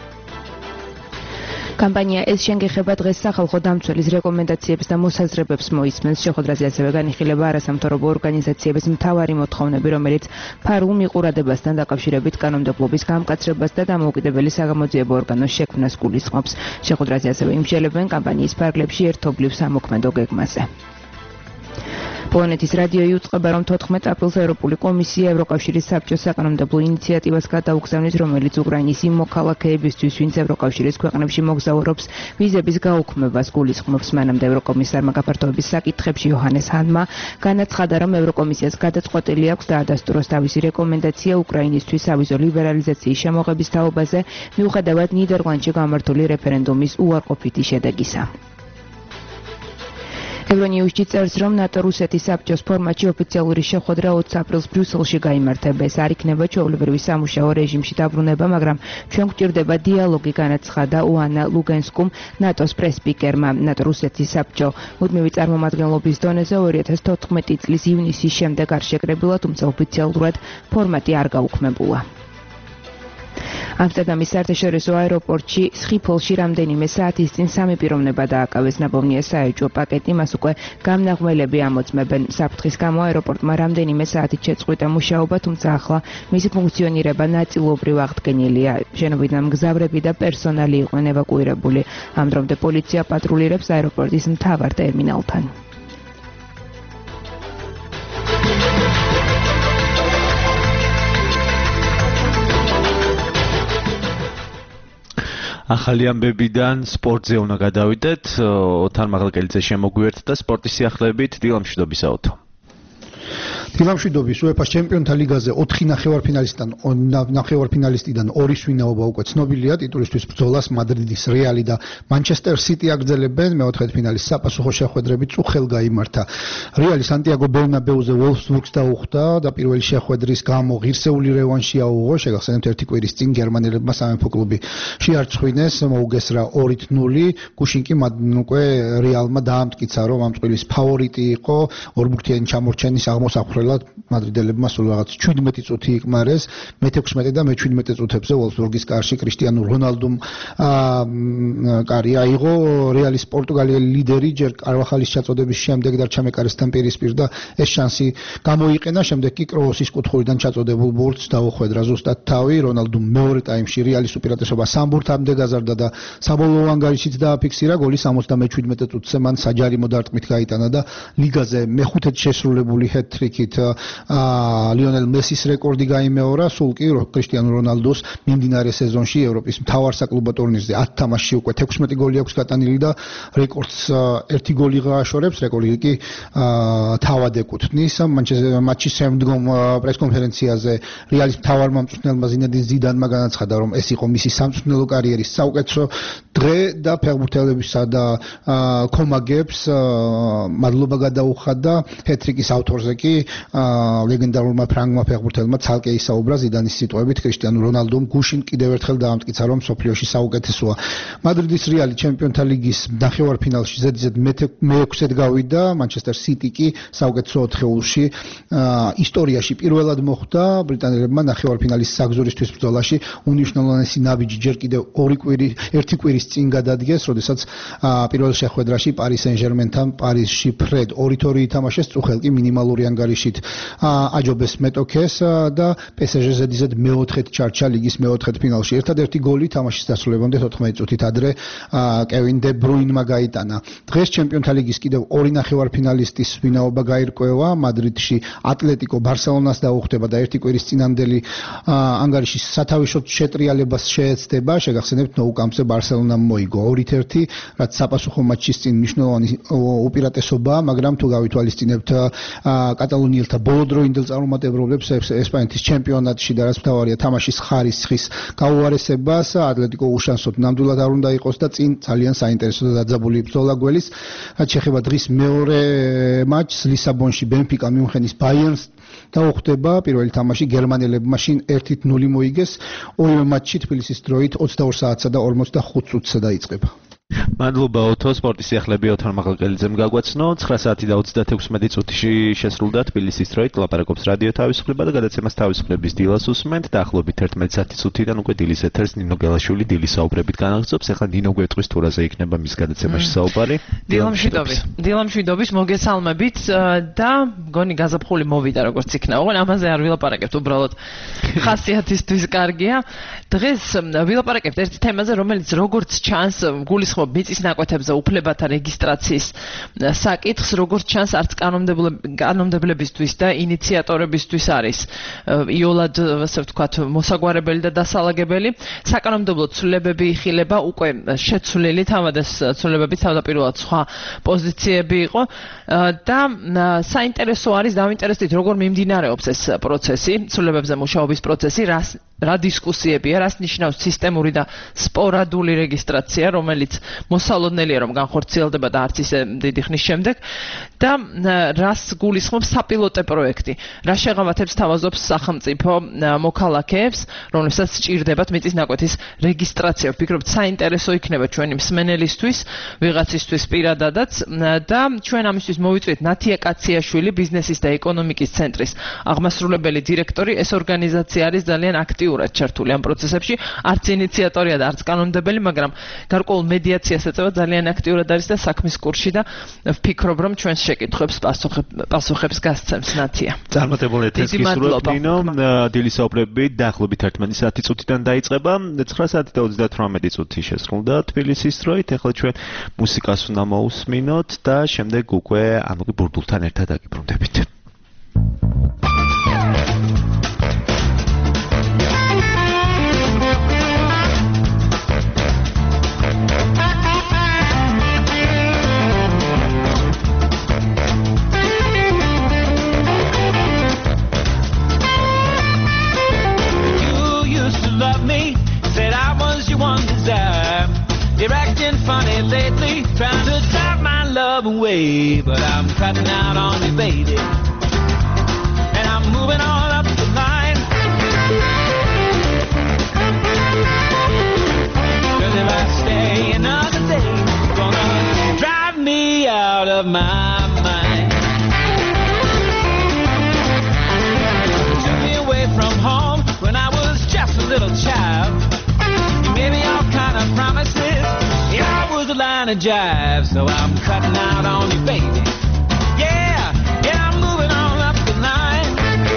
Кампания ეს შენგეხება დღეს სახალხო დამცველის რეკომენდაციებს და მოსაზრებებს მოისმენს. შეხვედრაზე ასევე განიხილება არასამთავრობო ორგანიზაციების მთავარი მოთხოვნები, რომელიც ფარულ მიყურადებასთან დაკავშირებით კანონმდებლობის გამკაცრებას და დამოუკიდებელი საგამოძიებო ორგანოს შექმნას გულისხმობს. შეხვედრაზე ასევე იმსჯელებენ კამპანიის ფარგლებში ერთობლივ სამოქმედო გეგმაზე. პოლონეთის რადიო იუწყება, რომ 14 აპრილს ევროპული კომისია ევროკავშირის საბჭოს საკანონმდებლო ინიციატივას გადაუგზავნის, რომელიც უკრაინის იმ მოქალაქეებისთვის, ვინც ევროკავშირის ქვეყნებში მოგზაურობს, ვიზების გაუქმებას გულისხმობს. მანამდე ევროკომისარმა გაფართოების საკითხებში იოჰანეს ჰანმა განაცხადა, რომ ევროკომისიას გადაწყვეტილი აქვს დაადასტუროს თავისი რეკომენდაცია უკრაინისთვის ავიზო ლიბერალიზაციის შემოღების თაობაზე, მიუხედავად ნიდერლანდში გამართული რეფერენდუმის უარყოფითი შედეგისა. ევრონიუსში წერს, რომ ნატო-რუსეთის საბჭოს ფორმატში ოფიციალური შეხვედრა 20 აპრილს ბრიუსელში გაიმართება. ეს არ იქნება ჩვეულებრივი სამუშაო რეჟიმში დაბრუნება, მაგრამ ჩვენ გვჭირდება დიალოგი, განაცხადა უანა ლუგენსკუმ, ნატოს პრესპიკერმა. ნატო-რუსეთის საბჭო მუდმივი წარმომადგენლობის დონეზე 2014 წლის ივნისის შემდეგ არ შეკრებილა, თუმცა ოფიციალურად ფორმატი არ გაუქმებულა. ამსტერდამის საერთაშორისო აეროპორტში სხიფოლში რამდენიმე საათის წინ სამი პიროვნება დააკავეს. ნაბოვნია საეჭვო პაკეტი, მას უკვე გამნაღმელები ამოწმებენ. საფრთხის გამო აეროპორტმა რამდენიმე საათით შეწყვიტა მუშაობა, თუმცა ახლა მისი ფუნქციონირება ნაწილობრივ აღდგენილია. შენობიდან მგზავრები და პერსონალი იყვნენ ევაკუირებული. ამ დრომდე პოლიცია პატრულირებს აეროპორტის მთავარ ტერმინალთან. ახალი ამბებიდან სპორტზე უნდა გადავიდეთ. ოთარ მაღლაკელიძე შემოგვიერთდა სპორტის სიახლეებით. დილამშვიდობისა ოთო. დილამშვიდობის. UEFA-ს ჩემპიონთა ლიგაზე 4 ნახევარფინალისტიდან 2 სვინაობა უკვე ცნობილია. ტიტულისთვის ბრძოლას მადრიდის რეალი და მანჩესტერ სიტი აგრძელებენ. მეოთხედფინალის საპასუხო შეხვედრები წუხელ გაიმართა. რეალი სანტიაგო ბერნაბეუზე ვოლფსბურგს დაუხდა და პირველი შეხვედრის გამო ღირსეული რევანში აუღო. შეგახსენებთ, ერთი კვირის წინ გერმანელებმა სამეფო კლუბი შეარჩხვინეს, მოუგესრა 2-0. გუშინ კი უკვე რეალმა დაამტკიცა, რომ ამ წყვილის ფავორიტი იყო. ორბურთიანი ჩამორჩენის აღმოსახრელად მადრიდელებმა სულ რაღაც 17 წუთი იკმარეს. მე-16 და მე-17 წუთებზე ვოლფსბურგის კარში კრისტიანო რონალდუმ კარი აიღო. რეალის პორტუგალიელი ლიდერი ჯერ კარვახალის ჩაწოდების შემდეგ დარჩა მეკარესთან პირისპირ და ეს შანსი გამოიყენა. შემდეგ კი კროოსის კუთხურიდან ჩაწოდებულ ბურთს დაუხვედრა ზუსტად თავი. რონალდუმ მეორე ტაიმში რეალის უპირატესობა სამბურთამდე გაზარდა და საბოლოო ანგარიშით დააფიქსირა გოლი 77 წუთზე. მან საჯარიმო დარტყმით გაიტანა და ლიგაზე მეხუთედ შესრულებული ჰეტ-ტრიკით ლიონელ მესის რეკორდი გაიმეორა. სულ კი კრისტიანო რონალდოს მიმდინარე სეზონში ევროპის მთავარ საკლუბო ტურნირზე 10 თამაშში უკვე 16 გოლი აქვს გატანილი და რეკორდს 1 გოლი გააშორებს. რეკორდი კი თავად ეკუთვნის. მატჩის შემდგომ პრესკონფერენციაზე რეალის მთავარ მომწვრთნელმა ზინედინ ზიდანმა განაცხადა, რომ ეს იყო მისი სამწვრთნელო კარიერის საუკეთესო დღე და ფეხბურთელებისა და კომაგებს მადლობა გადაუხადა. ჰეტ-ტრიკის ავტორზე კი ლეგენდარულმა ფრანგმა ფეხბურთელმა ცალკე ისაუბრა ზიდანის სიტყვებით კრისტიანო რონალდომ გუშინ კიდევ ერთხელ დაამტკიცა რომ სოფლიოში საუკეთესოა. მადრიდის რეალი ჩემპიონთა ლიგის ნახევარფინალში ზედიზედ მე-6-ად გავიდა, მანჩესტერ სიტი კი საუკეთესო 4-ში ისტორიაში პირველად მოხვდა ბრიტანელებმა ნახევარფინალის საგზურისთვის ბრძოლაში უნიშნულოვანესი ნაბიჯი ჯერ კიდევ ერთი კვირის წინ გადადგეს, როდესაც პირველ შეხვედრაში პარი სენ-ჟერმენთან პარიზში ფრედ 2-2 ითამაშეს, წუხელ კი მინიმალური ანგარიშით აჯობეს მეტოქეს და PSG ზედიზედ მე-4-ად ჩარჩა ლიგის მე-4 ფინალში. ერთადერთი გოლი თამაშის დასრულებამდე 14 წუთით ადრე კევინ დე ბრუინმა გაიტანა. დღეს ჩემპიონთა ლიგის კიდევ ორი ნახევარფინალისტის ვინაობა გაირკვევა. მადრიდში ატლეტიკო ბარსელონას დაუხდება და ერთი კვირის წინანდელი ანგარიშის სათავეშოდ შეტრიალებას შეეცდება. შეგახსენებთ, ნოუკამპზე ბარსელონამ მოიგო 2-1, რაც საპასუხო მატჩის წინ მნიშვნელოვანი უპირატესობაა, მაგრამ თუ გავითვალისწინებთ კატალონიელთა ბოლოდროინდელ წარუმატებლობებს ესპანეთის ჩემპიონატში და რაც მთავარია თამაშის ხარისხის გაუარესებას, ატლეტიკო უშანსოდ ნამდვილად არ უნდა იყოს და წინ ძალიან საინტერესო და დაძაბული ბრძოლა გველის. რაც შეეხება დღის მეორე მატჩს ლისაბონში ბენფიკა მიუნხენის ბაიერნს დაუხდება. პირველი თამაში გერმანელებმა მაშინ 1-0 მოიგეს. ორივე მატჩი თბილისის დროით 22 საათსა და 45 წუთსა დაიწყება. მადლობა ოთო, სპორტის სიახლეები ოთარ მაღალყელიძემ გაგვაცნო. 9 საათი და 36 წუთში შესრულდა თბილისის დროით ლაპარაკობს რადიო თავისუფლება და გადაცემას თავისუფლების დილას უსმენთ. დაახლოებით 11 წუთიდან უკვე დილის ეთერს ნინო გელაშვილი დილის საუბრებით განაგრძობს. ახლა ნინო გვეტყვის თურაზე იქნება მის გადაცემაში საუბარი. დილამშვიდობის მოგესალმებით და მგონი გაზაფხული მოვიდა როგორც იქნა. ოღონდ ამაზე არ ვილაპარაკებთ, უბრალოდ ხასიათისთვის კარგია. დღეს ვილაპარაკებთ ერთ თემაზე, რომელიც როგორც ჩანს გულისხმობს მიწის ნაკვეთებზე უფლებათა რეგისტრაციის საკითხს, როგორც ჩანს არც კანონმდებლებისთვის და ინიციატორებისთვის არის იოლად, ასე ვთქვათ, მოსაგვარებელი და დასალაგებელი. საკანონმდებლო ცვლილებები იხილება, უკვე შეცვლილი თავადეს ცვლილებები თავდაპირველად სხვა პოზიციები იყო და საინტერესო არის დავინტერესდით როგორ მიმდინარეობს ეს პროცესი, ცვლილებებზე მუშაობის პროცესი, რა დისკუსიებია, რას ნიშნავს სისტემური და სპორადული რეგისტრაცია, რომელიც მოსალოდნელია რომ განხორციელდება და არც ისე დიდი ხნის შემდეგ და რას გულისხმობს საპილოტო პროექტი, რა შეღავათებს თავაზობს სახელმწიფო მოქალაქეებს, რომლებსაც სჭირდებათ მიწის ნაკვეთის რეგისტრაცია. ვფიქრობთ, საინტერესო იქნება ჩვენი მსმენელისთვის, ვიღაცისთვის პირადადაც და ჩვენ ამისთვის მოვიწვიეთ ნათია კაციაშვილი, ბიზნესის და ეკონომიკის ცენტრის აღმასრულებელი დირექტორი. ეს ორგანიზაცია არის ძალიან აქტიურად ჩართული ამ პროცესებში, არც ინიციატორია და არც კანონმდებელი, მაგრამ გარკვეულ მედიაციას ეწევა, ძალიან აქტიურად არის და საქმის კურსში და ვფიქრობ, რომ ჩვენს შეკითხვებს პასუხებს გასცემს ნათია. წარმატებული ეთერს გისურვებთ ნინო. დილის საუბრები დაახლოებით 11 წუთიდან დაიწყება. 9 საათი და 38 წუთი შესრულდა თბილისის დროით. ახლა ჩვენ მუსიკას უნდა მოусმინოთ და შემდეგ უკვე ამოგი ბურდულთან ერთად აგიბრუნდებით. You're acting funny lately, trying to drive my love away, but I'm cutting out on you, baby, and I'm moving on up the line. 'Cause if I stay another day, you're gonna drive me out of my mind. You took me away from home when I was just a little child. You made me all kind of promises. Yeah, I was a line of jive, so I'm cutting out on you, baby. Yeah, I'm moving on up the line.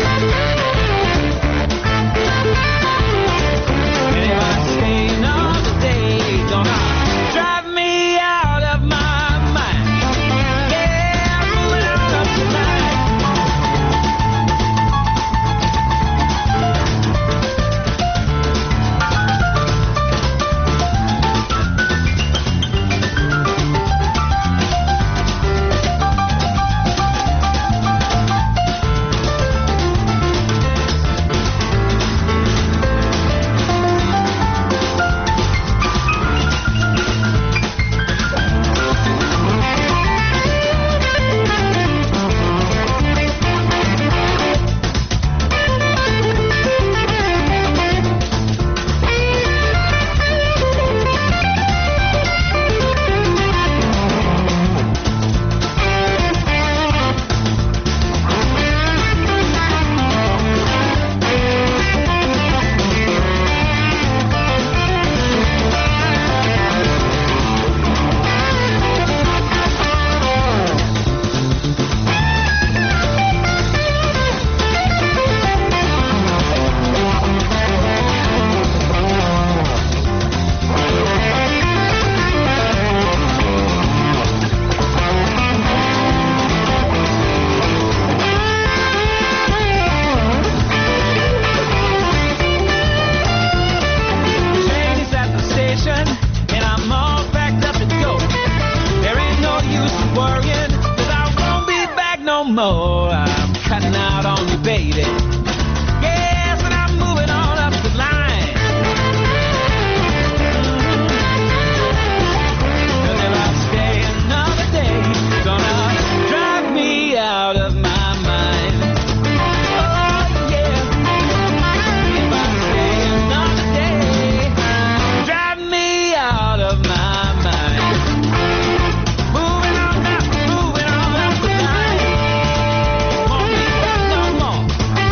And if I stay another day, gonna drive me out of my mind. Yeah, I'm moving on up the line. more. I'm cutting out on you, baby. Yes, and I'm moving on up the line. And if I stay another day, it's gonna drive me out of my mind. Oh yeah. If I stay another day, drive me out of my mind. Moving on up the line. Won't be back no more.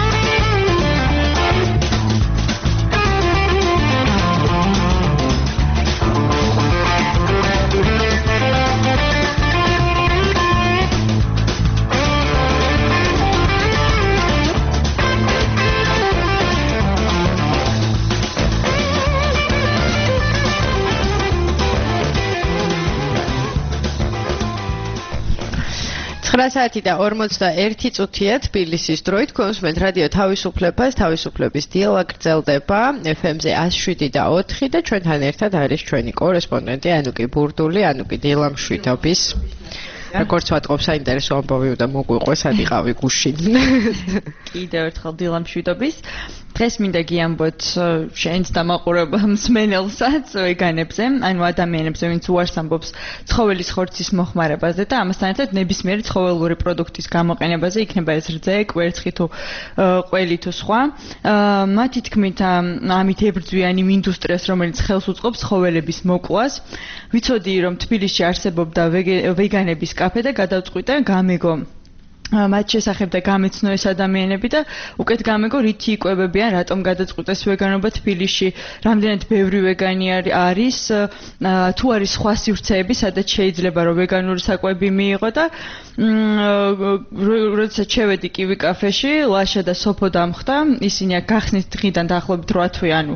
საათი და 41 წუთია თბილისის დროით კონსუმენტ რადიო თავისუფლებას თავისუფლების დიალოგი გრძელდება FM-ზე 107 და 4 და ჩვენთან ერთად არის ჩვენი კორესპონდენტი ანუკი ბურდული, ანუკი დილამშვიდობის. როგორც ვატყობ საინტერესო ამბავი უნდა მოგვიყვეს, ადიყავი გუშინ. კიდევ ერთხელ დილამშვიდობის. დღეს მინდა გიამბოთ შენს დამაყურებელ მსმენელსაც ვეგანებზე, ანუ ადამიანებზე, ვინც უარს ამბობს ცხოველის ხორცის მოხმარებაზე და ამასთან ერთად ნებისმიერი ცხოველური პროდუქტის გამოყენებაზე, იქნება ეს რძე, კვერცხი თუ ყველი თუ სხვა. მათი თქმით, ამით ებრძვიან იმ ინდუსტრიას, რომელიც ხელს უწყობს ცხოველების მოკლას. ვიცოდი, რომ თბილისში არსებობდა ვეგანების კაფე და გადავწყვიტე გამეგო მათ შესახებ და გამეცნო ეს ადამიანები და უკეთ გამეგო რითი იკვებებიან, რატომ გადაწყვიტეს ვეგანობა თბილისში, რამდენად ბევრი ვეგანი არის, თუ არის სხვა სივრცეები, სადაც შეიძლება რომ ვეგანური საკვები მიიღო და როდესაც შევედი კივი კაფეში, ლაშა და სოფო დამხდა, ისინი გახსნის დღიდან დაახლოებით 8 თვე, ანუ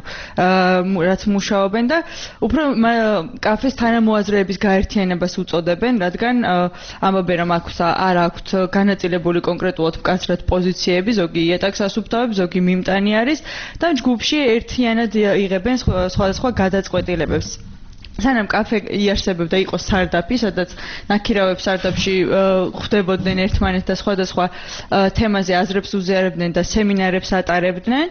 რაც მუშაობენ და უფრო კაფეს თანამოაზრეების გაერთიანებას უწოდებენ, რადგან ამბობენ რომ არ აქვთ განაწილებული კონკრეტულად მკაცრად პოზიციები, ზოგი იატაკს ასუფთავებს, ზოგი მიმტანი არის და ჯგუფში ერთიანად იღებენ სხვადასხვა გადაწყვეტილებებს. სანამ კაფე იარსებობდა, იყო სარდაფი, სადაც ნაქირავებს სარდაფში ხვდებოდნენ ერთმანეთს და სხვადასხვა თემაზე აზრებს უზიარებდნენ და სემინარებს ატარებდნენ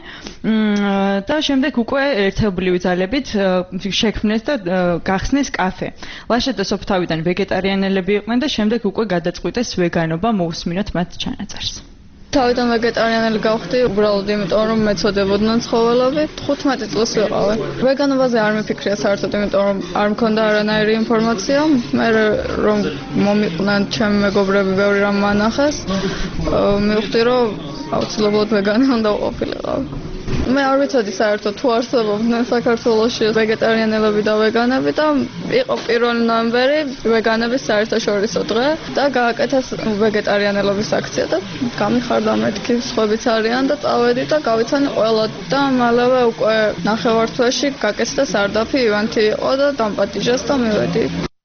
და შემდეგ უკვე ერთობლივი ძალებით შექმნეს და გახსნეს კაფე. ლაშა და სოფთავიდან ვეგეტარიანელები იყვნენ და შემდეგ უკვე გადაწყვიტეს ვეგანობა, მოусმინოთ მათ ჩანაწერს. თავიდან ვეგეტარიანელი გავხდი, უბრალოდ იმიტომ რომ მეწოდებოდნენ ცხოველები. 15 წელს ვიყავი. ვეგანობაზე არ მიფიქრია საერთოდ, იმიტომ რომ არ მქონდა არანაირი ინფორმაცია. მე რომ მომიყვნენ ჩემი მეგობრები, ბევრი რამ მანახეს. მივხვდი რომ აუცილებლად ვეგანი უნდა ყოფილიყავი. მე არ ვიცოდი საერთოდ თუ არსებობდნენ საქართველოში ვეგეტარიანელები და ვეგანები და იყო 1 ნოემბერი ვეგანების საერთაშორისო დღე და გააკეთეს ვეგეტარიანელობის აქცია და გამიხარდა მეთქი სხვებიც არიან და წავედი და გავიცანი ყველა და მალევე უკვე ნახევართვეში გაკეთდა სარდაფი ივანთი იყო და დამპატიჟეს და მივედი.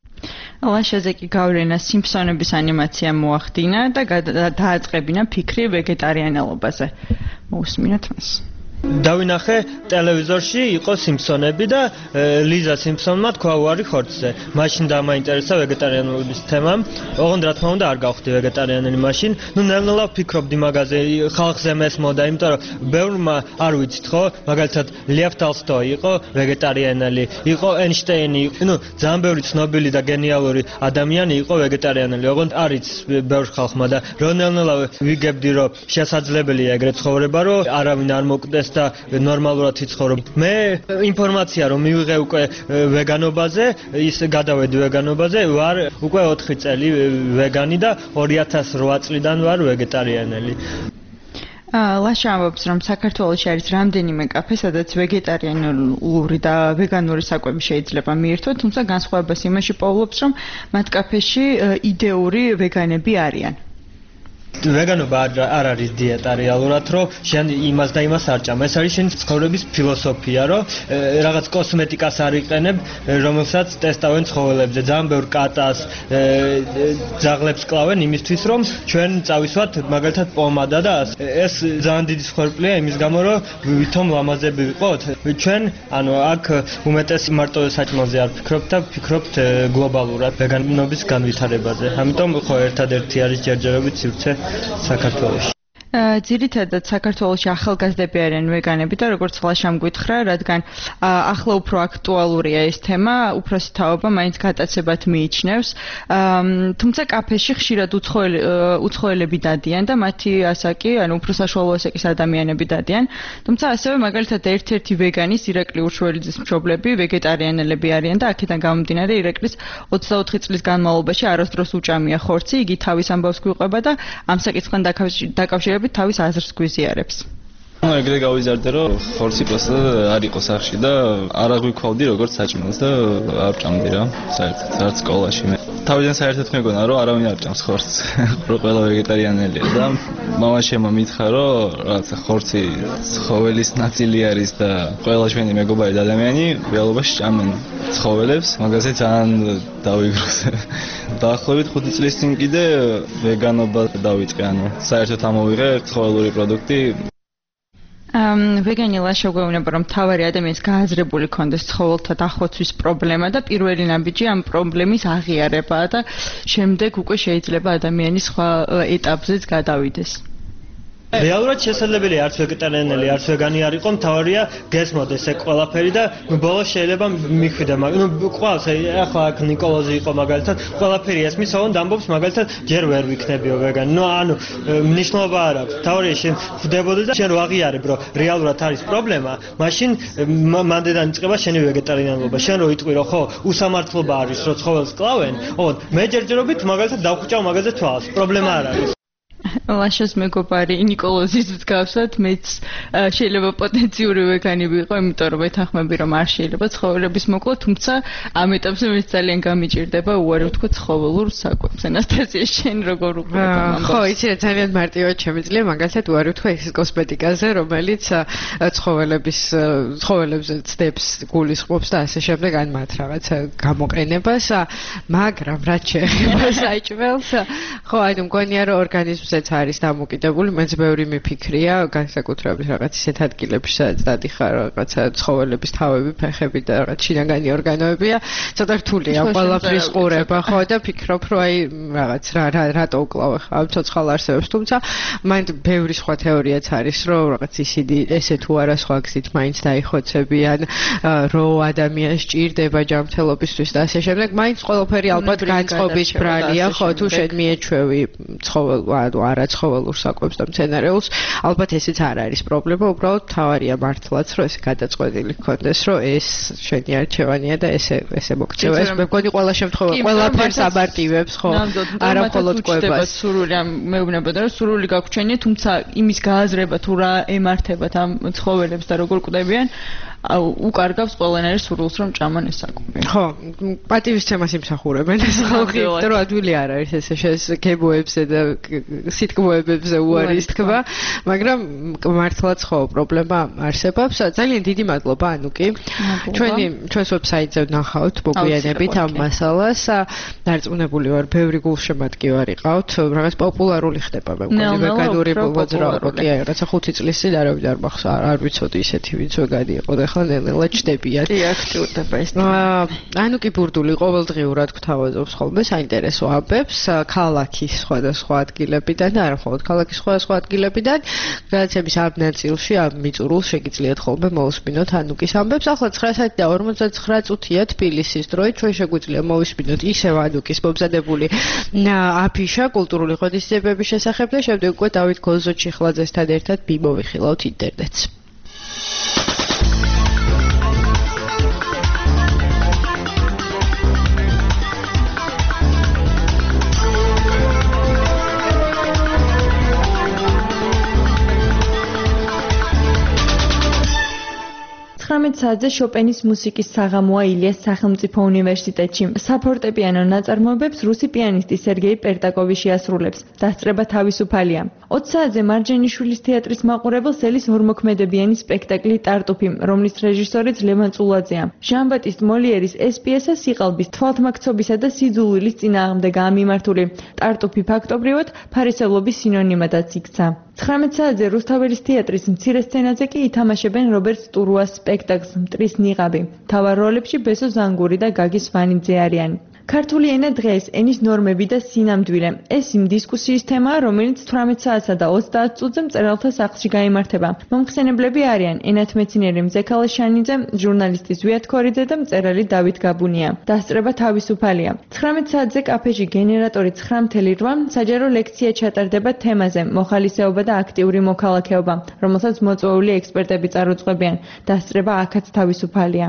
ლაშაზე კი გავლენა სიმფსონების ანიმაცია მოახდინა და დააწყებინა ფიქრი ვეგეტარიანელობაზე. მოусმინოთ მას. დავინახე ტელევიზორში იყო სიმფსონები და ლიზა სიმფსონმა თქვა უარი ხორცზე. მაშინ დამაინტერესა ვეგეტარიანობის თემამ. ოღონდ რა თქმა უნდა არ გავხდი ვეგეტარიანელი მაშინ. ნუ ნელ-ნელა ვფიქრობდი მაგაზე, ხალხზე მესმოდა, იმიტომ რომ ბევრმა არ ვიცით ხო, მაგალითად ლევ ტოლსტოი იყო ვეგეტარიანელი, იყო ეინშტეინი, ნუ ძალიან ბევრი ცნობილი და გენიალური ადამიანი იყო ვეგეტარიანელი. ოღონდ არ იცის ბევრ ხალხმა და ნელ-ნელა ვიგებდი რომ შესაძლებელია ეგრეთ ცხოვრება, რომ არავინ არ მოკვდეს და ნორმალურად იცხოვრო. მე ინფორმაცია რომ მივიღე უკვე ვეგანობაზე, ის გადავედი ვეგანობაზე, ვარ უკვე 4 წელი ვეგანი და 2008 წლიდან ვარ ვეგეტარიანელი. ლაშა ამბობს, რომ საქართველოში არის რამდენიმე კაფე, სადაც ვეგეტარიანული და ვეგანური საკვები შეიძლება მიირთვათ, თუმცა განსხვავებას იმაში პოულობს, რომ მათ კაფეში იდეური ვეგანები არიან. ვეგანობა არ არის დიეტა რეალურად, რომ შენ იმას და იმას არ ჭამ. ეს არის შენი ცხოვრების ფილოსოფია, რომ რაღაც კოსმეტიკას არ იყენებ, რომელსაც ტესტავენ ცხოველებზე. ძალიან ბევრ კატას, ძაღლებს კლავენ იმისთვის, რომ ჩვენ წავისვათ მაგალითად პომადა და ეს ძალიან დიდი სხერფლია იმის გამო, რომ ვითომ ლამაზები ვიყოთ. ჩვენ, ანუ აქ უმეტესი მარტო საჭმელზე არ ვფიქრობთ და ვფიქრობთ გლობალურად ვეგანობის განვითარებაზე. ამიტომ ხო ერთადერთი არის ჯერჯერობით სივრცე საქართველოში. ძირითადად საქართველოში ახალგაზრდები არიან ვეგანები და როგორც ლაშამ გითხრა, რადგან ახლა უფრო აქტუალურია ეს თემა, უფროსი თაობა მაინც გატაცებად მიიჩნევს. თუმცა კაფეში ხშირად უცხოელები დადიან და მათი ასაკი, ანუ უფრო საშუალო ასაკის ადამიანები დადიან. თუმცა ასევე მაგალითად ერთ-ერთი ვეგანის ირაკლი უშველიძის მშობლები ვეგეტარიანელები არიან და აქედან გამომდინარე ირაკლის 24 წლის განმავლობაში არასდროს უჭამია ხორცი, იგი თავის ამბავს გვიყვება და ამ საკითხთან დაკავშირებით თავის აზრს გვიზიარებს. ეგრე გავიზარდე რომ ხორცი პროსტა არ იყო სახში და არ აღვიქოვდი როგორც საჭმელს და არ ჭამდი რა საერთოდ არც სკოლაში მე თავიდან საერთოდ მეგონა რომ არავინ არ ჭამს ხორცს რო ყველა ვეგეტარიანელია და მამაშემა მითხრა რომ რაღაცა ხორცი ცხოველის ნაწილი არის და ყველა ჩვენი მეგობარი და ადამიანი რეალობაში ჭამენ ცხოველებს მაგაზე ძალიან დავიგროვე დაახლოებით 5 წლის წინ კიდე ვეგანობა დავიწყე ანუ საერთოდ ამოვიღე ცხოველური პროდუქტი ვეგანი ლაშა გვეუბნება რომ თავარი ადამიანის გააზრებული ქონდეს ცხოველთა დახოცვის პრობლემა და პირველი ნაბიჯი ამ პრობლემის აღიარებაა და შემდეგ უკვე შეიძლება ადამიანის სხვა ეტაპზეც გადავიდეს. რეალურად შესაძლებელია არც ვეგეტარიანელი, არც ვეგანი არ იყო, მთავარია გესმოდეს ეგ ყველაფერი და ბოლოს შეიძლება მიხვიდა, მაგრამ ყავს ახლა აქ ნიკოლოზი იყო მაგალითად, ყველაფერი ესმის, ოღონდ ამბობს მაგალითად ჯერ ვერ ვიქნებიო ვეგანი. ანუ მნიშვნელობა არ აქვს. მთავარია შენ ხვდებოდი და შენ რო აღიარებ, რომ რეალურად არის პრობლემა, მაშინ მანდედან იწყება შენი ვეგეტარიანობა. შენ რო იტყვი, რომ ხო, უსამართლობა არის, რომ ცხოველს კლავენ, ოღონდ მე ჯერჯერობით მაგალითად დავხვჭავ მაგაზე თვალს. პრობლემა არ არის. ლაშას მეგობარი ნიკოლოზის მსგავსად მეც შეიძლება პოტენციური ვეგანი ვიყო, იმიტომ რომ ვეთანხმები რომ არ შეიძლება ცხოველების მოკვლა, თუმცა ამ ეტაპზე მეც ძალიან გამიჭირდება უარი ვთქვა ცხოველურ საკვებზე. ნასტაზია შენ როგორ უყურებ ამას? ხო, იცი რა ძალიან მარტივად შემიძლია, მაგალითად უარი ვთქვა ის კოსმეტიკაზე, რომელიც ცხოველებზე ცდებს, გულისხმობს და ასე შემდეგ, ან მათ რაღაცა გამოყენებას, მაგრამ რაც შეეხება საჭმელს, ხო, აი მგონია რომ ორგანიზმზეც არის დამოკიდებული, მეც ბევრი მიფიქრია, განსაკუთრებით რაღაც ისეთ ადგილებში, სადაც დადიხარ რაღაცა ცხოველების თავები, ფეხები და რაღაც შინაგანი ორგანოებია, ცოტა რთულია ყველაფრის ყურება, ხო და ფიქრობ, რომ აი რაღაც რატო უკლავე ხა ამ ცოცხალ არსებებს, თუმცა მაინც ბევრი სხვა თეორიაც არის, რომ რაღაც ისინი ესე თუ არა სხვა გზით მაინც დაიხოცებიან, რომ ადამიანს ჭირდება ჯანმრთელობისთვის და ასე შემდეგ, მაინც ყველაფერი ალბათ განწყობის ბრალია, ხო თუ შენ მიეჩვევი ცხოველ არა ცხოველურ საკვებს და მცენარეულს, ალბათ ესეც არ არის პრობლემა, უბრალოდ თავარია მართლაც, რომ ეს გადაწყვეტილი გქონდეს, რომ ეს შენი არჩევანია და ესე მოგწევა. ეს მე მგონი ყველა შემთხვევაში ყველაფერს აბარტივებს, ხო? არა მხოლოდ კვებას. სურვილი მეუბნებოდა, რომ სურვილი გაგვჩენია, თუმცა იმის გააზრება თუ რა ემართებათ ამ ცხოველებს და როგორ კვდებიან უკარგავს ყველანაირ სურვილს რომ ჭამან ეს საკვები. ხო, პატივისცემას იმსახურებენ ეს ხალხი, რომ ადვილი არ არის ეს გებოებზე და სიტყვებებზე უარის თქვა, მაგრამ მართლაც ხო პრობლემა არსებობს. ძალიან დიდი მადლობა ანუკი. ჩვენს ვებსაიტზე ვნახავთ მოგვიანებით ამ მასალას. დარწმუნებული ვარ, ბევრი გულშემატკივარი ვარიყავთ, რაღაც პოპულარული ხდება მე მგონი ვეგანური მოძრაობა. კი, რაღაცა 5 წლის წინ არ მახსოვს, არ ვიცოდი ისეთი ვინც ვეგანი იყო და ხანელელა ჩდებიან. კი, აქტიურდება ეს. ანუკი ბურდული ყოველდღიურად გვთავაზობს ხოლმე საინტერესო ამბებს ქალაქის სხვადასხვა ადგილებიდან და არა მხოლოდ ქალაქის სხვადასხვა ადგილებიდან. გადაცემის ამ ნაწილში ამ მიწურულს შეგიძლიათ ხოლმე მოусმინოთ ანუკის ამბებს. ახლა 9:49 წუთია თბილისის დროით. ჩვენ შეგვიძლია მოვისმინოთ ისევ ანუკის მომზადებული აფიშა კულტურული ღონისძიებების შესახებ და შემდეგ უკვე დავით გოლზოჩიხლაძესთან ერთად მიმოვიხილავთ ინტერნეტს. საათზე შოპენის მუსიკის საღამოა ილიას სახელმწიფო უნივერსიტეტში. საფორტეპიანო ნაწარმოებებს რუსი პიანისტი სერგეი პერტაკოვი შეასრულებს. დასწრება თავისუფალია. 20 საათზე მარჯანიშვილის თეატრის მაყურებელს ელის ორმოქმედებიანი სპექტაკლი ტარტუფი, რომლის რეჟისორიც ლევან წულაძეა. ჟან-ბატისტ მოლიერის ეს პიესა სიყალბის, თვალთმაქცობისა და სიძულვილის წინააღმდეგაა მიმართული. ტარტუფი ფაქტობრივად ფარისევლობის სინონიმადაც იქცა. 19 საათზე რუსთაველის თეატრის მცირე სცენაზე კი ითამაშებენ რობერტ სტურუას სპექტაკლს მტრის ნიღაბი. მთავარ როლებში ბესო ზანგური და გაგი სვანიძე არიან. ქართული ენა დღეს, ენის ნორმები და სინამდვილე. ეს იმ დისკუსიის თემაა, რომელიც 18 საათსა და 30 წუთზე მწერალთა სახლში გაიმართება. მომხსენებლები არიან ენათმეცნიერი მზექალა შანიძე, ჟურნალისტი ზვიად ქორიძე და მწერალი დავით გაბუნია. დასწრება თავისუფალია. 19 საათზე კაფეში გენერატორი 9:08 საჯარო ლექცია ჩატარდება თემაზე მოხალისეობა და აქტიური მოქალაქეობა, რომელსაც მოწვეული ექსპერტები წარუძღვებიან. დასწრება აქაც თავისუფალია.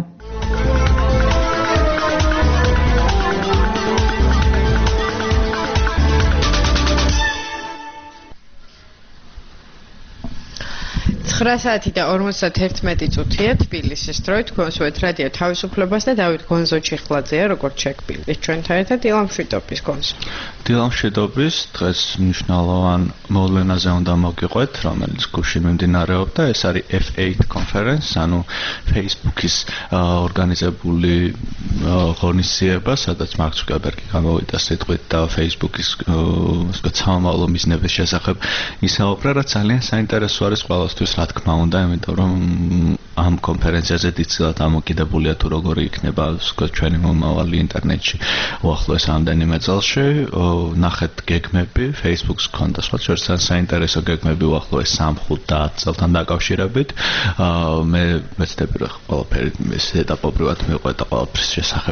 საათი და 51 წუთია თბილისის დროით თქვენ ვსვეთ რადიო თავისუფლებას და დავით გონზო ჩიხლაძეა როგორც შეგვიძლია ჩვენთან ერთად დილამ შვიდობის გონზო. დილამ შვიდობის დღეს მნიშვნელოვან მოვლენაზე უნდა მოგიყვეთ, რომელიც გუშინ მიმდინარეობდა, ეს არის F8 conference, ანუ Facebook-ის ორგანიზებული ღონისძიება, სადაც მარკ ცუკერბერგი გამოვიდა სიტყვით და Facebook-ის სამომავლო მიზნების შესახებ ისაუბრა, რაც ძალიან საინტერესო არის ყველასთვის, რა თქმა უნდა, იმიტომ რომ ამ კონფერენციაზე დიდწილად ამოკიდებულია თუ როგორი იქნება ჩვენი მომავალი ინტერნეტში უახლოეს რამდენიმე წელში. ნახეთ გეგმები, Facebook-ს ქონდა სხვა ძალიან საინტერესო გეგმები უახლოეს 3-5 წელთან დაკავშირებით. მე მეცდები რომ ყველაფერი ეს ეტაპობრივად მივყვეთ და ყველაფრის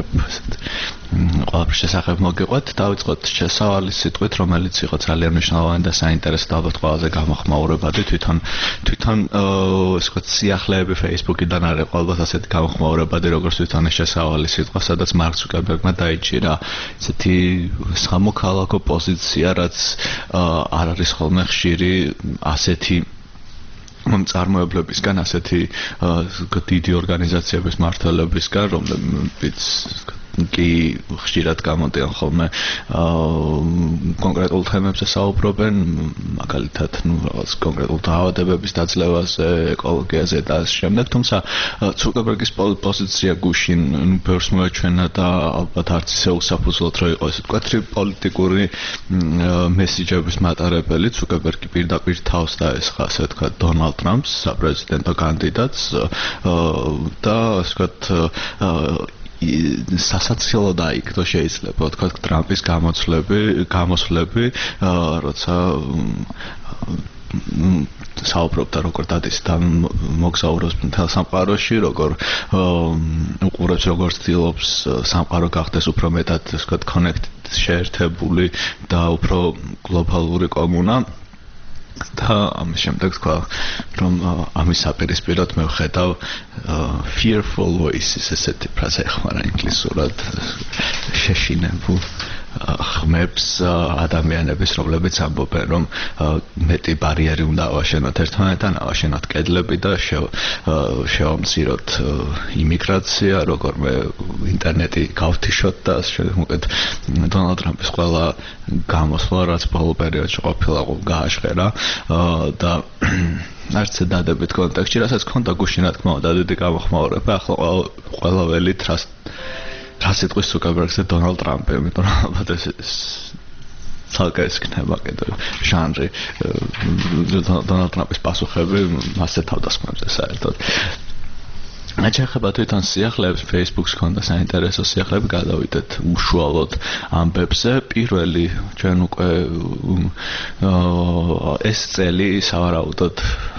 შესახებ მოგიყვეთ. დავიწყოთ შესავალი სიტყვით, რომელიც იყო ძალიან მნიშვნელოვანი და საინტერესო და ალბათ ყველაზე გამოხმაურებადი თვითონ ეს ვთქვათ სიახლეები Facebook-იდან არის ალბათ ასეთი გამოხმაურებადი როგორც თვითონ ეს შესავალი სიტყვა, სადაც მარკ ცუკერბერგმა დაიჭირა ესეთი სამოქალაქო პოზიცია, რაც არ არის ხოლმე ხშირი ასეთი წარმოებლებისგან, ასეთი დიდი ორგანიზაციების მმართველებისგან, რომლებიც კი ხშირად გამოდიან ხოლმე კონკრეტულ თემებზე საუბრობენ, მაგალითად, რაღაც კონკრეტულ დაავადებების დაძლევაზე, ეკოლოგიაზე და ამ შემდეგ, თუმცა ცუკერბერგის პოზიცია გუშინ ბევრს მოეჩვენა და ალბათ არც ისე უსაფუძვლოდ რო იყო, ესე ვთქვათ, პოლიტიკური მესიჯების მატარებელი. ცუკერბერგი პირდაპირ თავს დაესხა, ასე ვთქვათ, დონალდ ტრამპს, საპრეზიდენტო კანდიდატს და ასე ვთქვათ სასაცილო დაიქცო შეიძლება ვთქვათ ტრამპის გამოსვლები, როცა საუბრობდა როგორ დადის და მოგზაურობს მთელ სამყაროში, როგორ უყურებს როგორ ცდილობს სამყარო გახდეს უფრო მეტად ასე ვთქვათ connected, შეერთებული და უფრო გლობალური კომუნა. და ამის შემდეგ თქვა რომ ამის საპირისპიროდ მე ვხედავ fearful voices ესეთი ფრაზა ეხმარა ინგლისურად შეშინებულ ხმებს ადამიანების, რომლებიც ამბობენ, რომ მეტი ბარიერი უნდა ავაშენოთ ერთმანეთთან, ავაშენოთ კედლები და შევამციროთ იმიგრაცია, როგორმე ინტერნეტი გავთიშოთ და მოკლედ დონალდ ტრამპის ყველა გამოსვლა, რაც ბოლო პერიოდში ყოფილა, გააშხერა და არც დადებით კონტექსტში, რასაც ქონდა გუშინ, რა თქმა უნდა, დიდი გამოხმაურება, ახლა ყველა ველით რა სიტყვის ცუკერბერგს და დონალდ ტრამპი, იმიტომ რომ ალბათ ეს ცალკე ეს იქნება კიდევ ჟანრი დონალდ ტრამპის პასუხები მასზე თავდასხმებზე საერთოდ. აჩეხება თვითონ სიახლეებს, Facebook-ს ქონდა საინტერესო სიახლეები, გადავიდეთ უშუალოდ ამბებზე. პირველი ჩვენ უკვე ეს წელი სავარაუდოდ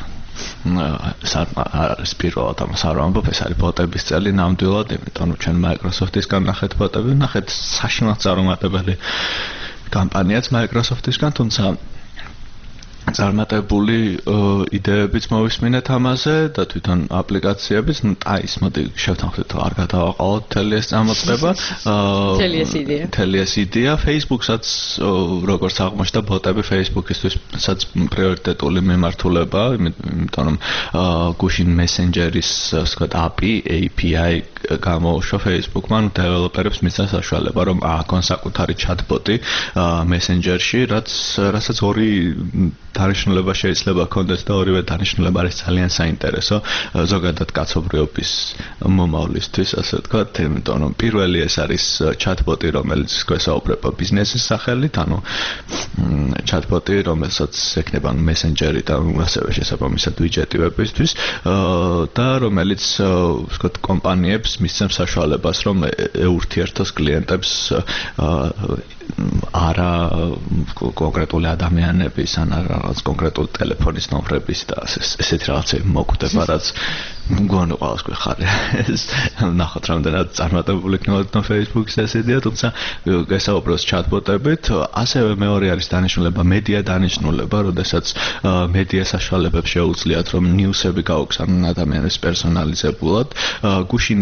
არის პირველად ამას არ ვამბობ, ეს არის ბოტების წელი ნამდვილად, იმიტომ რომ ჩვენ Microsoft-ისგან ნახეთ ბოტები, ნახეთ საშინლად წარუმატებელი კამპანიაც Microsoft-ისგან, თუმცა წარმატებული იდეებიც მოვისმინეთ ამაზე და თვითონ აპლიკაციების, ტაის მოდი შევთანხმდით, არ გადავაყალოთ მთელი ეს წამოწყება. მთელი ეს იდეა Facebook-საც როგორც აღმოჩნდა ბოტები Facebook-ისთვისაც პრიორიტეტული მიმართულება, იმიტომ რომ გუშინ Messenger-ის ვთქვათ API გამოუშვა Facebook-მან დეველოპერებს მისცა საშუალება, რომ ააგონ საკუთარი chatbot-ი Messenger-ში, რასაც ორი დანიშნულება შეიძლება კონდეს და ორივე დანიშნულება არის ძალიან საინტერესო ზოგადად კაცობრიობის მომავლისთვის, ასე ვთქვათ, იმიტომ რომ პირველი ეს არის chatbot-ი, რომელიც გვესაუბრება ბიზნესის სახელით, ანუ chatbot-ი, რომელსაც ექნება messenger-ი და ასევე შესაბამისად widget-ი ვებისთვის და რომელიც ვთქვათ კომპანიებს მისცემს საშუალებას რომ ეურთიერთოს კლიენტებს არა კონკრეტული ადამიანების ან რაღაც კონკრეტული ტელეფონის ნომრების და ესეთი რაღაცები მოგვდება, რაც მგონი ყველას გვეხარია. ნახოთ რამდენად წარმატებული იქნება Facebook-ის ეს იდეა, თუმცა გესაუბროს chatbot-ებით, ასევე მეორე არის დანიშნულება, მედია დანიშნულება, როდესაც მედია საშუალებებს შეუძლიათ რომ ნიუსები გაუგზავნონ ადამიანებს პერსონალიზებულად. გუშინ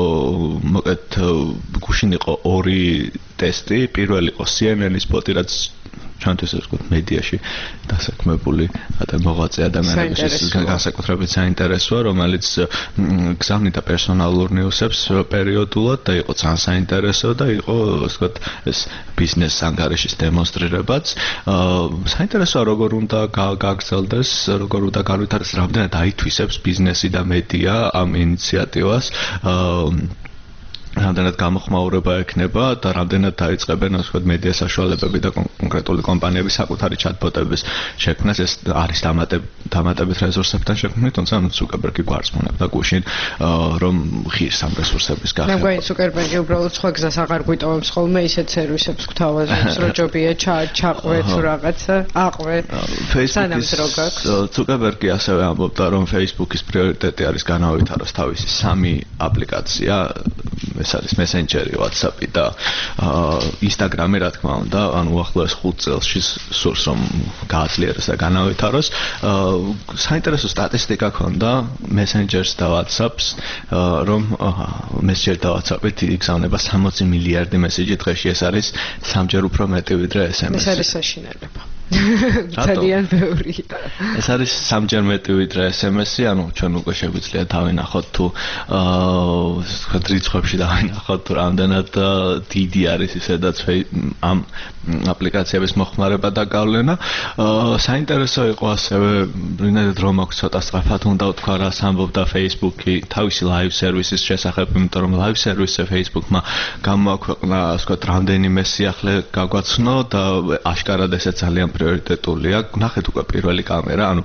იყო ორი ტესტი, პირველი იყო CNN-ის ბოტი, რაც ჩვენთვის ეს ვთქვათ მედიაში დასაქმებული მოღვაწე ადამიანების განსაკუთრებით საინტერესოა, რომელიც გზავნიდა პერსონალურ ნიუსებს პერიოდულად და იყო ძალიან საინტერესო და იყო ვთქვათ ეს ბიზნეს ანგარიშის დემონსტრირებაც. საინტერესოა როგორ უნდა გაგრძელდეს, როგორ უნდა განვითარდეს, რამდენად აითვისებს ბიზნესი და მედია ამ ინიციატივას. რამდენად გამოხმაურება ექნება და რამდენად დაიწყებენ ასე ვთქვათ მედია საშუალებები და კონკრეტული კომპანიების საკუთარი chatbot-ების შექმნას. ეს არის დამატებით რესურსებთან შექმნილი, თუმცა ზუკერბერგი გვარწმუნებდა გუშინ რომ ღირს ამ რესურსების გახება. მე გვაინც ზუკერბერგი უბრალოდ სხვა გზას აღარ გვიტოვებს ხოლმე ისეთ სერვისებს გვთავაზობს, რომ ჯობია ჩაყვე თუ რაღაცა აყვე. Facebook-ის ზუკერბერგი ასევე ამბობდა რომ Facebook-ის პრიორიტეტი არის განავითაროს თავისი 3 აპლიკაცია, ეს არის Messenger-ი, WhatsApp-ი და Instagram-ი, რა თქმა უნდა, ანუ უახლოეს 5 წელში სურს რომ გააძლიეროს და განავითაროს. საინტერესო სტატისტიკა ქონდა Messenger-ს და WhatsApp-ს, რომ Messenger და WhatsApp-ით იგზავნება 60 მილიარდი მესეჯი დღეში, ეს არის 3-ჯერ უფრო მეტი ვიდრე SMS-ი. ეს არის საშინელება. ძალიან ბევრი. ეს არის 3-ჯერ მეტი ვიდრე SMS-ი, ანუ ჩვენ უკვე შეგვიძლია დავინახოთ თუ ვთქვათ რიცხვებში დავინახოთ თუ რამდენად დიდი არის ისედაც ამ აპლიკაციების მოხმარება და გავლენა. საინტერესო იყო ასევე რინად რომ აქვს ცოტა სწრაფად უნდა ვთქვა რას ამბობდა Facebook-ი თავისი live services შესახებ, იმიტომ რომ live service-ზე Facebook-მა გამოაქვეყნა ასე ვთქვათ რამდენიმე სიახლე გაგვაცნო და აშკარად ესე ძალიან პრიორიტეტულია. ნახეთ უკვე პირველი კამერა, ანუ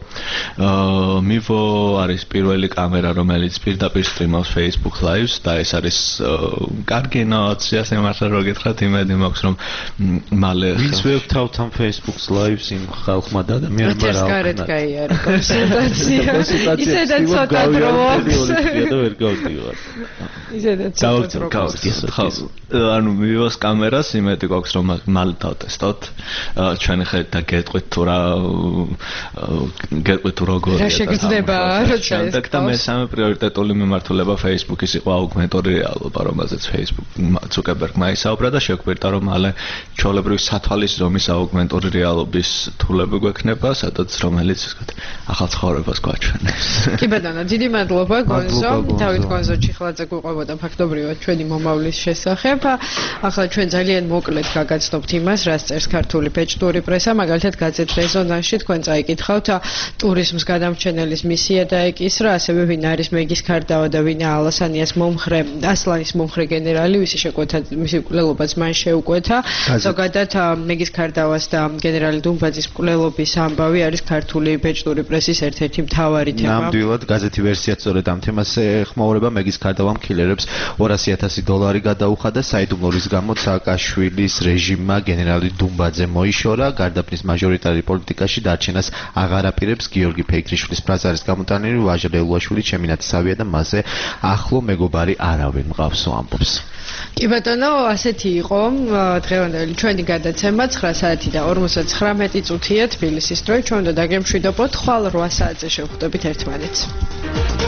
Mevo არის პირველი კამერა, რომელიც პირდაპირ სტრიმავს Facebook Live-ს და ეს არის კარგი ინოვაცია, სიმართლე რომ გითხრათ, იმედი მაქვს რომ მალე ვის ვევთავთ ამ Facebook Live-ს იმ ხალხმა და ადამიანებმა რა გარეთ გაიარა კონსულტაცია. ისედაც ცოტა დრო აქვს. და ვერ გავდივარ. ისედაც ცოტა დრო აქვს. ანუ Mevo-ს კამერას იმედი გვაქვს რომ მალე დავტესტოთ. ჩვენ ხედავთ და გეტყვით თუ როგორ რა შეგრძნება, როცა ეს და მესამე პრიორიტეტული მიმართულება Facebook-ის იყო აუგმენტური რეალობა, რომელზეც Facebook ზუკერბერგმა ისაუბრა და შეგვირთა რომ მალე ჩვეულებრივი სათვალის ზომის აუგმენტური რეალობის თულები გვექნება, სადაც რომელიც ვთქვათ ახალ ცხოვრებას გვაჩვენებს. კი ბატონო, დიდი მადლობა გონზო. დავით გონზო ჩიხლაძე გვყვებოდა ფაქტობრივად ჩვენი მომავლის შესახებ. ახლა ჩვენ ძალიან მოკლედ გაგაცნობთ იმას, რაც წერს ქართული ბეჭდური პრესა, მაგალითად გაზეთ რეზონანსში თქვენ წაიკითხავთ ტურიზმს გადამრჩენელის მისია დაეკისრა, ასევე ვინ არის მეგის ქარდავა და ვინა ალასანიას მომხრე, ასლანის მომხრე გენერალი, ვისი შეკვეთა, მისი მკვლელობაც მან შეუკვეთა. ზოგადად მეგის ქარდავას და გენერალი დუმბაძის მკვლელობის ამბავი არის ქართული ბეჭდური პრესის ერთ-ერთი მთავარი თემა. ნამდვილად გაზეთი ვერსიაც სწორედ ამ თემას ეხმაურება. მეგის ქარდავამ კილერებს $200,000 გადაუხადა საიდუმლო რის გამოც სააკაშვილის რეჟიმმა გენერალი დუმბაძე მოიშორა. გარდაბნის მაჟორიტარი პოლიტიკაში დარჩენას აღარ აპირებს. გიორგი ფეიქრიშვილის ფრაზა არის გამოტანილი, ვაჟა ლელუაშვილი ჩემი ნათესავია და მასზე ახლო მეგობარი არავინ მყავსო ამბობს. კი ბატონო, ასეთი იყო დღევანდელი ჩვენი გადაცემა 9 საათი და 59 წუთია თბილისის დროით. ჩვენ უნდა დაგემშვიდობოთ, ხვალ 8 საათზე შევხვდებით ერთმანეთს.